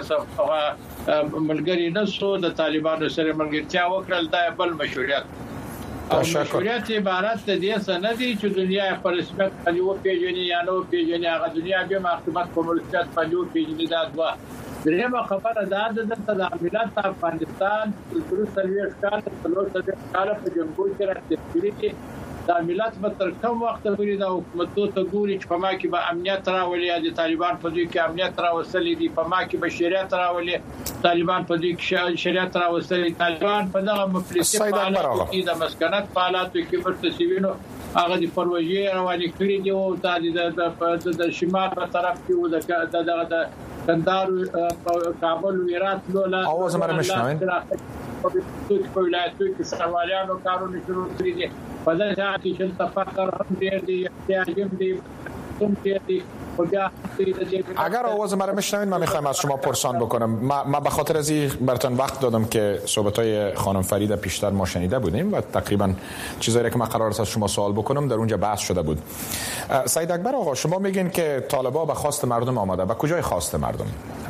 سره ملګری نسو د طالبانو سره ملګرتیا وکړل دا بل مشروعیت او مشروعیت عبارت د دې سندي چې دنیا په رسمیت باندې و پیژني یا نو پیژني هغه دنیا به محکومت په ملکیت باندې و پیژني دا دوا درېمه خبره ده د ملت افغانستان د تروسلوي ښکار په لور څخه کال په جنگو کې راځي دا ملت به تر کوم وخت پورې دا حکومتو ته ګوري چې په ما کې به امنیت راولي د طالبان په دوی کې امنیت راوستلې دي په ما کې به شریعت راولي طالبان په دوی کې شریعت راوستلې طالبان په دغه مفلسي حالاتو کې د مسکنت حالاتو کې ورته سیوینو هغه د پروژې روانې کړې دي او د شمال په طرف کې د دغه د کندهار کابل ویرات لولا آواز ما رو میشنوین؟ په ولایتو کې سوالیانو کارونه شروع کړي دي په دغه ځای کې چې تفکر هم ډېر دی احتیاج هم دی هم ډېر دی اگر آواز ما رو میشنوین من میخوایم از شما پرسان بکنم ما, ما به خاطر از این براتون وقت دادم که صحبت‌های خانم فریده پیشتر ما شنیده بودیم و تقریبا چیزایی که من قرار است از شما سوال بکنم در اونجا بحث شده بود. سید اکبر آقا شما میگین که طالبان به خواست مردم آمده به کجای خواست مردم؟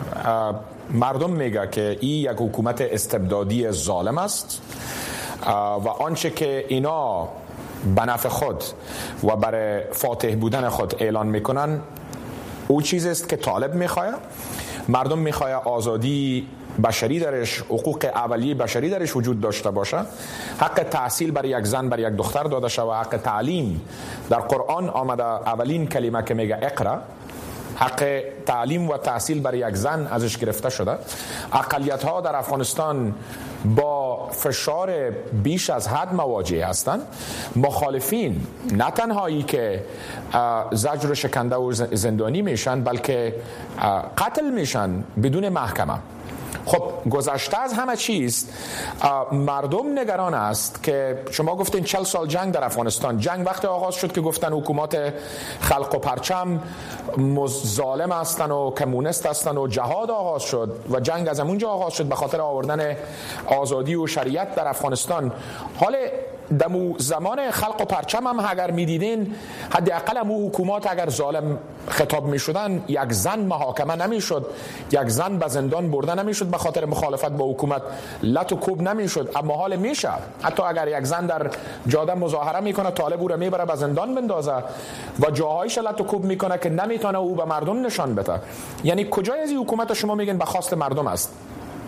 مردم میگه که این یک حکومت استبدادی ظالم است و آنچه که اینا به نفع خود و برای فاتح بودن خود اعلان میکنن او چیز است که طالب میخواه مردم میخواه آزادی بشری درش حقوق اولیه بشری درش وجود داشته باشه حق تحصیل برای یک زن برای یک دختر داده شده و حق تعلیم در قرآن آمده اولین کلمه که میگه اقرا حق تعلیم و تحصیل برای یک زن ازش گرفته شده اقلیت ها در افغانستان با فشار بیش از حد مواجه هستند مخالفین نه تنهایی که زجر و شکنجه و زندانی میشن بلکه قتل میشن بدون محکمه خب گذشته از همه چیز مردم نگران است که شما گفتین چهل سال جنگ در افغانستان جنگ وقتی آغاز شد که گفتن حکومات خلق و پرچم ظالم هستن و کمونیست هستن و جهاد آغاز شد و جنگ از اونجا آغاز شد به خاطر آوردن آزادی و شریعت در افغانستان حال دمو زمان خلق و پرچم هم اگر میدیدین حداقل همو حکومات اگر ظالم خطاب میشدن یک زن محاکمه نمیشد یک زن به زندان برده نمیشد به خاطر مخالفت با حکومت لط و کوب نمیشد اما حال میشه حتی اگر یک زن در جاده مظاهره میکنه طالب او را میبره به زندان بندازه و جاهایش لط و کوب میکنه که نمیتونه او به مردم نشان بده یعنی کجای از این حکومت شما میگن به خواست مردم است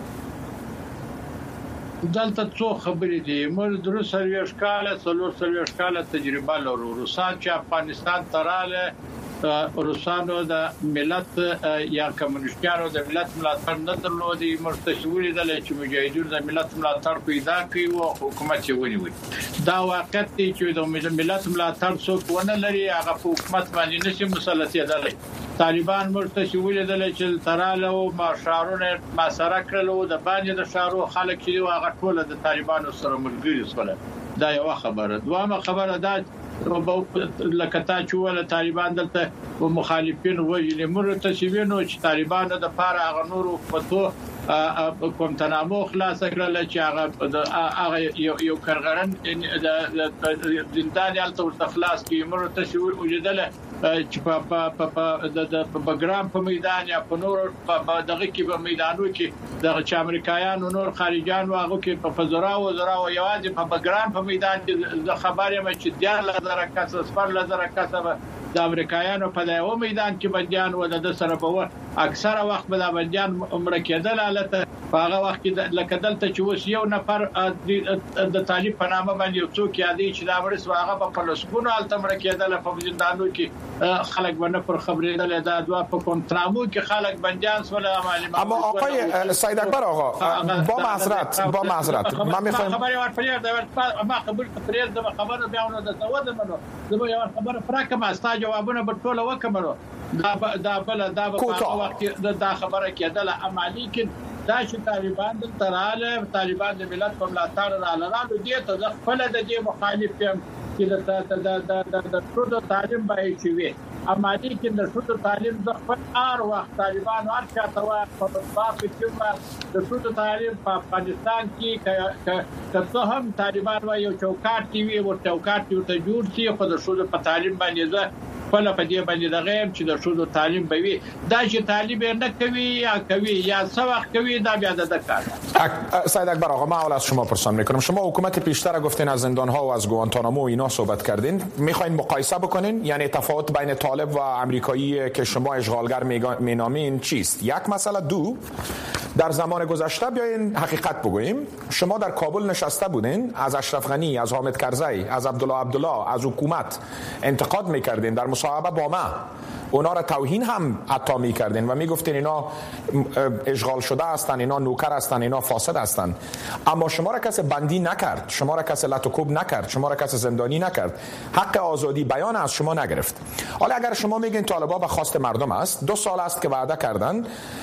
دلته څو خبرې دي موږ درو سرویش کاله څلور سرویش کاله تجربه لرو روسان چې افغانستان تراله روسانو د ملت یا کمونیستانو د ملت ملاتړ نه درلودي مرتشولي د چې مجاهدینو د ملت ملاتړ پیدا کړي او حکومت یې ونیوي دا واقعیت دی چې د ملت ملاتړ څوک ونه لري هغه په حکومت باندې نشي مسلطیدلی طالبان مرتشولي د چې تراله او ماشارونه ما سره کړلو د باندې د شارو خلک چې هغه ټول د طالبانو سره ملګری شول دا یو خبره دوامه خبره ده لکه تا چې ول طالبان دلته مخالفین وجلي مرتشوینو چې طالبان د پاره هغه نور فتو کوم تنامو خلاص کړل چې هغه هغه یو کارګران د زندان یالته خلاص کی مرتشوی وجدل چې په په د بګرام په میدان یا په نور په دغه کې په میدانو کې د چې امریکایانو نور خارجيان واغو کې په فزرا او زرا او یوازې په بګرام په میدان کې د خبرې مې چې د لزر کس سپر لزر کسب د امریکایانو په دغه میدان کې بنديان و د سره په اکثره وخت به د بنديان عمر کېدل الته په هغه وخت کې لکه دلته چې اوس یو نفر د طالب په نامه باندې څوک یادې چې دا ورس واغه په فلسطین الته عمر کېدل په زندانو کې خلک باندې پر خبرېدل دا دوا په کنټرامو کې خلک بنديان سول معلومات اما آقای سید اکبر آقا با معذرت با معذرت ما میخوایم خبری ور پرې ما قبول پرې د خبره بیاونه د سود منو زه یو خبره فراکه ما ستا جوابونه په ټوله وکمرو دا دا بل دا په وخت دا خبره کېدله عملی کې دا چې طالبان د تراله طالبان د ملت په ملاتړ رالاله دي ته خپل د دې مخالف یم چې د د د د ټول تعلیم باندې چې وي اما دې کې د ټول تعلیم د خپل ار وخت طالبان هر چا ته وا په باقي چې د ټول تعلیم په افغانستان کې که هم طالبان وا یو چوکاټ کې وي او چوکاټ ته جوړ شي خو د ټول په تعلیم باندې ځه خپل په دې باندې د غیب چې د شودو تعلیم به وي دا چې طالب نه کوي یا کوي یا سوخ کوي دا بیا د کار. سید اکبر آقا من اول از شما پرسان میکنم شما حکومت پیشتر گفتین از زندان ها و از گوانتانامو اینا صحبت کردین میخواین مقایسه بکنین یعنی تفاوت بین طالب و آمریکایی که شما اشغالگر مینامین چیست یک مسئله دو در زمان گذشته بیاین حقیقت بگوییم شما در کابل نشسته بودین از اشرف غنی از حامد کرزی از عبدالله عبدالله از حکومت انتقاد میکردین در مصاحبه با ما اونا را توهین هم حتی میکردین و میگفتین اینا اشغال شده هستن اینا نوکر هستن اینا فاسد هستن اما شما را کسی بندی نکرد شما را کسی لط و کوب نکرد شما را کسی زندانی نکرد حق آزادی بیان از شما نگرفت حالا اگر شما میگین طالبان به خواست مردم است دو سال است که وعده کردن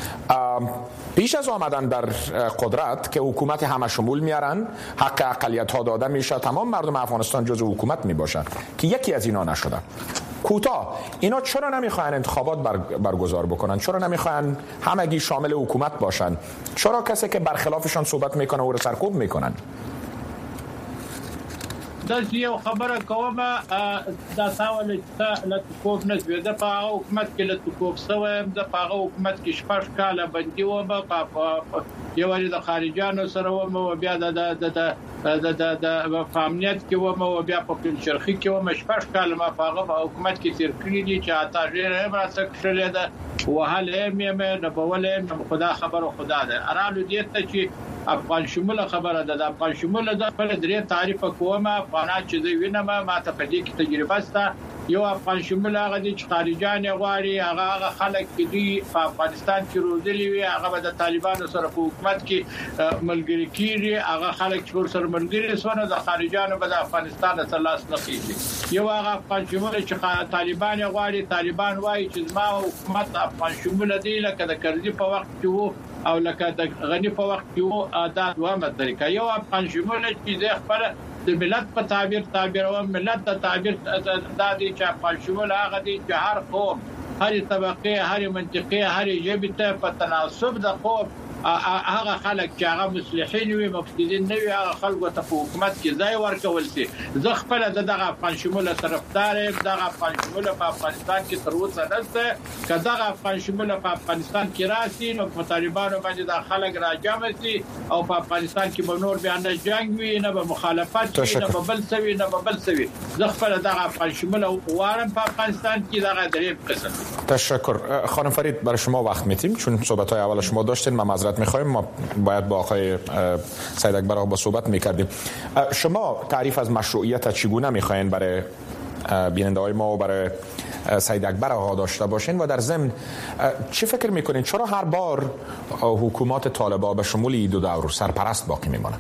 پیش از آمدن در قدرت که حکومت همه شمول میارن حق اقلیت ها داده میشه تمام مردم افغانستان جزو حکومت میباشن که یکی از اینا نشده کوتاه اینا چرا نمیخواین انتخابات بر برگزار بکنن چرا نمیخواین همگی شامل حکومت باشن چرا کسی که برخلافشان صحبت میکنه او رو سرکوب میکنن دا یو خبره کوم دا سوال ته لټکوب نه زیاده په حکومت کې لټکوب سوم د پاغه حکومت کې شپږ کاله بندي و په یو ور د خارجانو سره و مو بیا د د د د د فامنیت کې و مو بیا په شرخي کې و مشپږ کاله ما پاغه حکومت کې تیر کړی دي چې اته ډېر هم راڅک شلې ده وهله مې نه بوله خدا خبر خدا ده ارالو دې ته چې افغان شموله خبره ده د افغان شموله د خپل درې تعریف کومه افغانات چې دوی وینم ما ته په دې کې تجربه سته یو افغان شموله هغه د خارجان غواړي هغه هغه خلک چې دوی په افغانستان کې روزلي وي هغه د طالبانو سره په حکومت کې ملګری کیږي هغه خلک چې سره ملګری سونه د خارجانو په افغانستان سره لاس نه کیږي یو هغه افغان شموله چې طالبان غواړي طالبان وایي چې ما حکومت افغان شموله دی لکه د کرزي په وخت کې او لکه د غنی په وخت کې وو عادت و مدرکه یو افغان شموله چې خپل د ملت په تعبیر تعبیر او ملت د تعبیر د دې چې افغان شموله هغه دي چې هر قوم هر طبقه هر منطقه هر ژبه ته په تناسب د قوم هغه خلک چې هغه مصلحین وي مفسدين نه وي هغه خلکو ته په حکومت کې ځای ورکول شي زه خپل دغه افغان شموله طرفدار یم دغه افغان شموله په افغانستان کې تر اوسه نشته کداغه افغان شموله په افغانستان کې راسي نو په طالبانو باندې د خلک راجم شي او په افغانستان کې به نور بیا نه جنگ وي نه به مخالفت وي نه به بل څه نه به بل څه وي زه خپل دغه افغان شموله وارم په افغانستان کې دغه درې قسم. تشکر خانم فرید برای شما وقت میتیم چون صحبت‌های اول شما داشتین ما معذرت می‌خوایم ما باید با آقای سید اکبر آقا با صحبت می‌کردیم شما تعریف از مشروعیت چگونه می‌خواین برای بیننده‌های ما و برای سید اکبر آقا داشته باشین و در ضمن چی فکر میکنین چرا هر بار حکومت طالبان به شمول این دو دور سرپرست باقی میمونه؟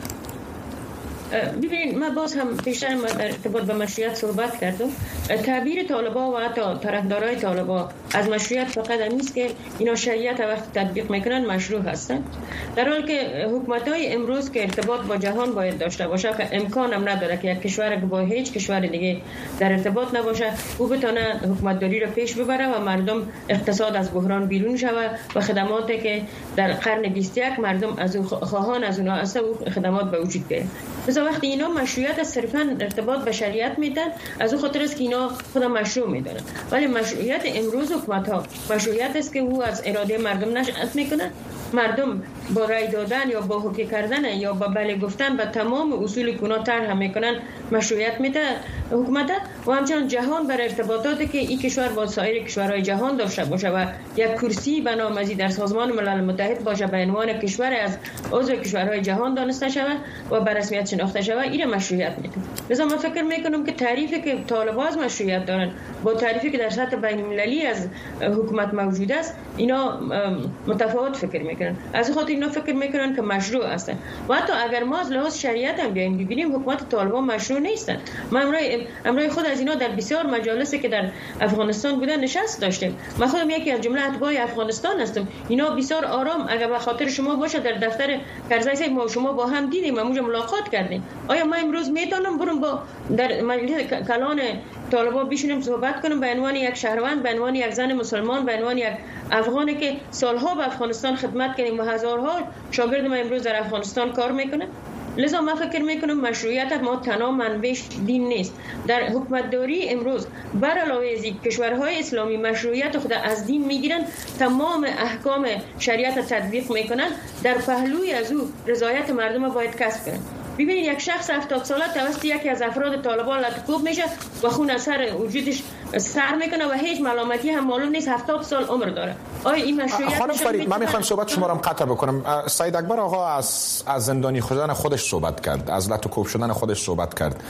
ببینید ما باز هم پیشتر ما در ارتباط به مشروعیت صحبت کردم. تعبیر طالبان و حتی طرفدارای طالبان از مشروعیت فقط نیست که اینا شریعت وقت تطبیق میکنن مشروع هستن، در حالی که حکومت‌های امروز که ارتباط با جهان باید داشته باشه که امکان هم نداره که یک کشور با هیچ کشور دیگه در ارتباط نباشه، او بتونه حکومتداری را پیش ببره و مردم اقتصاد از بحران بیرون شود و خدماتی که در قرن بیست و یک مردم از او خواهان از اونها است او خدمات به وجود بیاد. مثلا وقتی اینا مشروعیت صرفا ارتباط به شریعت میدن، از اون خاطر است که اینا خود مشروع میدونن، ولی مشروعیت امروز حکومت ها مشروعیت است که او از اراده مردم نشأت میکنه. مردم با رای دادن یا با حکم کردن یا با بله گفتن به تمام اصول کنا طرح میکنن مشروعیت میده حکومت و همچنان جهان بر ارتباطاتی که این کشور با سایر کشورهای جهان داشته باشه و یک کرسی به نام در سازمان ملل متحد باشه به عنوان کشور از عضو کشورهای جهان دانسته شود و به رسمیت شناخته شود، این مشروعیت میده. لذا من فکر میکنم که تعریفی که طالبان از مشروعیت دارن با تعریفی که در سطح بین المللی از حکومت موجود است اینا متفاوت فکر میکنن. از خاطر اینا فکر میکنن که مشروع هستن و حتی اگر ما از لحاظ شریعت هم بیایم ببینیم حکومت طالبان مشروع نیستن. ما امروی امروی خود از اینا در بسیار مجالسی که در افغانستان بودن نشست داشتیم. من خودم یکی از جمله اتباع افغانستان هستم. اینا بسیار آرام اگر به خاطر شما باشه در دفتر کرزی ما شما با هم دیدیم و اونجا ملاقات کردیم. آیا ما امروز میتونم برم با در مجلس کلان طالبان بشینم صحبت کنم به عنوان یک شهروند، به عنوان یک زن مسلمان، به عنوان یک افغانی که سالها به افغانستان خدمت کردیم و هزارها شاگرد ما امروز در افغانستان کار میکنه؟ لذا من فکر میکنم مشروعیت ما تنها منبعش دین نیست. در حکومتداری امروز بر علاوه از کشورهای اسلامی مشروعیت خود از دین میگیرن، تمام احکام شریعت تطبیق میکنن، در پهلوی از او رضایت مردم باید کسب کنن. ببینید یک شخص هفتاد ساله توسط یکی از افراد طالبان لطکوب میشه و خون از سر وجودش سر میکنه و هیچ ملامتی هم معلوم نیست، هفتاد سال عمر داره. آیا این مشروعیت؟ خانم فرید من میخوام صحبت شما رو قطع بکنم. سید اکبر آقا از از زندانی شدن خودش صحبت کرد، از لطکوب شدن خودش صحبت کرد.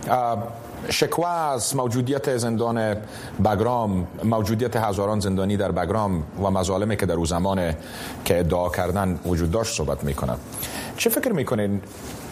شکوه از موجودیت زندان بگرام، موجودیت هزاران زندانی در بگرام و مظالمی که در اون زمان که ادعا کردن وجود داشت صحبت میکنه. چه فکر میکنین؟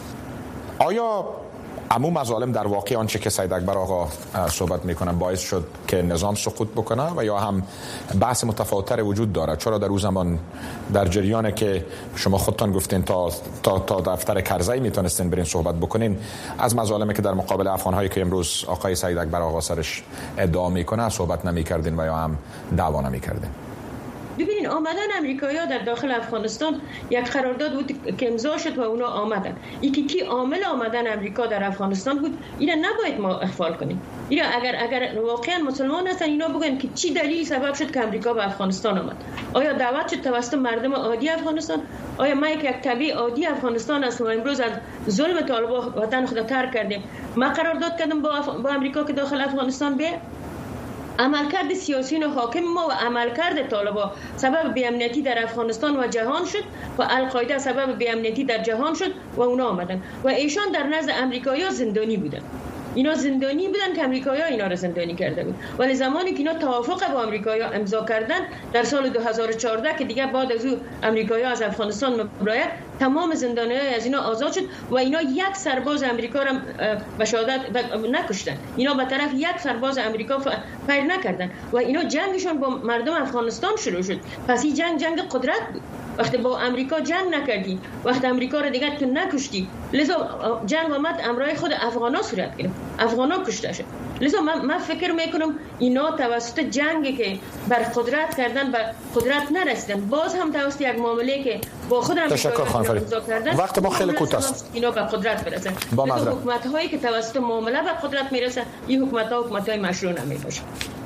آیا عموم مظالم در واقع آنچه که سید اکبر آقا صحبت میکنن باعث شد که نظام سقوط بکنه و یا هم بحث متفاوت‌تر وجود داره؟ چرا در اون زمان در جریان که شما خودتان گفتین تا تا تا دفتر کرزی میتونستین برین صحبت بکنین از مظالمی که در مقابل افغان‌هایی که امروز آقای سید اکبر آقا سرش ادعا میکنه صحبت نمیکردین و یا هم دعوا نمیکردین؟ ببینید آمدن امریکایی‌ها در داخل افغانستان یک قرارداد بود که امضا شد و اونا آمدن. یکی کی عامل آمدن امریکا در افغانستان بود، اینا نباید ما اغفال کنیم. اینا اگر اگر واقعا مسلمان هستن اینا بگن که چی دلیل سبب شد که امریکا به افغانستان آمد. آیا دعوت شد توسط مردم عادی افغانستان؟ آیا ما یک تبع عادی افغانستان هستم و امروز از ظلم طالبان وطن خود ترک کردیم؟ ما قرارداد کردیم با, اف... با امریکا که داخل افغانستان بیه؟ عملکرد سیاسیون حاکم ما و عملکرد طالبان سبب بی‌امنیتی در افغانستان و جهان شد و القاعده سبب بی‌امنیتی در جهان شد و اونا آمدن و ایشان در نزد امریکایی‌ها زندانی بودن. اینا زندانی بودن که امریکایی‌ها اینا را زندانی کرده بود. ولی زمانی که اینا توافق با امریکایی‌ها امضا کردن در سال دو هزار و چهارده که دیگه بعد از او امریکایی‌ها از افغانستان مبرایت تمام زندانی‌ها از اینا آزاد شد و اینا یک سرباز امریکا را به شهادت نکشتن. اینا به طرف یک سرباز امریکا فیر نکردن و اینا جنگشون با مردم افغانستان شروع شد. پس این جنگ جنگ قدرت بود. وقتی با امریکا جنگ نکردی، وقتی امریکا را دیگه تو نکشتی، لذا جنگ آمد امرای خود افغانا صورت گرفت، افغانا کشته شد. لذا من, من فکر میکنم اینا توسط جنگی که بر قدرت کردن به قدرت نرسیدن، باز هم توسط یک معامله که با خود امریکا کردن وقت ما خیلی کوتاه است اینا به قدرت برسن. با حکومت هایی که توسط معامله به قدرت میرسن این حکومت ها حکومت های مشروع نمیباشن.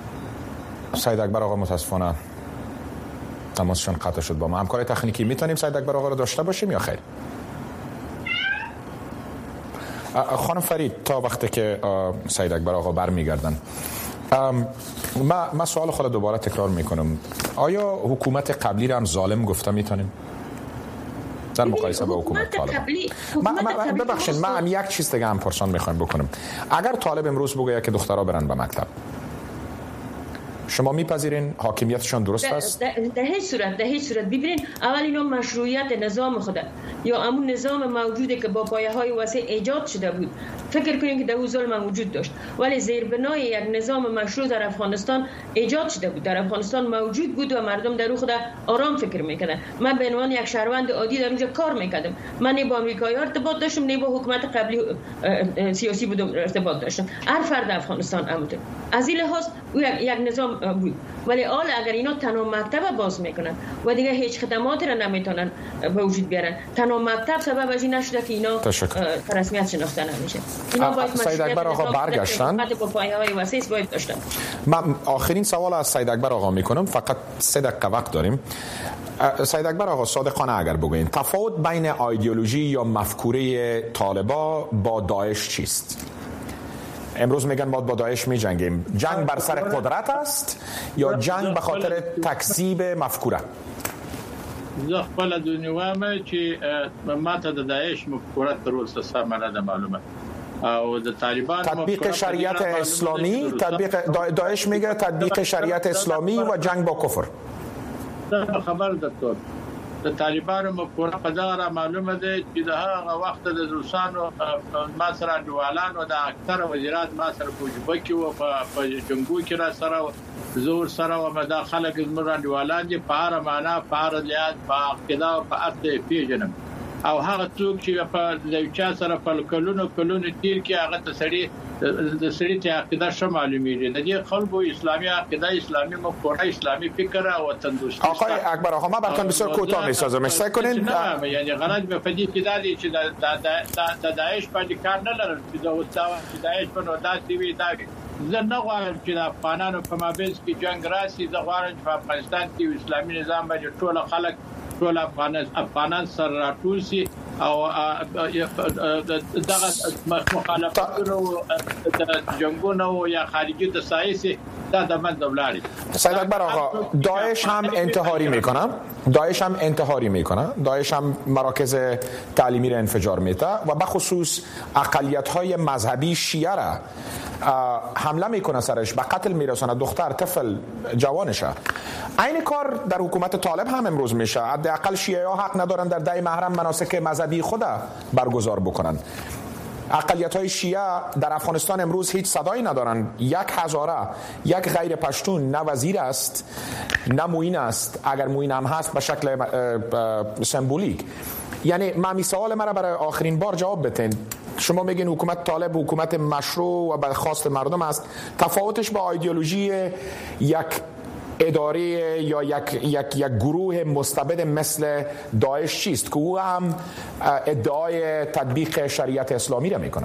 سید اکبر آقا متاسفانه تماسشون قطع شد. با ما همکار تکنیکی میتونیم سید اکبر آقا رو داشته باشیم یا خیر؟ خانم فرید تا وقتی که سید اکبر آقا برمیگردن ما ما سوال خود دوباره تکرار میکنم، آیا حکومت قبلی رو هم ظالم گفته میتونیم در مقایسه با حکومت طالب؟ ببخشید من هم یک چیز دیگه هم پرسان میخوایم بکنم. اگر طالب امروز بگه که دخترها برن به مکتب شما میپذیرین حاکمیتشان درست است؟ در هیچ صورت در هیچ صورت ببینید اول اینا مشروعیت نظام خود یا همون نظام موجوده که با پایه‌های واسه ایجاد شده بود فکر کنین که در ظلم وجود داشت ولی زیربنای یک نظام مشروع در افغانستان ایجاد شده بود در افغانستان موجود بود و مردم در خود آرام فکر میکردن من به عنوان یک شهروند عادی در اونجا کار میکردم من نه با آمریکایی ارتباط داشتم نه با حکومت قبلی سیاسی بودم ارتباط داشتم هر فرد افغانستان امده از این لحاظ یک نظام بود ولی حال اگر اینا تنها مکتب باز میکنن و دیگه هیچ خدماتی را نمیتونن به وجود بیارن تنها مکتب سبب از این نشده که اینا رسمیت شناخته نمیشه اینا باید سید اکبر آقا برگشتن با پایه‌های وسیع باید داشتن من آخرین سوال از سید اکبر آقا میکنم فقط سه دقیقه وقت داریم سید اکبر آقا صادقانه اگر بگوین تفاوت بین ایدئولوژی یا مفکوره طالبا با داعش چیست؟ امروز میگن ما با داعش میجنگیم جنگ بر سر قدرت است یا جنگ به خاطر تکذیب مفکوره؟ زه خپل دنیا وایم چې ماته د داعش مفکوره تر اوسه سمه نه معلومه او د طالبان تطبیق شریعت اسلامی تطبیق داعش میگه تطبیق شریعت اسلامی و جنگ با کفر خبر دکتور د طالبانو مفکوره په دغه معلومه ده چې د هغه وخت د روسانو ما سره انډوالانو د اکثر وزیرات ما سره په کې او په جنگو کې را سره زور سره و مدا خلک زموږ انډوالان دي په اړه معنا په اړه لیاد په عقیده او په اته پیژنم او هغه څوک چې په لوچا سره په کلونو کلونو تیر کې هغه تسړي د سړي ته عقیده شمه معلومیږي د دې خلکو اسلامي عقیده اسلامي مفکوره اسلامي فکر او وطندوستی آقای اکبر آقا ما براتون بسیار کوتاه میسازم سعی کنین یعنی غلط به فدی کې دادی چې د داعش باندې کار نه لرل چې د اوساو چې داعش په نو داسې وی دا زه نه غواړم چې د افغانانو په مابينځ کې جنگ راسي زه غواړم چې په افغانستان کې اسلامي نظام باندې ټول خلک ټول افغانان افغانان سره راټول شي او دغه مخالفتونو د جنگونو یا خارجي د سایسي دا د من دولاري سید اکبر آقا داعش هم انتحاری میکنه داعش هم انتحاری میکنه داعش هم مراکز تعلیمی را انفجار میده و به خصوص اقلیت‌های مذهبی شیعه را حمله میکنه سرش به قتل میرسونه دختر طفل جوانشه این کار در حکومت طالب هم امروز میشه حداقل شیعه ها حق ندارن در ده محرم مناسک مذهبی خود برگزار بکنن اقلیت‌های شیعه در افغانستان امروز هیچ صدایی ندارن یک هزاره یک غیر پشتون نه وزیر است نه معین است اگر معین هم هست به شکل سمبولیک یعنی من سوال مرا برای آخرین بار جواب بدین شما میگین حکومت طالب حکومت مشروع و به خواست مردم است تفاوتش با ایدئولوژی یک اداره یا یک یک یک گروه مستبد مثل داعش چیست که او هم ادعای تطبیق شریعت اسلامی را میکنه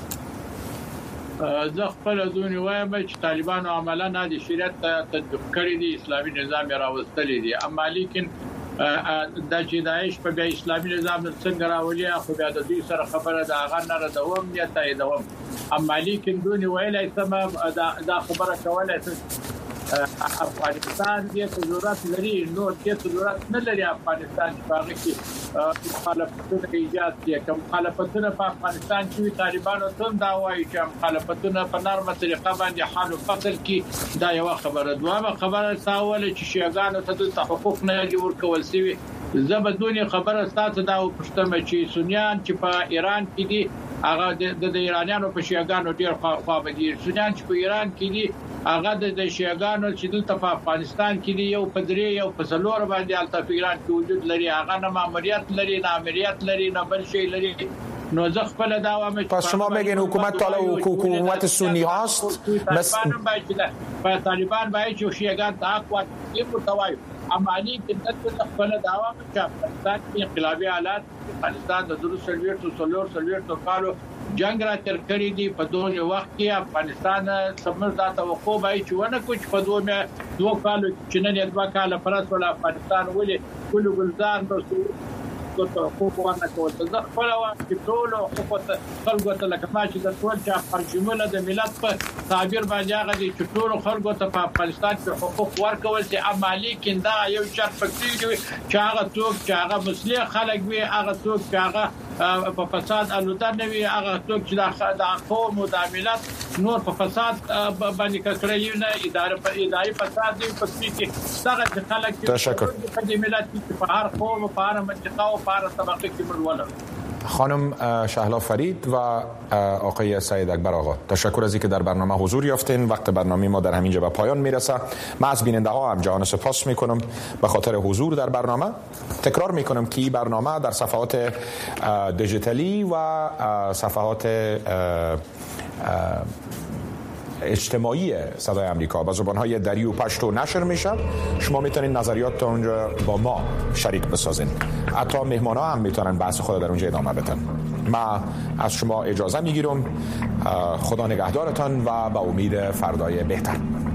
زه خپل دونی وایم چې طالبانو عملا نه د شریعت تطبیق کړی دی اسلامي نظام راوستلی دی اما لیکن د داعش په بیا اسلامي نظام څنګه راولي خو بیا د دې سره خبره د هغه نه راځوم یا تاییدوم اما لیکن دونی ویلای سم دا خبره کولای افغانستان دې ضرورت لري نو دې ضرورت نه لري افغانستان په هغه کې مخالفتونه ایجاد کړي کوم مخالفتونه په افغانستان کې طالبانو څنګه دا وایي چې مخالفتونه په نرمه طریقه باندې حل او فصل کې دا یو خبره دوه خبره ساول چې شیعاګانو ته د حقوق نه جوړ کول سوي زبدونی خبره ستاسو دا پښتمه چې سنیان چې په ایران کې دي هغه د ایرانیانو په شیعاګانو ډیر خو دي سنیان چې په ایران کې دي هغه د شیعاګانو چې دلته په افغانستان کې دي یو پدری یو په څلور باندې الته ایران کې وجود لري هغه نه ماموریت لري نه امریت لري نه بل شی لري نو زه خپل داوام پس شما میگین حکومت طالب و حکومت سنی هاست مثلا په طالبان باید چې شیعاګان تاقوت یې متوایو عملی کې د خپل داوا چې افغانستان کې انقلابي حالات افغانستان د دروس سلویرتو سلور سلویرتو کالو جنگ را تر کړی دی په دوه وخت کې افغانستان سمر دا توقع بای چې ونه کوم په دوه دوه کالو چې نه دوه کال پرس ول افغانستان ولې کله ګلزار د خو خو نه کول زه خپل وخت کې ټول حقوق خلکو ته لکه ما چې د ټول چا پرجمله د ملت په تعبیر باندې هغه چې ټول خلکو ته په افغانستان کې حقوق ورکول چې عملی کیندا یو شرط پکې چې هغه څوک چې هغه مسلې خلک وي هغه څوک چې هغه په فساد الودان وي هغه څوک چې د قوم او د ملت نور په فساد باندې کړی نه اداره په اداري فساد دی په کې څنګه خلک تشکر د ملت په هر قوم په هر منطقه او په هر طبقه کې مړول. خانم شهلا فرید و آقای سعید اکبر آقا، تشکر از اینکه در برنامه حضور یافتین. وقت برنامه ما در همینجا به پایان میرسه. من از بیننده ها هم جهان سپاس میکنم به خاطر حضور در برنامه. تکرار میکنم که این برنامه در صفحات دیجیتالی و صفحات اجتماعی صدای آمریکا با زبان‌های دری و پشتو نشر میشه. شما میتونید نظریات اونجا با ما شریک بسازین. حتی مهمان‌ها هم میتونن بحث خود در اونجا ادامه بدن. من از شما اجازه میگیرم. خدا نگهدارتان و با امید فردای بهتر.